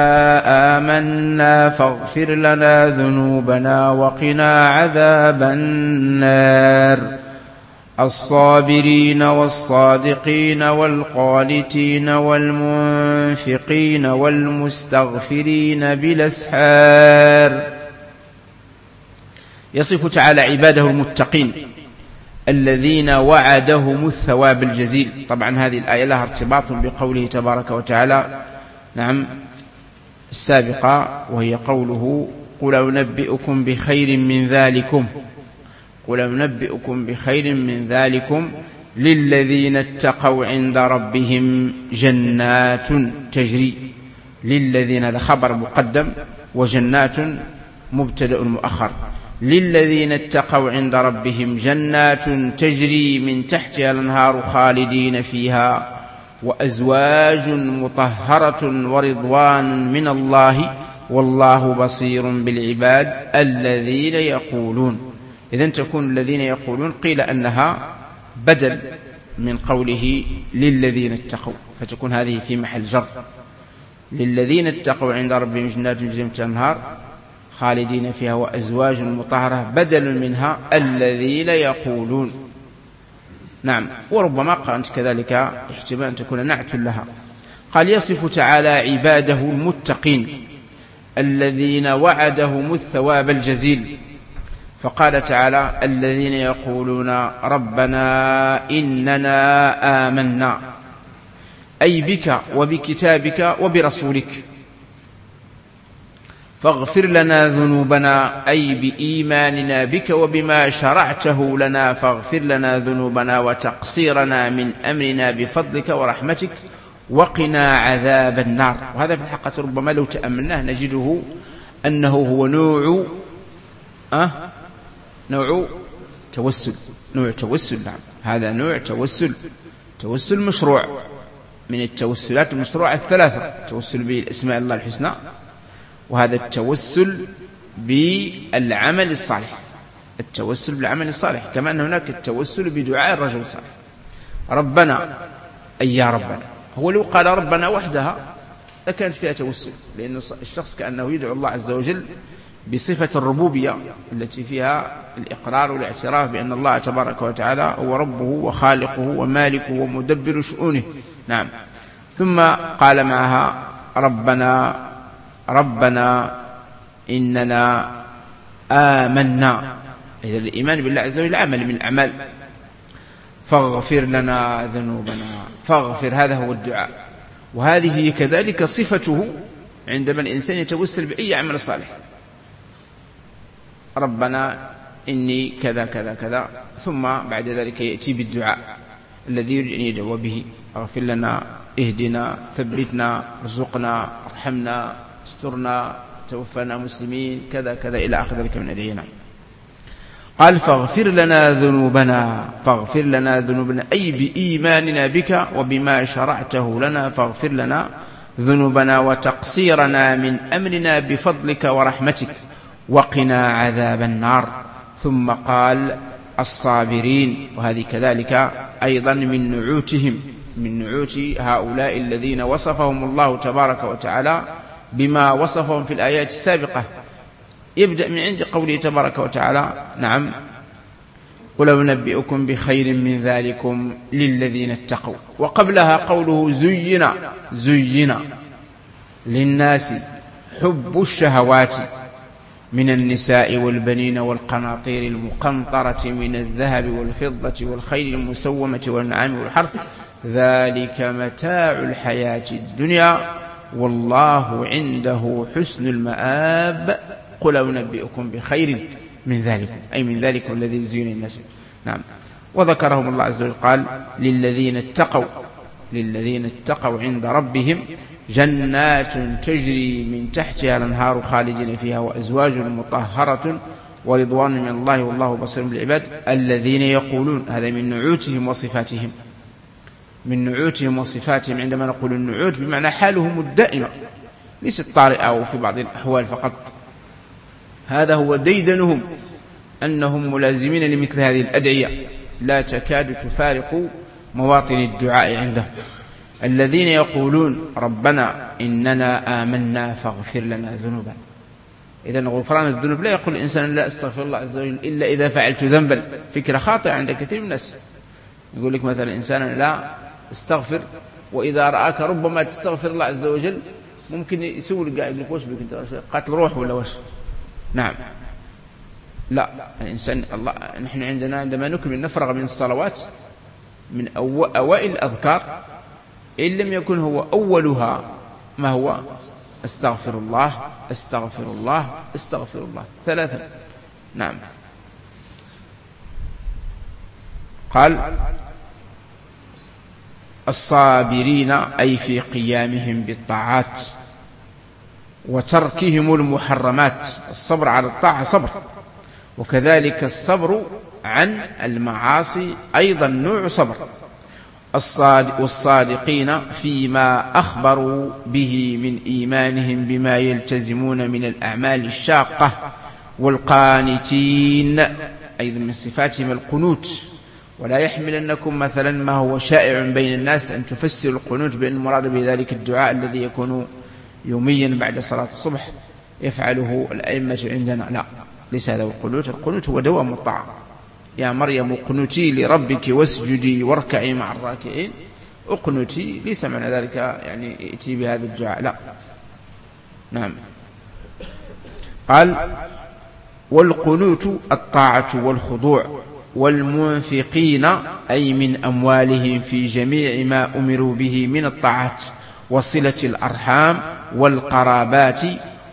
آمنا فاغفر لنا ذنوبنا وقنا عذاب النار، الصابرين والصادقين والقانتين والمنفقين والمستغفرين بالأسحار. يصف تعالى عباده المتقين الذين وعدهم الثواب الجزيل. طبعا هذه الآية لها ارتباط بقوله تبارك وتعالى نعم السابقة، وهي قوله: قل أنبئكم بخير من ذلكم، قل أنبئكم بخير من ذلكم للذين اتقوا عند ربهم جنات تجري. للذين، هذا خبر مقدم، وجنات مبتدأ مؤخر. للذين اتقوا عند ربهم جنات تجري من تحتها الأنهار خالدين فيها وأزواج مطهرة ورضوان من الله والله بصير بالعباد الذين يقولون. إذن تكون الذين يقولون قيل أنها بدل من قوله للذين اتقوا، فتكون هذه في محل جر. للذين اتقوا عند ربهم جنات تجري من تحتها الأنهار خالدين فيها وأزواج مطهرة بدل منها الذين يقولون. نعم. وربما قالت كذلك احتمال أن تكون نعت لها. قال: يصف تعالى عباده المتقين الذين وعدهم الثواب الجزيل، فقال تعالى: الذين يقولون ربنا إننا آمنا، أي بك وبكتابك وبرسولك. فاغفر لنا ذنوبنا أي بإيماننا بك وبما شرعته لنا، فاغفر لنا ذنوبنا وتقصيرنا من أمرنا بفضلك ورحمتك وقنا عذاب النار. وهذا في الحقيقة ربما لو تأملناه نجده أنه هو نوع توسل، نوع توسل. نعم، هذا نوع توسل مشروع من التوسلات المشروعة الثلاثة: التوسل بأسماء الله الحسنى، وهذا التوسل بالعمل الصالح، التوسل بالعمل الصالح، كما أن هناك التوسل بدعاء الرجل الصالح. ربنا أي يا ربنا، هو لو قال ربنا وحدها لكانت فيها توسل، لأن الشخص كأنه يدعو الله عز وجل بصفة الربوبية التي فيها الإقرار والاعتراف بأن الله تبارك وتعالى هو ربه وخالقه ومالكه ومدبر شؤونه. نعم. ثم قال معها ربنا إننا آمنا، إذا الإيمان بالله عز وجل عمل من الأعمال. فاغفر لنا ذنوبنا، فاغفر، هذا هو الدعاء، وهذه كذلك صفته عندما الإنسان يتوسل بأي عمل صالح: ربنا إني كذا كذا كذا، ثم بعد ذلك يأتي بالدعاء الذي يريد أن يدعو به: اغفر لنا، اهدنا، ثبتنا، ارزقنا، ارحمنا، استرنا، توفنا مسلمين، كذا كذا إلى آخر ذلك من الأدعية. قال فاغفر لنا ذنوبنا، فاغفر لنا ذنوبنا أي بإيماننا بك وبما شرعته لنا، فاغفر لنا ذنوبنا وتقصيرنا من أمرنا بفضلك ورحمتك وقنا عذاب النار. ثم قال الصابرين، وهذه كذلك أيضا من نعوتهم، من نعوت هؤلاء الذين وصفهم الله تبارك وتعالى بما وصفهم في الآيات السابقة. يبدأ من عند قوله تبارك وتعالى: نعم، قل أنبئكم بخير من ذلكم للذين اتقوا. وقبلها قوله زين للناس حب الشهوات من النساء والبنين والقناطير المقنطرة من الذهب والفضة والخيل المسومة والأنعام والحرث، ذلك متاع الحياة الدنيا والله عنده حسن المآب. قل أنبئكم بخير من ذلكم، أي من ذلك الذي زين الناس. نعم. وذكرهم الله عز وجل قال: للذين اتقوا عند ربهم جنات تجري من تحتها الأنهار خالدين فيها وأزواج مطهرة ورضوان من الله والله بصير بالعباد الذين يقولون. هذا من نعوتهم وصفاتهم، من نعوتهم وصفاتهم. عندما نقول النعوت بمعنى حالهم الدائمة، ليست طارئة أو في بعض الأحوال فقط، هذا هو ديدنهم، أنهم ملازمين لمثل هذه الأدعية لا تكاد تفارق مواطن الدعاء عندهم. الذين يقولون ربنا إننا آمنا فاغفر لنا ذنوبنا. إذن غفران الذنوب لا يقول الإنسان لا أستغفر الله عز وجل إلا إذا فعلت ذنبا، فكرة خاطئة عند كثير من الناس. يقول لك مثلا إنسان لا استغفر، وإذا رآك ربما تستغفر الله عز وجل ممكن يسول قاعد لك وش بك أنت، قاتل روح ولا وش. نعم، لا، الإنسان الله، نحن عندما نكمل نفرغ من الصلوات من أوائل الأذكار إن لم يكن هو أولها ما هو أستغفر الله أستغفر الله أستغفر الله 3. نعم. قال الصابرين أي في قيامهم بالطاعات وتركهم المحرمات. الصبر على الطاعة صبر، وكذلك الصبر عن المعاصي أيضا نوع صبر. والصادقين فيما أخبروا به من إيمانهم بما يلتزمون من الأعمال الشاقة. والقانتين أيضا من صفاتهم القنوت. ولا يحملنكم مثلا ما هو شائع بين الناس أن تفسر القنوت بأن المراد بذلك الدعاء الذي يكون يوميا بعد صلاة الصبح يفعله الأئمة عندنا، لا، ليس هذا القنوت. القنوت هو دوام الطاعة. يا مريم اقنتي لربك واسجدي واركعي مع الراكعين. اقنتي ليس معنى ذلك يعني ائتي بهذا الدعاء، لا. نعم. قال والقنوت الطاعة والخضوع. والمنفقين أي من أموالهم في جميع ما أمروا به من الطاعات وصلة الأرحام والقرابات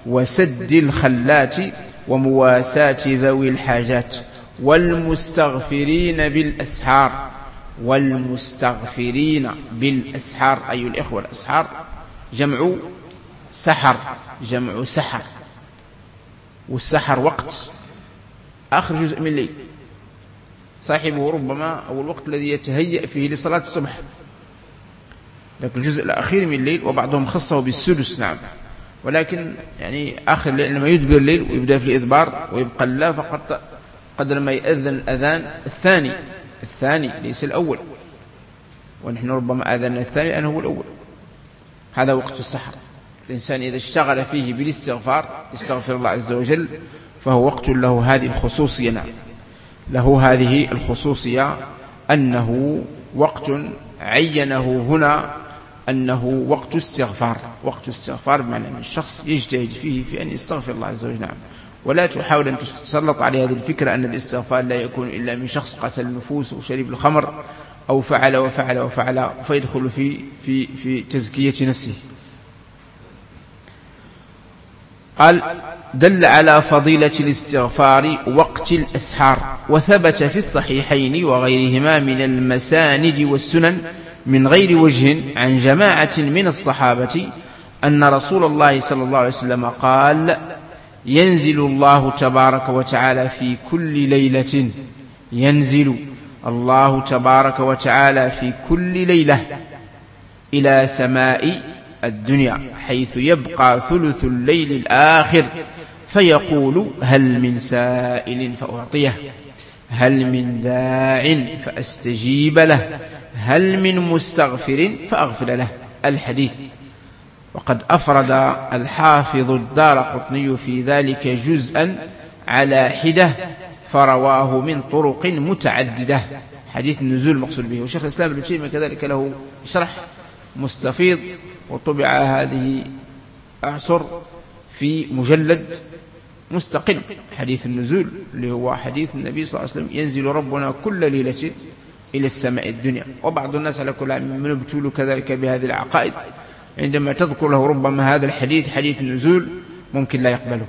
وسد الخلات ومواساة ذوي الحاجات والمستغفرين بالأسحار. والمستغفرين بالأسحار أيها الإخوة، الأسحار جمع سحر، جمع سحر، والسحر وقت آخر جزء من الليل، صاحبه ربما أو الوقت الذي يتهيأ فيه لصلاة الصبح، لكن الجزء الأخير من الليل، وبعضهم خصه بالسدس. نعم، ولكن يعني آخر الليل لما يدبر الليل ويبدأ في الإدبار ويبقى الله فقط قدر ما يأذن الأذان الثاني ليس الأول، ونحن ربما آذنا الثاني لأنه هو الأول. هذا وقت السحر. الإنسان إذا اشتغل فيه بالاستغفار يستغفر الله عز وجل فهو وقت له هذه الخصوصية. نعم، له هذه الخصوصية أنه وقت عينه هنا أنه وقت استغفار. وقت استغفار بمعنى أن الشخص يجتهد فيه في أن يستغفر الله عز وجل. نعم، ولا تحاول أن تسلط عليه هذه الفكرة أن الاستغفار لا يكون إلا من شخص قتل النفوس وشرب الخمر أو فعل وفعل وفعل فيدخل في تزكية نفسه. قال: دل على فضيلة الاستغفار وقت الأسحار، وثبت في الصحيحين وغيرهما من المساند والسنن من غير وجه عن جماعة من الصحابة أن رسول الله صلى الله عليه وسلم قال: ينزل الله تبارك وتعالى في كل ليلة، ينزل الله تبارك وتعالى في كل ليلة إلى سماء الدنيا حيث يبقى ثلث الليل الآخر فيقول: هل من سائل فأعطيه، هل من داع فأستجيب له، هل من مستغفر فأغفر له. الحديث. وقد أفرد الحافظ الدارقطني في ذلك جزءا على حدة فرواه من طرق متعددة. حديث النزول المقصود به. وشيخ الإسلام ابن تيمية كذلك له شرح مستفيض وطبع هذه أعصر في مجلد مستقل. حديث النزول اللي هو حديث النبي صلى الله عليه وسلم: ينزل ربنا كل ليلة إلى السماء الدنيا. وبعض الناس على كل عام من ابتلوا كذلك بهذه العقائد، عندما تذكر له ربما هذا الحديث حديث النزول ممكن لا يقبله،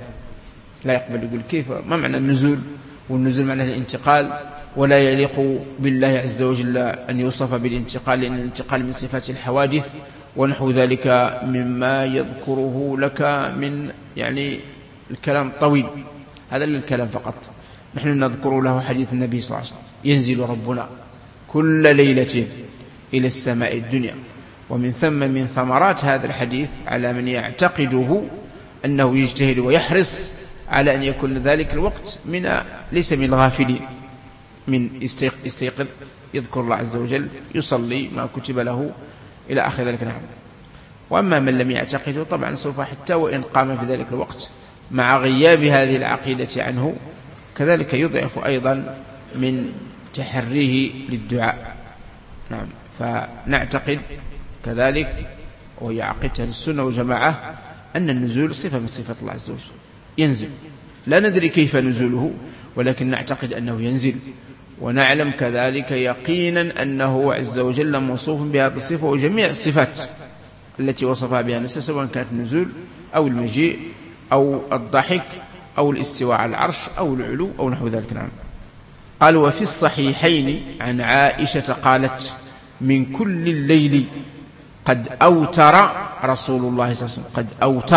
يقول كيف، ما معنى النزول؟ والنزول معنى الانتقال، ولا يليق بالله عز وجل أن يوصف بالانتقال، لأن الانتقال من صفات الحوادث ونحو ذلك مما يذكره لك من يعني الكلام طويل. هذا الكلام فقط. نحن نذكر له حديث النبي صلى الله عليه وسلم: ينزل ربنا كل ليلة إلى السماء الدنيا. ومن ثم من ثمرات هذا الحديث على من يعتقده أنه يجتهد ويحرص على أن يكون ذلك الوقت ليس من الغافلين، من يستيقظ يذكر الله عز وجل يصلي ما كتب له إلى آخر ذلك. نعم. وأما من لم يعتقده طبعا سوف حتى وإن قام في ذلك الوقت مع غياب هذه العقيدة عنه كذلك يضعف أيضا من تحريه للدعاء. نعم. فنعتقد كذلك، وهي عقيدة السنة والجماعة، أن النزول صفة من صفات الله عز وجل، ينزل. لا ندري كيف نزوله، ولكن نعتقد أنه ينزل، ونعلم كذلك يقينا أنه عز وجل موصوف بهذه الصفة وجميع الصفات التي وصفها بها نفسه، سواء كانت النزول أو المجيء أو الضحك أو الاستواء على العرش أو العلو أو نحو ذلك. نعم. قال: وفي الصحيحين عن عائشة قالت: من كل الليل قد أوتر رسول الله صلى الله عليه وسلم. قد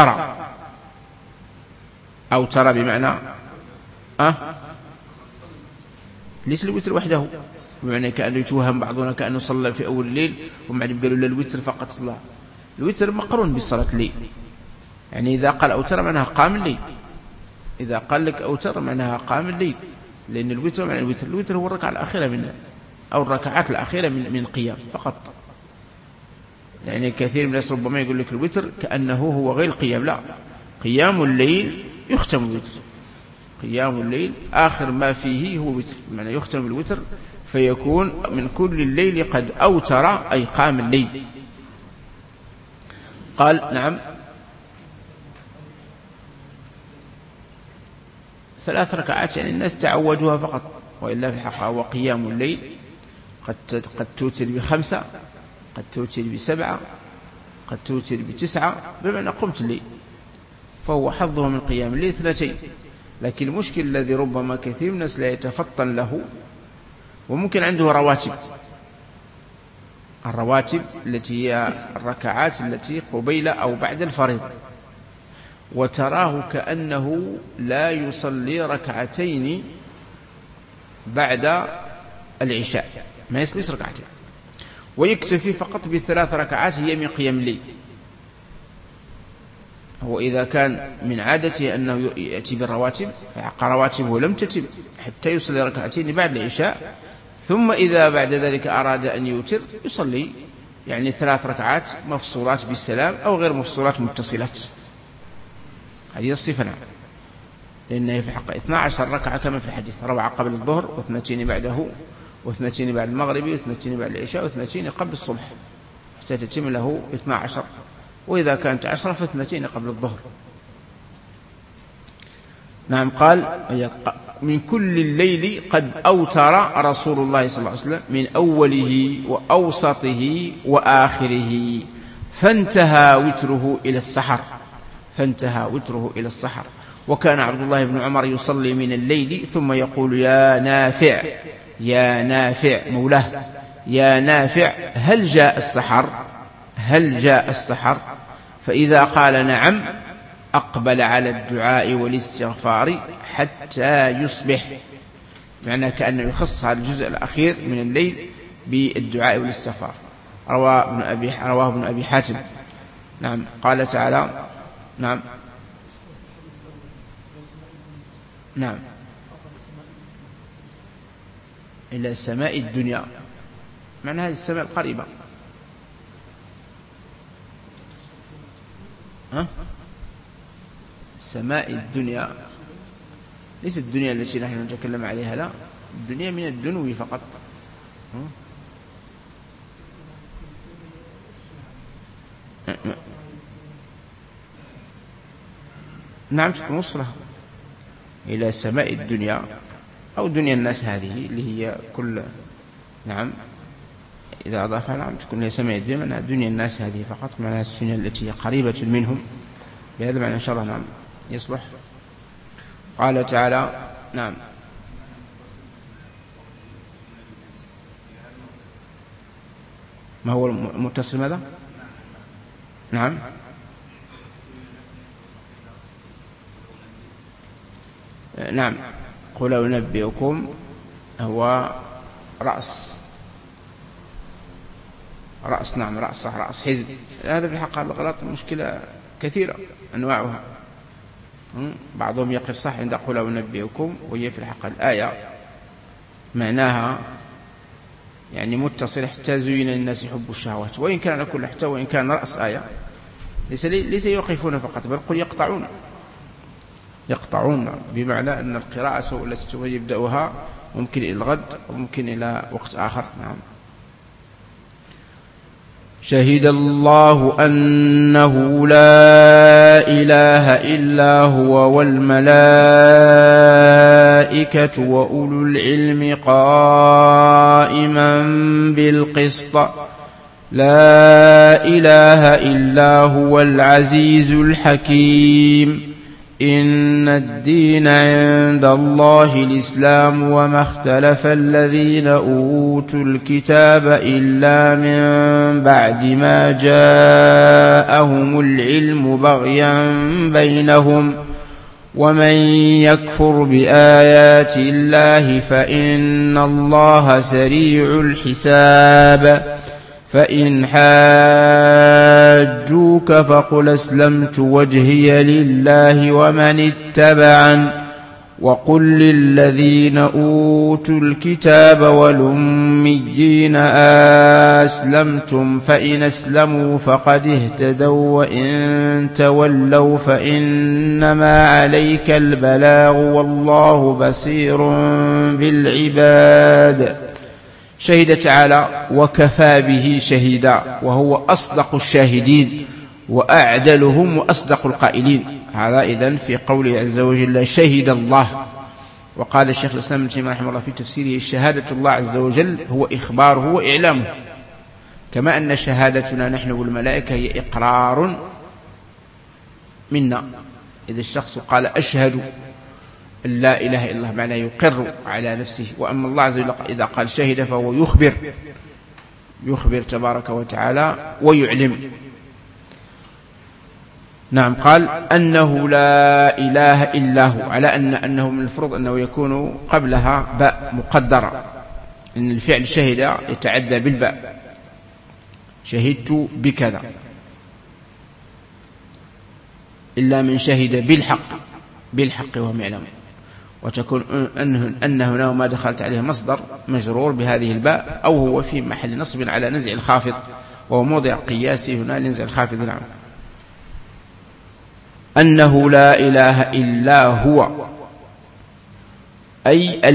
أوتر بمعنى ليس الوتر وحده، بمعنى كأنه يتوهم بعضنا كأنه صلى في أول الليل وبعدين قالوا له الوتر فقط صلى. الوتر مقرون بالصلاة الليل، يعني إذا قال أوتر معناها قام الليل، إذا قال لك أوتر معناها قام الليل، لأن الوتر معنى الوتر هو الركعة الأخيرة أو الركعات الأخيرة من قيام فقط. يعني كثير من الناس ربما يقول لك الوتر كأنه هو غير القيام. لا، قيام الليل يختم الوتر، قيام الليل آخر ما فيه هو وتر، بمعنى يختم الوتر فيكون من كل الليل قد أوتر أي قام الليل. قال: نعم، 3 ركعات، يعني الناس تعودوها فقط، وإلا في الحقيقة هو قيام الليل قد توتر ب5، قد توتر ب7، قد توتر ب9، بمعنى قمت الليل. فهو حظه من قيام الليل 2. لكن المشكل الذي ربما كثير من الناس لا يتفطن له، وممكن عنده رواتب، الرواتب التي هي الركعات التي قبيل أو بعد الفريضة، وتراه كأنه لا يصلي ركعتين بعد العشاء، ما يصليش ركعتين، ويكتفي فقط ب3 ركعات هي من قيام الليل. هو إذا كان من عادته أنه يأتي بالرواتب فحق رواتبه لم تتم حتى يصلي ركعتين بعد العشاء، ثم إذا بعد ذلك أراد أن يوتر يصلي يعني 3 ركعات مفصولات بالسلام أو غير مفصولات متصلات. هذه الصفة، نعم، لأنه في حق 12 ركعة كما في الحديث، 4 قبل الظهر و2 بعده و2 بعد المغرب و2 بعد العشاء و2 قبل الصبح حتى تتم له 12، وإذا كانت 10 ف2 قبل الظهر. نعم، قال من كل الليل قد أوتر رسول الله صلى الله عليه وسلم من أوله وأوسطه وآخره فانتهى وتره إلى السحر. وكان عبد الله بن عمر يصلي من الليل ثم يقول يا نافع مولاه، يا نافع هل جاء السحر؟ فإذا قال نعم أقبل على الدعاء والاستغفار حتى يصبح، معنى كأنه يخص هذا الجزء الأخير من الليل بالدعاء والاستغفار. رواه ابن أبي حاتم. نعم، قال تعالى نعم إلى سماء الدنيا، معنى هذه السماء القريبة. سماء الدنيا ليست الدنيا التي نحن نتكلم عليها، لا، الدنيا من الدنو فقط. نعم، تكون وصلها إلى سماء الدنيا أو دنيا الناس هذه اللي هي كل، نعم، إذا أضافها نعم تكون هي سماء الدنيا، معناها دنيا الناس هذه فقط، معناها الدنيا التي هي قريبة منهم، بهذا معنى إن شاء الله نعم يصلح. قال تعالى نعم ما هو المتصل ماذا؟ نعم نعم، قل أنبئكم هو رأس، نعم، رأس حزب. هذا في حق الغلط مشكلة كثيرة أنواعها. بعضهم يقف صح عند قل أنبئكم، وهي في الحق الآية معناها يعني متصل حتى زين للناس حب الشهوات، وإن كان كل حتى وإن كان رأس آية ليس يوقفون فقط، بل قل يقطعون، بمعنى أن القراءة التي يبدأها ممكن إلى الغد وممكن إلى وقت آخر. نعم. شهد الله أنه لا إله إلا هو والملائكة وأولو العلم قائما بالقسط لا إله إلا هو العزيز الحكيم إن الدين عند الله الإسلام وما اختلف الذين أوتوا الكتاب إلا من بعد ما جاءهم العلم بغيا بينهم ومن يكفر بآيات الله فإن الله سريع الحساب فإن حاجوك فقل أسلمت وجهي لله ومن اتبعن وقل للذين أوتوا الكتاب والأميين أسلمتم فإن أسلموا فقد اهتدوا وإن تولوا فإنما عليك البلاغ والله بصير بالعباد. شهد تعالى وكفى به شهيدا، وهو أصدق الشاهدين وأعدلهم وأصدق القائلين. هذا إذن في قوله عز وجل شهد الله. وقال الشيخ الإسلام ابن تيمية رحمه الله في تفسيره شهادة الله عز وجل هو إخباره وإعلامه، كما أن شهادتنا نحن والملائكة هي إقرار منا إذا الشخص قال أشهد أن لا إله إلا الله معناه يقر على نفسه. وأما الله عز وجل إذا قال شهد فهو يخبر تبارك وتعالى ويعلم. نعم. قال أنه لا إله إلا هو، على أنه من الفروض أنه يكون قبلها باء مقدرة، إن الفعل شهد يتعدى بالباء، شهدت بكذا، إلا من شهد بالحق وهم يعلمون. وتكون أنه هنا ما دخلت عليه مصدر مجرور بهذه الباء، أو هو في محل نصب على نزع الخافض، وهو موضع قياسي هنا لنزع الخافض. نعم. أنه لا إله إلا هو أي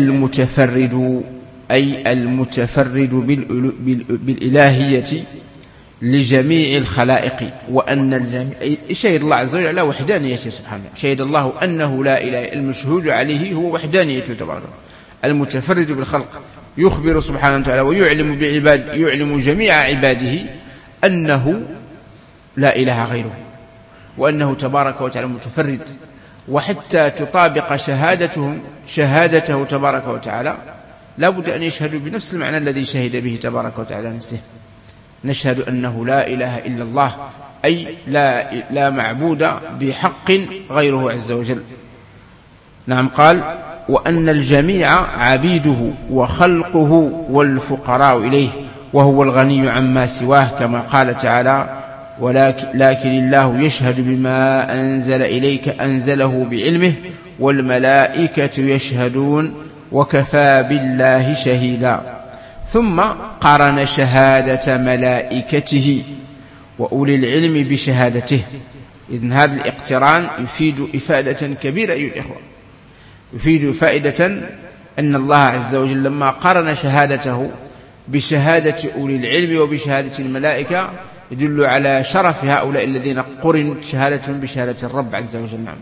المتفرد بالإلهية لجميع الخلائق، وأن الجميع شهد الله عز وجل على وحدانيته سبحانه. شهد الله أنه لا إله، المشهود عليه هو وحدانيته تبارك، المتفرد بالخلق، يخبر سبحانه وتعالى ويعلم يعلم جميع عباده أنه لا إله غيره، وأنه تبارك وتعالى متفرد. وحتى تطابق شهادته تبارك وتعالى لا بد أن يشهدوا بنفس المعنى الذي شهد به تبارك وتعالى نفسه. نشهد أنه لا إله إلا الله، أي لا معبود بحق غيره عز وجل. نعم. قال وأن الجميع عبيده وخلقه والفقراء إليه، وهو الغني عما سواه، كما قال تعالى لكن الله يشهد بما أنزل إليك أنزله بعلمه والملائكة يشهدون وكفى بالله شهيدا. ثم قارن شهادة ملائكته وأولي العلم بشهادته. إذن هذا الاقتران يفيد إفادة كبيرة أيها الإخوة، يفيد فائدة أن الله عز وجل لما قارن شهادته بشهادة أولي العلم وبشهادة الملائكة يدل على شرف هؤلاء الذين قرن شهادتهم بشهادة الرب عز وجل. نعم.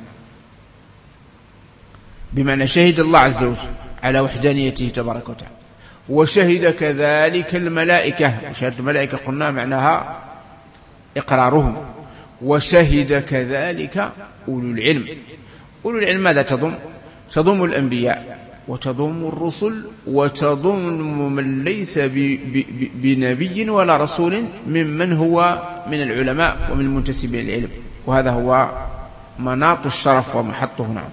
بمعنى شهد الله عز وجل على وحدانيته تبارك وتعالى، وشهد كذلك الملائكة. وشهادة الملائكة قلنا معناها إقرارهم، وشهد كذلك أولو العلم. أولو العلم ماذا تضم؟ تضم الأنبياء وتضم الرسل وتضم من ليس بنبي ولا رسول ممن هو من العلماء ومن المنتسبين للعلم، وهذا هو مناط الشرف ومحطه. نعم.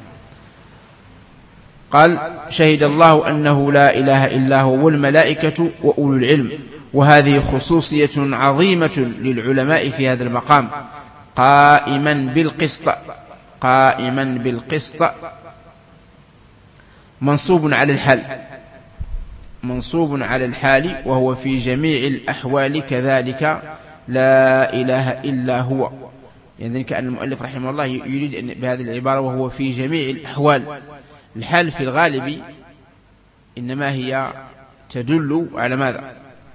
قال شهد الله أنه لا إله إلا هو والملائكة وأولو العلم، وهذه خصوصية عظيمة للعلماء في هذا المقام، قائما بالقسط منصوب على الحال، وهو في جميع الأحوال كذلك لا إله إلا هو. يعني كأن المؤلف رحمه الله يريد بهذه العبارة وهو في جميع الأحوال. الحال في الغالب إنما هي تدل على ماذا؟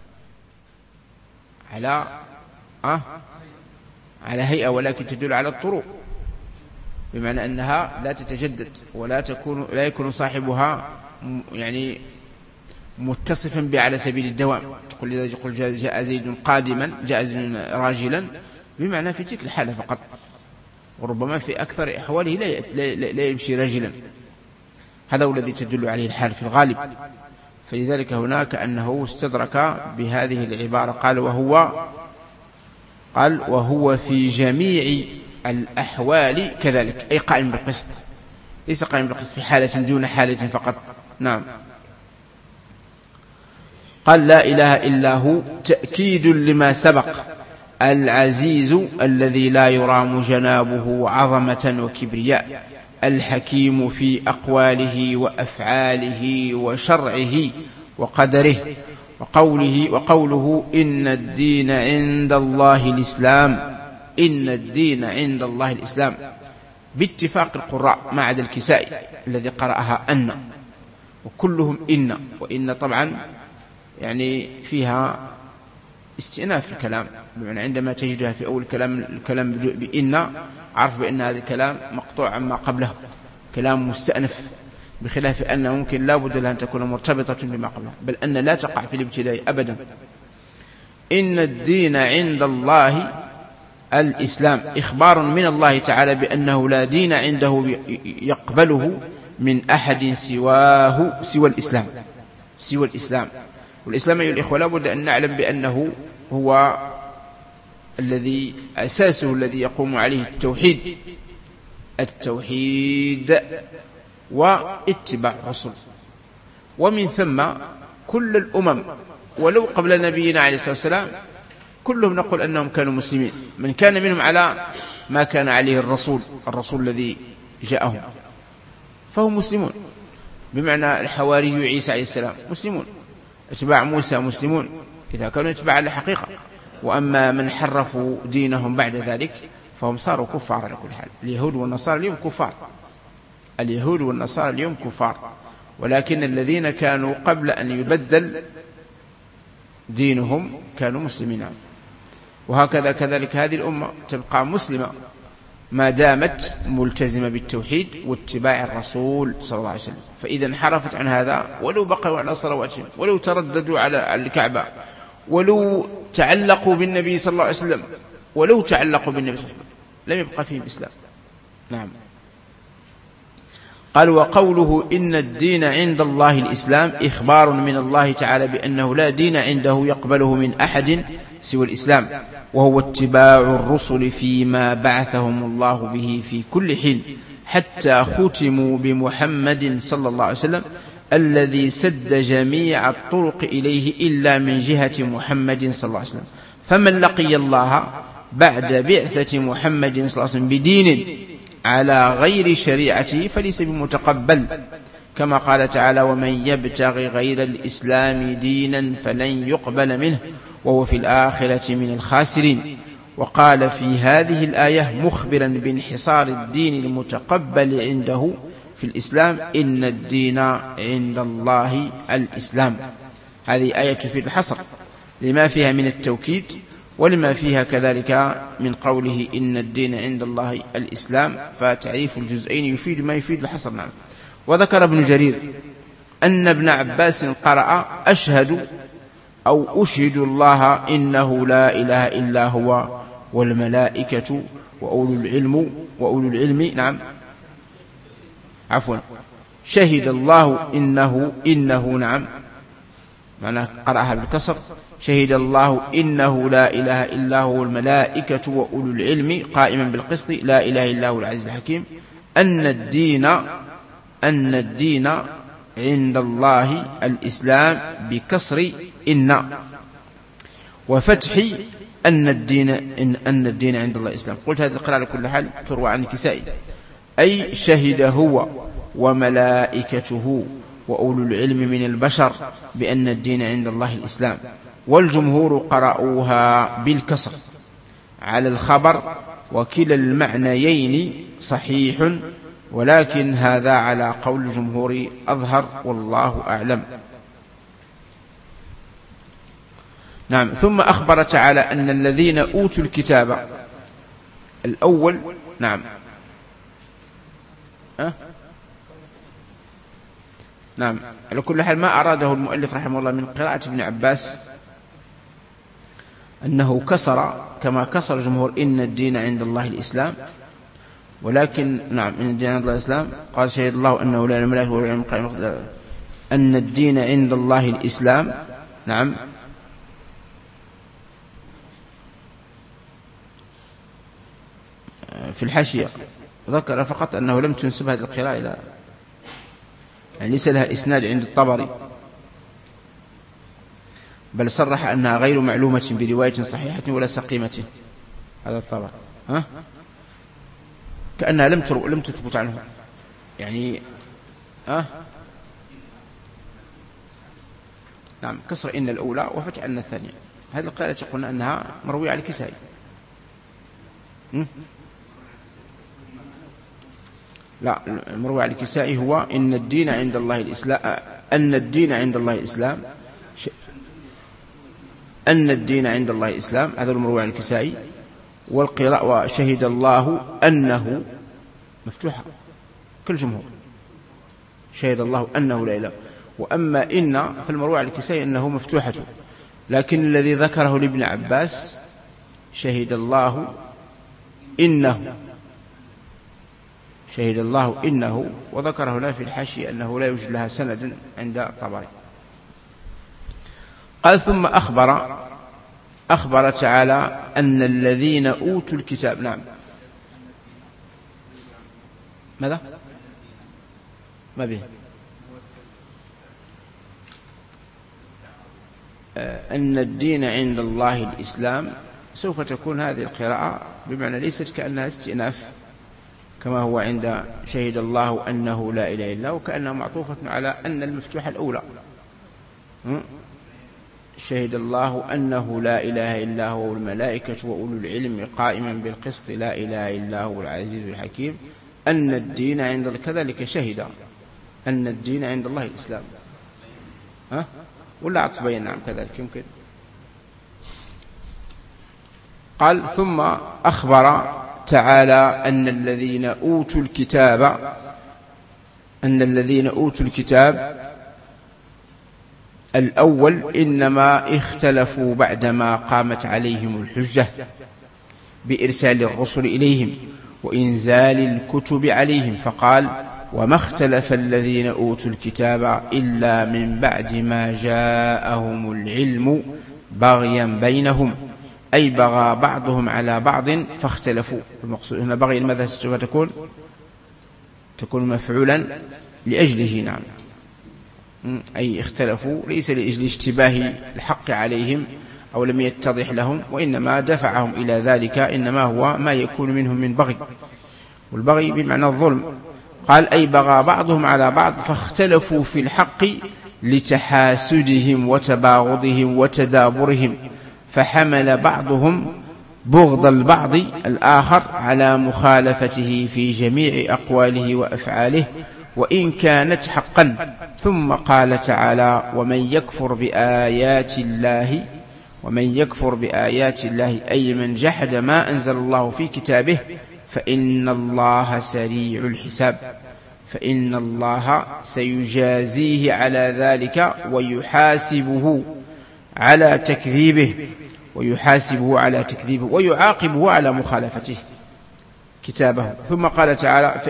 على هيئة، ولكن تدل على الطرق، بمعنى أنها لا تتجدد لا يكون صاحبها يعني متصفا بها على سبيل الدوام. تقول إذا يقول جاء زيد قادما، جاء زيد راجلا، بمعنى في تلك الحالة فقط، وربما في أكثر أحواله لا يمشي راجلا. هذا هو الذي تدل عليه الحال في الغالب. فلذلك هناك أنه استدرك بهذه العبارة، قال وهو في جميع الأحوال كذلك، أي قائم بالقسط، ليس قائم بالقسط في حالة دون حالة فقط. نعم. قال لا إله إلا هو تأكيد لما سبق، العزيز الذي لا يرام جنابه عظمة وكبرياء، الحكيم في أقواله وأفعاله وشرعه وقدره، وقوله إن الدين عند الله الإسلام. إن الدين عند الله الإسلام باتفاق القراء ما عدا الكسائي الذي قرأها أن، وكلهم إن. وإن طبعا يعني فيها استئناف الكلام، بمعنى عندما تجدها في أول الكلام بإن عرف بأن هذا الكلام مقطوع عما قبله، كلام مستأنف، بخلاف أن ممكن لا بد لها أن تكون مرتبطة بما قبله، بل أن لا تقع في الابتداء أبدا. إن الدين عند الله الإسلام، إخبار من الله تعالى بأنه لا دين عنده يقبله من أحد سوى الإسلام. والإسلام أيها الإخوة لا بد أن نعلم بأنه هو الذي أساسه الذي يقوم عليه التوحيد واتباع الرسل، ومن ثم كل الأمم ولو قبل نبينا عليه الصلاة والسلام كلهم نقول أنهم كانوا مسلمين، من كان منهم على ما كان عليه الرسول الذي جاءهم فهم مسلمون، بمعنى الحواري عيسى عليه السلام مسلمون، اتباع موسى مسلمون إذا كانوا اتباع على الحقيقة. وأما من حرفوا دينهم بعد ذلك فهم صاروا كفار على كل حال. اليهود والنصارى اليوم كفار، ولكن الذين كانوا قبل أن يبدل دينهم كانوا مسلمين. وهكذا كذلك هذه الأمة تبقى مسلمة ما دامت ملتزمة بالتوحيد واتباع الرسول صلى الله عليه وسلم. فإذا انحرفت عن هذا ولو بقوا على صلواتهم، ولو ترددوا على الكعبة، ولو تعلقوا بالنبي صلى الله عليه وسلم، لم يبقى فيهم إسلام. نعم. قال: وقوله إن الدين عند الله الإسلام إخبار من الله تعالى بأنه لا دين عنده يقبله من أحد سوى الإسلام، وهو اتباع الرسل فيما بعثهم الله به في كل حين، حتى ختموا بمحمد صلى الله عليه وسلم الذي سد جميع الطرق إليه إلا من جهة محمد صلى الله عليه وسلم. فمن لقي الله بعد بعثة محمد صلى الله عليه وسلم بدين على غير شريعته فليس بمتقبل، كما قال تعالى: ومن يبتغي غير الإسلام دينا فلن يقبل منه وهو في الآخرة من الخاسرين. وقال في هذه الآية مخبرا بانحصار الدين المتقبل عنده في الإسلام: إن الدين عند الله الإسلام. هذه آية تفيد الحصر لما فيها من التوكيد، ولما فيها كذلك من قوله إن الدين عند الله الإسلام، فتعريف الجزئين يفيد ما يفيد الحصر. نعم. وذكر ابن جرير أن ابن عباس قرأ: أشهد أو أشهد الله إنه لا إله إلا هو والملائكة وأولو العلم نعم عفوا شهد الله إنه نعم معناه قرأها بالكسر: شهد الله إنه لا إله إلا هو والملائكة وأولو العلم قائما بالقسط لا إله إلا هو العزيز الحكيم أن الدين عند الله الإسلام بكسر إن، وفتح أن الدين عند الله الإسلام. قلت هذه القراءة لكل حال تروى عن الكسائي، أي شهد هو وملائكته وأولو العلم من البشر بأن الدين عند الله الإسلام. والجمهور قرأوها بالكسر على الخبر، وكلا المعنيين صحيح، ولكن هذا على قول الجمهور أظهر والله أعلم. نعم. ثم أخبر تعالى أن الذين أوتوا الكتاب الأول نعم نعم على كل حال ما أراده المؤلف رحمه الله من قراءة ابن عباس أنه كسر كما كسر الجمهور إن الدين عند الله الإسلام، ولكن نعم إن الدين عند الله الإسلام قال: شهد الله أنه لا إله إلا هو والعلم قائم أن الدين عند الله الإسلام. نعم. في الحاشية ذكر فقط أنه لم تنسب هذه القراءة إلى يعني ليس لها إسناد عند الطبري، بل صرح أنها غير معلومة برواية صحيحة ولا سقيمة. هذا الطبري كأنها لم تثبت عنه يعني نعم كسر إن الأولى وفتح أن الثانية. هذه القراءة قلنا أنها مروية على الكسائي. لا، المروي على الكسائي هو إن الدين عند الله الإسلام أن الدين عند الله الإسلام أن الدين عند الله الإسلام. هذا المروي على الكسائي. والقراءة وشهد الله أنه مفتوحة كالجمهور، شهد الله أنه لا إله. وأما إن فالمروي على الكسائي أنه مفتوحة، لكن الذي ذكره لابن عباس شهد الله إنه، شهد الله إنه، وذكر هنا في الحاشية أنه لا يوجد لها سند عند الطبري. قال ثم أخبر تعالى أن الذين أوتوا الكتاب. نعم. ماذا؟ ما به؟ أن الدين عند الله الإسلام. سوف تكون هذه القراءة بمعنى ليست كأنها استئناف كما هو عند شهد الله أنه لا إله إلا هو، وكأنها معطوفة على أن المفتوح الأولى. شهد الله أنه لا إله إلا هو والملائكة وأولو العلم قائما بالقسط لا إله إلا هو العزيز الحكيم أن الدين عند كذلك شهد أن الدين عند الله الإسلام. ولا عطف بين؟ نعم كذلك يمكن. قال ثم أخبر تعالى أن الذين أوتوا الكتاب الأول إنما اختلفوا بعدما قامت عليهم الحجة بإرسال الرسل إليهم وإنزال الكتب عليهم، فقال وما اختلف الذين أوتوا الكتاب إلا من بعد ما جاءهم العلم بغيا بينهم، أي بغى بعضهم على بعض فاختلفوا. المقصود هنا بغي ماذا سوف تكون مفعولا لأجله. نعم. أي اختلفوا ليس لأجل اشتباه الحق عليهم أو لم يتضح لهم، وإنما دفعهم إلى ذلك إنما هو ما يكون منهم من بغي، والبغي بمعنى الظلم. قال أي بغى بعضهم على بعض فاختلفوا في الحق لتحاسدهم وتباغضهم وتدابرهم، فحمل بعضهم بغض البعض الآخر على مخالفته في جميع أقواله وأفعاله وإن كانت حقا. ثم قال تعالى ومن يكفر بآيات الله أي من جحد ما أنزل الله في كتابه فإن الله سريع الحساب، فإن الله سيجازيه على ذلك ويحاسبه على تكذيبه ويعاقبه على مخالفته كتابه. ثم قال تعالى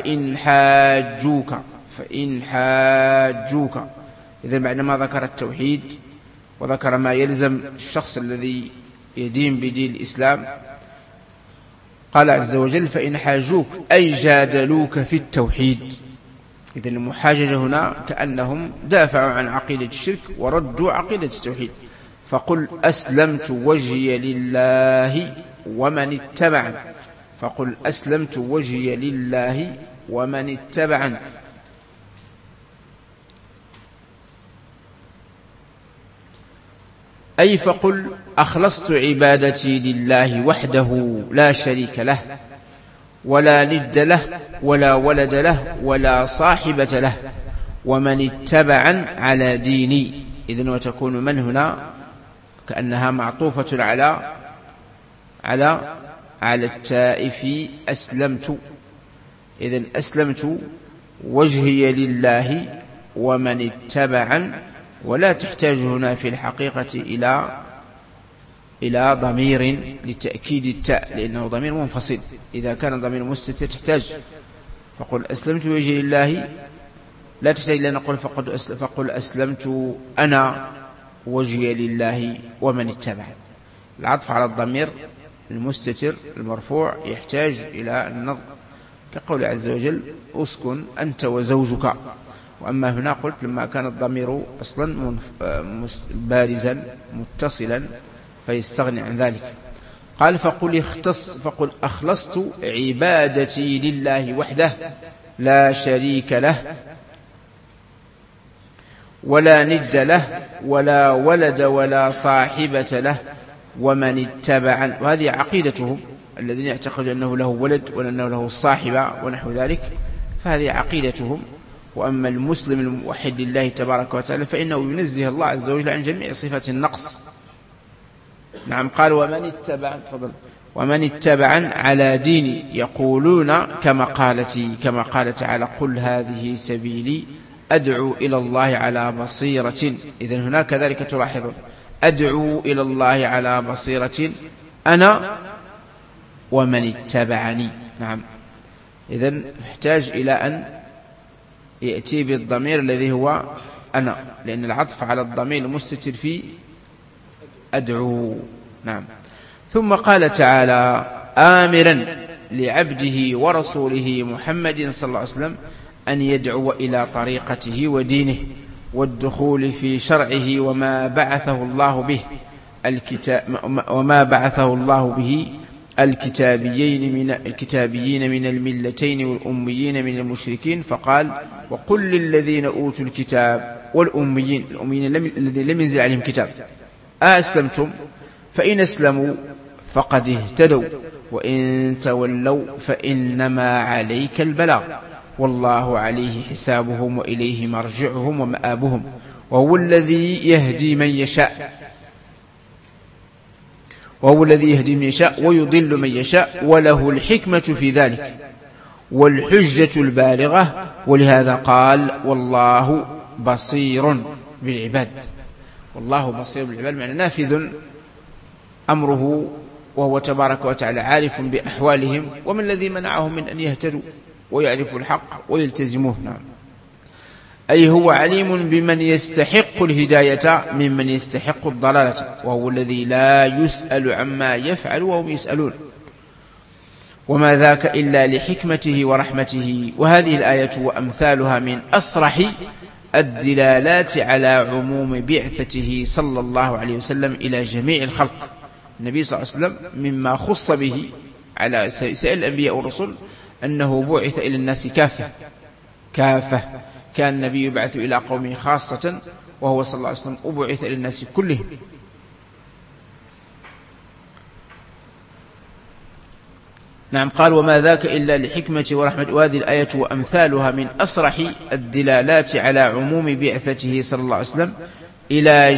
فإن حاجوك. إذن بعدما ذكر التوحيد وذكر ما يلزم الشخص الذي يدين بدين الإسلام قال عز وجل فإن حاجوك أي جادلوك في التوحيد. إذن المحاججة هنا كأنهم دافعوا عن عقيدة الشرك وردوا عقيدة التوحيد. فقل أسلمت وجهي لله ومن اتبعن. أي فقل أخلصت عبادتي لله وحده لا شريك له ولا ند له ولا ولد له ولا صاحبة له ومن اتبعن على ديني. إذن وتكون من هنا كأنها معطوفة على التاء في أسلمت. إذن أسلمت وجهي لله ومن اتبعن، ولا تحتاج هنا في الحقيقة إلى ضمير لتأكيد التاء لأنه ضمير منفصل. إذا كان ضمير مستتر تحتاج فقل أسلمت وجهي لله، لا تحتاج إلى نقول فقل أسلمت أنا وجهي لله ومن اتبع. العطف على الضمير المستتر المرفوع يحتاج إلى النظر كقول عز وجل أسكن أنت وزوجك. وأما هنا قلت لما كان الضمير أصلا بارزا متصلا فيستغني عن ذلك. قال فقل أخلصت عبادتي لله وحده لا شريك له ولا ند له ولا ولد ولا صاحبة له ومن اتبع. وهذه عقيدتهم الذين يعتقدون أنه له ولد وأنه له صاحبة ونحو ذلك، فهذه عقيدتهم. وأما المسلم الموحد لله تبارك وتعالى فإنه ينزه الله عز وجل عن جميع صفات النقص. نعم. قال ومن اتبع على ديني يقولون كما قال تعالى قل هذه سبيلي أدعو إلى الله على بصيرة. إذن هناك كذلك تلاحظون أدعو إلى الله على بصيرة أنا ومن اتبعني. نعم، إذن يحتاج إلى أن يأتي بالضمير الذي هو أنا، لأن العطف على الضمير المستتر في أدعو. نعم. ثم قال تعالى آمرا لعبده ورسوله محمد صلى الله عليه وسلم أن يدعو إلى طريقته ودينه والدخول في شرعه وما بعثه الله به الكتابيين من الملتين والأميين من المشركين، فقال وقل للذين أوتوا الكتاب والأميين، الأميين الذين لم ينزل عليهم كتاب، أسلمتم؟ فإن أسلموا فقد اهتدوا وإن تولوا فإنما عليك البلاغ والله عليه حسابهم وإليه مرجعهم ومآبهم وهو الذي يهدي من يشاء ويضل من يشاء وله الحكمة في ذلك والحجة البالغة. ولهذا قال والله بصير بالعباد. والله بصير بالعباد معنى نافذ أمره، وهو تبارك وتعالى عارف بأحوالهم ومن الذي منعهم من أن يهتدوا ويعرفوا الحق ويلتزموه. نعم، أي هو عليم بمن يستحق الهداية ممن يستحق الضلالة، وهو الذي لا يسأل عما يفعل وهم يسألون، وما ذاك إلا لحكمته ورحمته. وهذه الآية وأمثالها من أصرح الدلالات على عموم بعثته صلى الله عليه وسلم إلى جميع الخلق. النبي صلى الله عليه وسلم مما خص به على سائر الأنبياء والرسل أنه بعث إلى الناس كافة. كان النبي يبعث إلى قومه خاصة، وهو صلى الله عليه وسلم أبعث إلى الناس كلهم. نعم، قال وما ذاك إلا لحكمة ورحمة. وهذه الآية وأمثالها من أصرح الدلالات على عموم بعثته صلى الله عليه وسلم إلى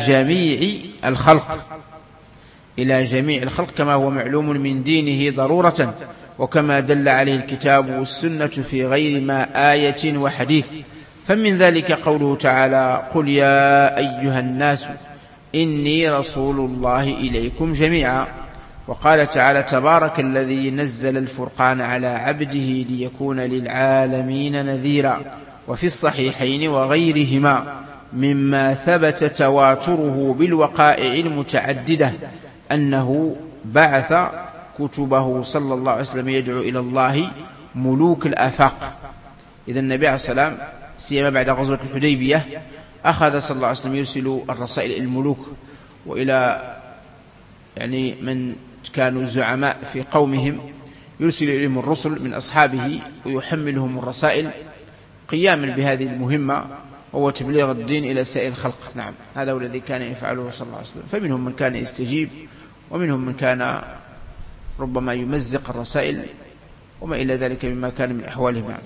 جميع الخلق كما هو معلوم من دينه ضرورة، وكما دل عليه الكتاب والسنة في غير ما آية وحديث. فمن ذلك قوله تعالى قل يا أيها الناس إني رسول الله إليكم جميعا. وقال تعالى تبارك الذي نزل الفرقان على عبده ليكون للعالمين نذيرا. وفي الصحيحين وغيرهما مما ثبت تواتره بالوقائع المتعددة أنه بعث كتبه صلى الله عليه وسلم يدعو إلى الله ملوك الآفاق. إذا النبي عليه السلام سيما بعد غزوة الحديبية أخذ صلى الله عليه وسلم يرسل الرسائل إلى الملوك وإلى من كانوا زعماء في قومهم، يرسل إليهم الرسل من أصحابه ويحملهم الرسائل قياما بهذه المهمة، وهو تبليغ الدين إلى سائر الخلق. نعم، هذا هو الذي كان يفعله صلى الله عليه وسلم. فمنهم من كان يستجيب ومنهم من كان ربما يمزق الرسائل وما إلى ذلك مما كان من أحوالهم. نعم.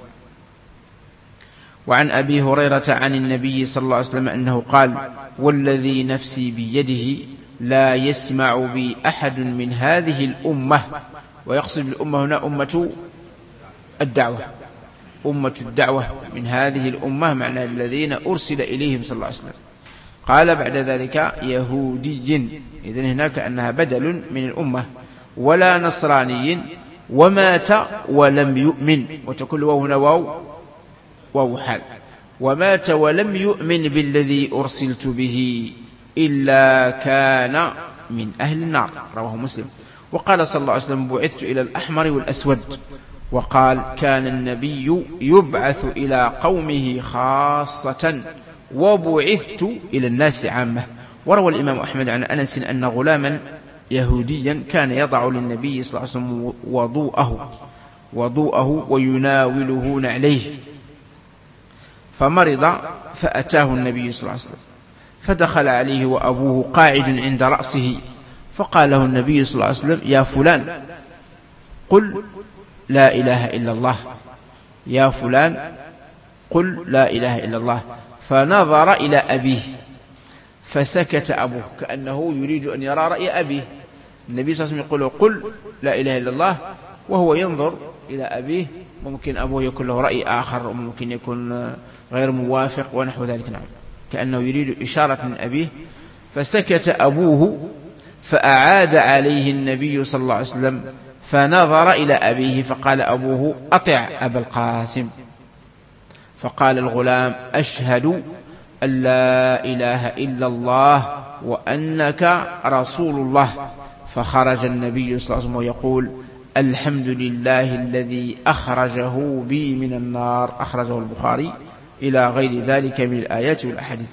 وعن أبي هريرة عن النبي صلى الله عليه وسلم أنه قال والذي نفسي بيده لا يسمع بي أحد من هذه الأمة، ويقصد بالأمة هنا أمة الدعوة من هذه الأمة معنى الذين أرسل إليهم صلى الله عليه وسلم. قال بعد ذلك يهودي، إذن هناك أنها بدل من الأمة، ولا نصراني ومات ولم يؤمن، وتكون هنا واو حال، ومات ولم يؤمن بالذي أرسلت به إلا كان من أهل النار. رواه مسلم. وقال صلى الله عليه وسلم بعثت إلى الأحمر والأسود. وقال كان النبي يبعث إلى قومه خاصة وبعثت إلى الناس عامة. وروى الإمام أحمد عن أنس أن غلاما يهوديا كان يضع للنبي صلى الله عليه وسلم وضوءه ويناوله نعليه، فمرض فأتاه النبي صلى الله عليه وسلم فدخل عليه وأبوه قاعد عند رأسه، فقال له النبي صلى الله عليه وسلم يا فلان قل لا إله إلا الله، يا فلان قل لا إله إلا الله. فنظر إلى أبيه فسكت أبوه كأنه يريد أن يرى رأي أبيه. النبي صلى الله عليه وسلم يقول قل لا إله إلا الله وهو ينظر إلى أبيه، ممكن أبوه يكون له رأي آخر وممكن يكون غير موافق ونحو ذلك. نعم، كأنه يريد إشارة من أبيه. فسكت أبوه فأعاد عليه النبي صلى الله عليه وسلم فنظر إلى أبيه فقال أبوه أطع أبا القاسم. فقال الغلام أشهد أن لا إله إلا الله وأنك رسول الله. فخرج النبي صلى الله عليه وسلم ويقول الحمد لله الذي أخرجه بي من النار. أخرجه البخاري إلى غير ذلك من الآيات والأحاديث.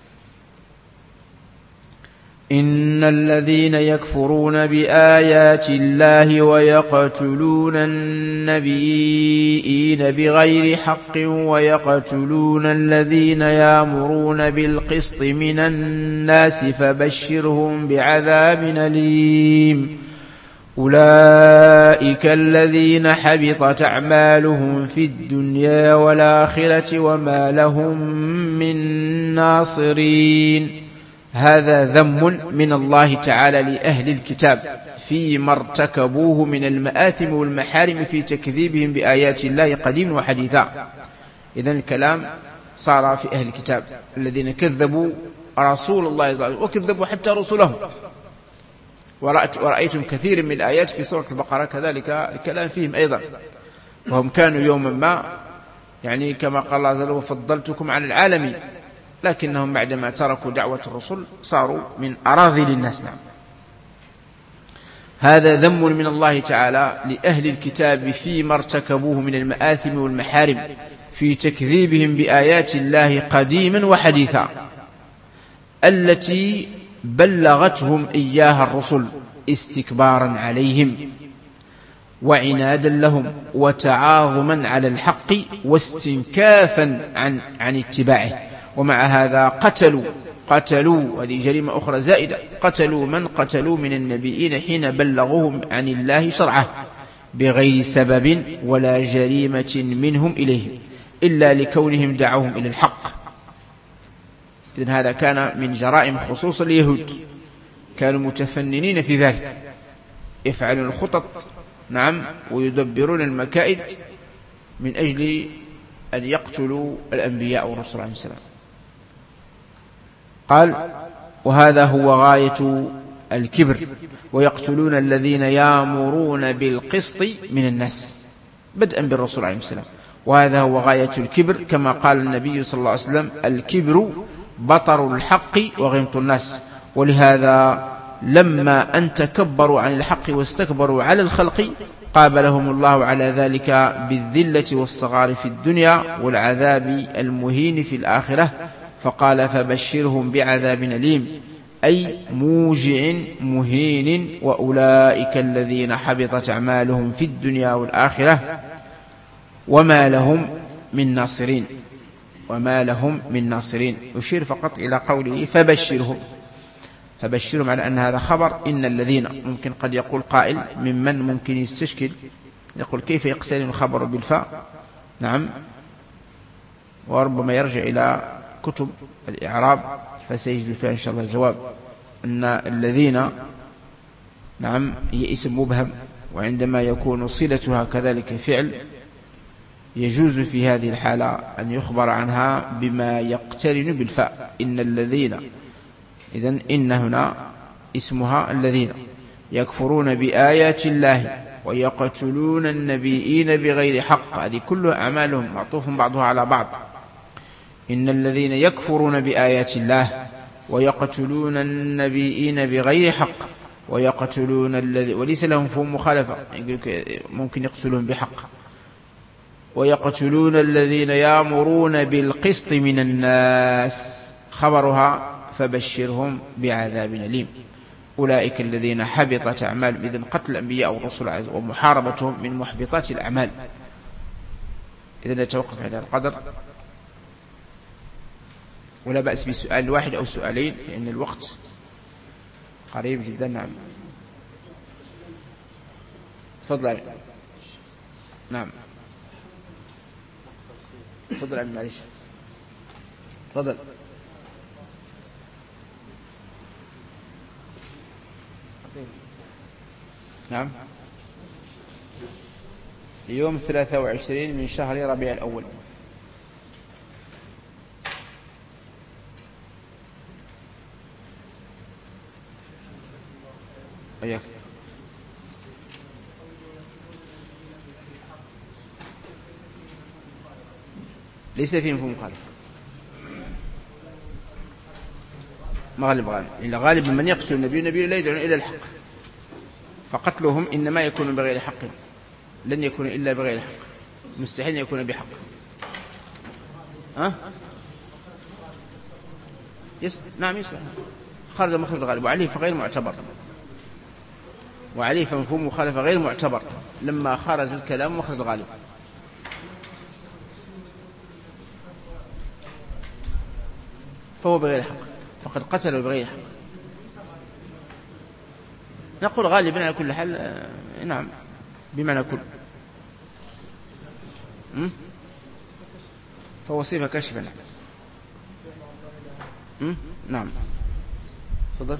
إن الذين يكفرون بآيات الله ويقتلون النبيين بغير حق ويقتلون الذين يأمرون بالقسط من الناس فبشرهم بعذاب أليم. أولئك الذين حبطت أعمالهم في الدنيا والآخرة وما لهم من ناصرين. هذا ذم من الله تعالى لأهل الكتاب فيما ارتكبوه من المآثم والمحارم في تكذيبهم بآيات الله قديما وحديثا. إذن الكلام صار في أهل الكتاب الذين كذبوا رسول الله صلى الله عليه وسلم وكذبوا حتى رسلهم. ورأيتم كثير من الآيات في سورة البقرة كذلك الكلام فيهم أيضا. وهم كانوا يوما ما يعني كما قال الله عز وجل وفضلتكم على العالمين، لكنهم بعدما تركوا دعوة الرسل صاروا من أراذل الناس. نعم. هذا ذم من الله تعالى لأهل الكتاب فيما ارتكبوه من المآثم والمحارم في تكذيبهم بآيات الله قديما وحديثا التي بلغتهم إياها الرسل استكبارا عليهم وعنادا لهم وتعاظما على الحق واستنكافا عن اتباعه. ومع هذا قتلوا هذه جريمة أخرى زائدة، قتلوا من قتلوا من النبيين حين بلغوهم عن الله شرعه بغير سبب ولا جريمة منهم إليهم إلا لكونهم دعوهم إلى الحق. إذن هذا كان من جرائم خصوص اليهود، كانوا متفننين في ذلك، يفعلون الخطط نعم ويدبرون المكائد من أجل أن يقتلوا الأنبياء والرسل عليه السلام. قال وهذا هو غاية الكبر ويقتلون الذين يأمرون بالقسط من الناس بدءا بالرسول عليه السلام. وهذا هو غاية الكبر كما قال النبي صلى الله عليه وسلم الكبر بطر الحق وغمط الناس. ولهذا لما أن تكبروا عن الحق واستكبروا على الخلق قابلهم الله على ذلك بالذلة والصغار في الدنيا والعذاب المهين في الآخرة. فقال فبشرهم بعذاب أليم أي موجع مهين. وأولئك الذين حبطت أعمالهم في الدنيا والآخرة وما لهم من ناصرين. وما لهم من ناصرين. يشير فقط إلى قوله فبشرهم على أن هذا خبر. إن الذين ممكن قد يقول قائل ممن ممكن يستشكل يقول كيف يقترن الخبر بالفاء. نعم. وربما يرجع إلى كتب الإعراب فسيجد فيها إن شاء الله الجواب أن الذين نعم هي اسم مبهم، وعندما يكون صلتها كذلك فعل يجوز في هذه الحالة أن يخبر عنها بما يقترن بالفاء. إن الذين إذن إن هنا اسمها الذين يكفرون بآيات الله ويقتلون النبيين بغير حق. هذه كلها أعمالهم معطوف بعضها على بعض. إن الذين يكفرون بآيات الله ويقتلون النبيين بغير حق ويقتلون الذي وليس لهم فهم مخالفة ممكن يقتلون بحق. ويقتلون الذين يأمرون بالقسط من الناس خبرها فبشرهم بعذاب أليم. أولئك الذين حبطت أعمالهم. إذن قتل الأنبياء والرسل ومحاربتهم من محبطات الأعمال. إذن نتوقف على القدر ولا بأس بسؤال واحد أو سؤالين لأن الوقت قريب جدا. نعم تفضل. نعم تفضل عمي معلش تفضل. نعم اليوم 23 من شهر ربيع الأول. أياك ليس فيه مفهوم مخالفة. غالب إلا غالب من يقتل النبي لا يدعون إلى الحق، فقتلهم إنما يكون بغير حق، لن يكون إلا بغير حق، مستحيل يكون بحق. نعم يصلح، خرج مخرج الغالب، وعليه فغير معتبر، وعليه فمفهوم مخالفة غير معتبر لما خرج الكلام مخرج الغالب. فهو بغير حق، فقد قتلوا بغير حق. نقول غالبا على كل حال نعم بمعنى كل، فهو صفة كاشفة. نعم تفضل.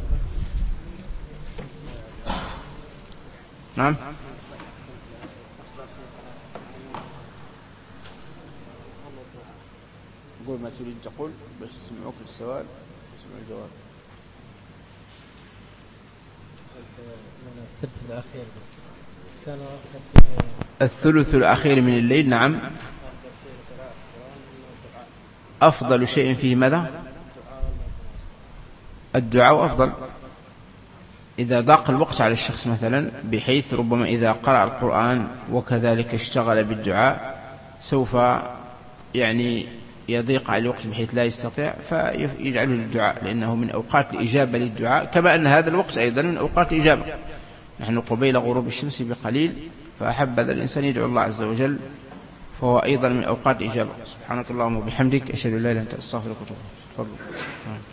نعم قول ما تريد تقول بس يسمعوك السؤال يسمعوا الجواب. الثلث الأخير كان الثلث الأخير من الليل. نعم أفضل شيء فيه ماذا؟ الدعاء أفضل إذا ضاق الوقت على الشخص مثلا، بحيث ربما إذا قرأ القرآن وكذلك اشتغل بالدعاء سوف يعني يضيق على الوقت بحيث لا يستطيع، فيجعله للدعاء، لأنه من أوقات الإجابة للدعاء، كما أن هذا الوقت أيضا من أوقات الإجابة. نحن قبيل غروب الشمس بقليل، فأحب هذا الإنسان يدعو الله عز وجل، فهو أيضا من أوقات الإجابة. سبحانك اللهم وبحمدك، أشهد أن لا إله إلا أنت، أستغفرك وأتوب إليك. تفضل.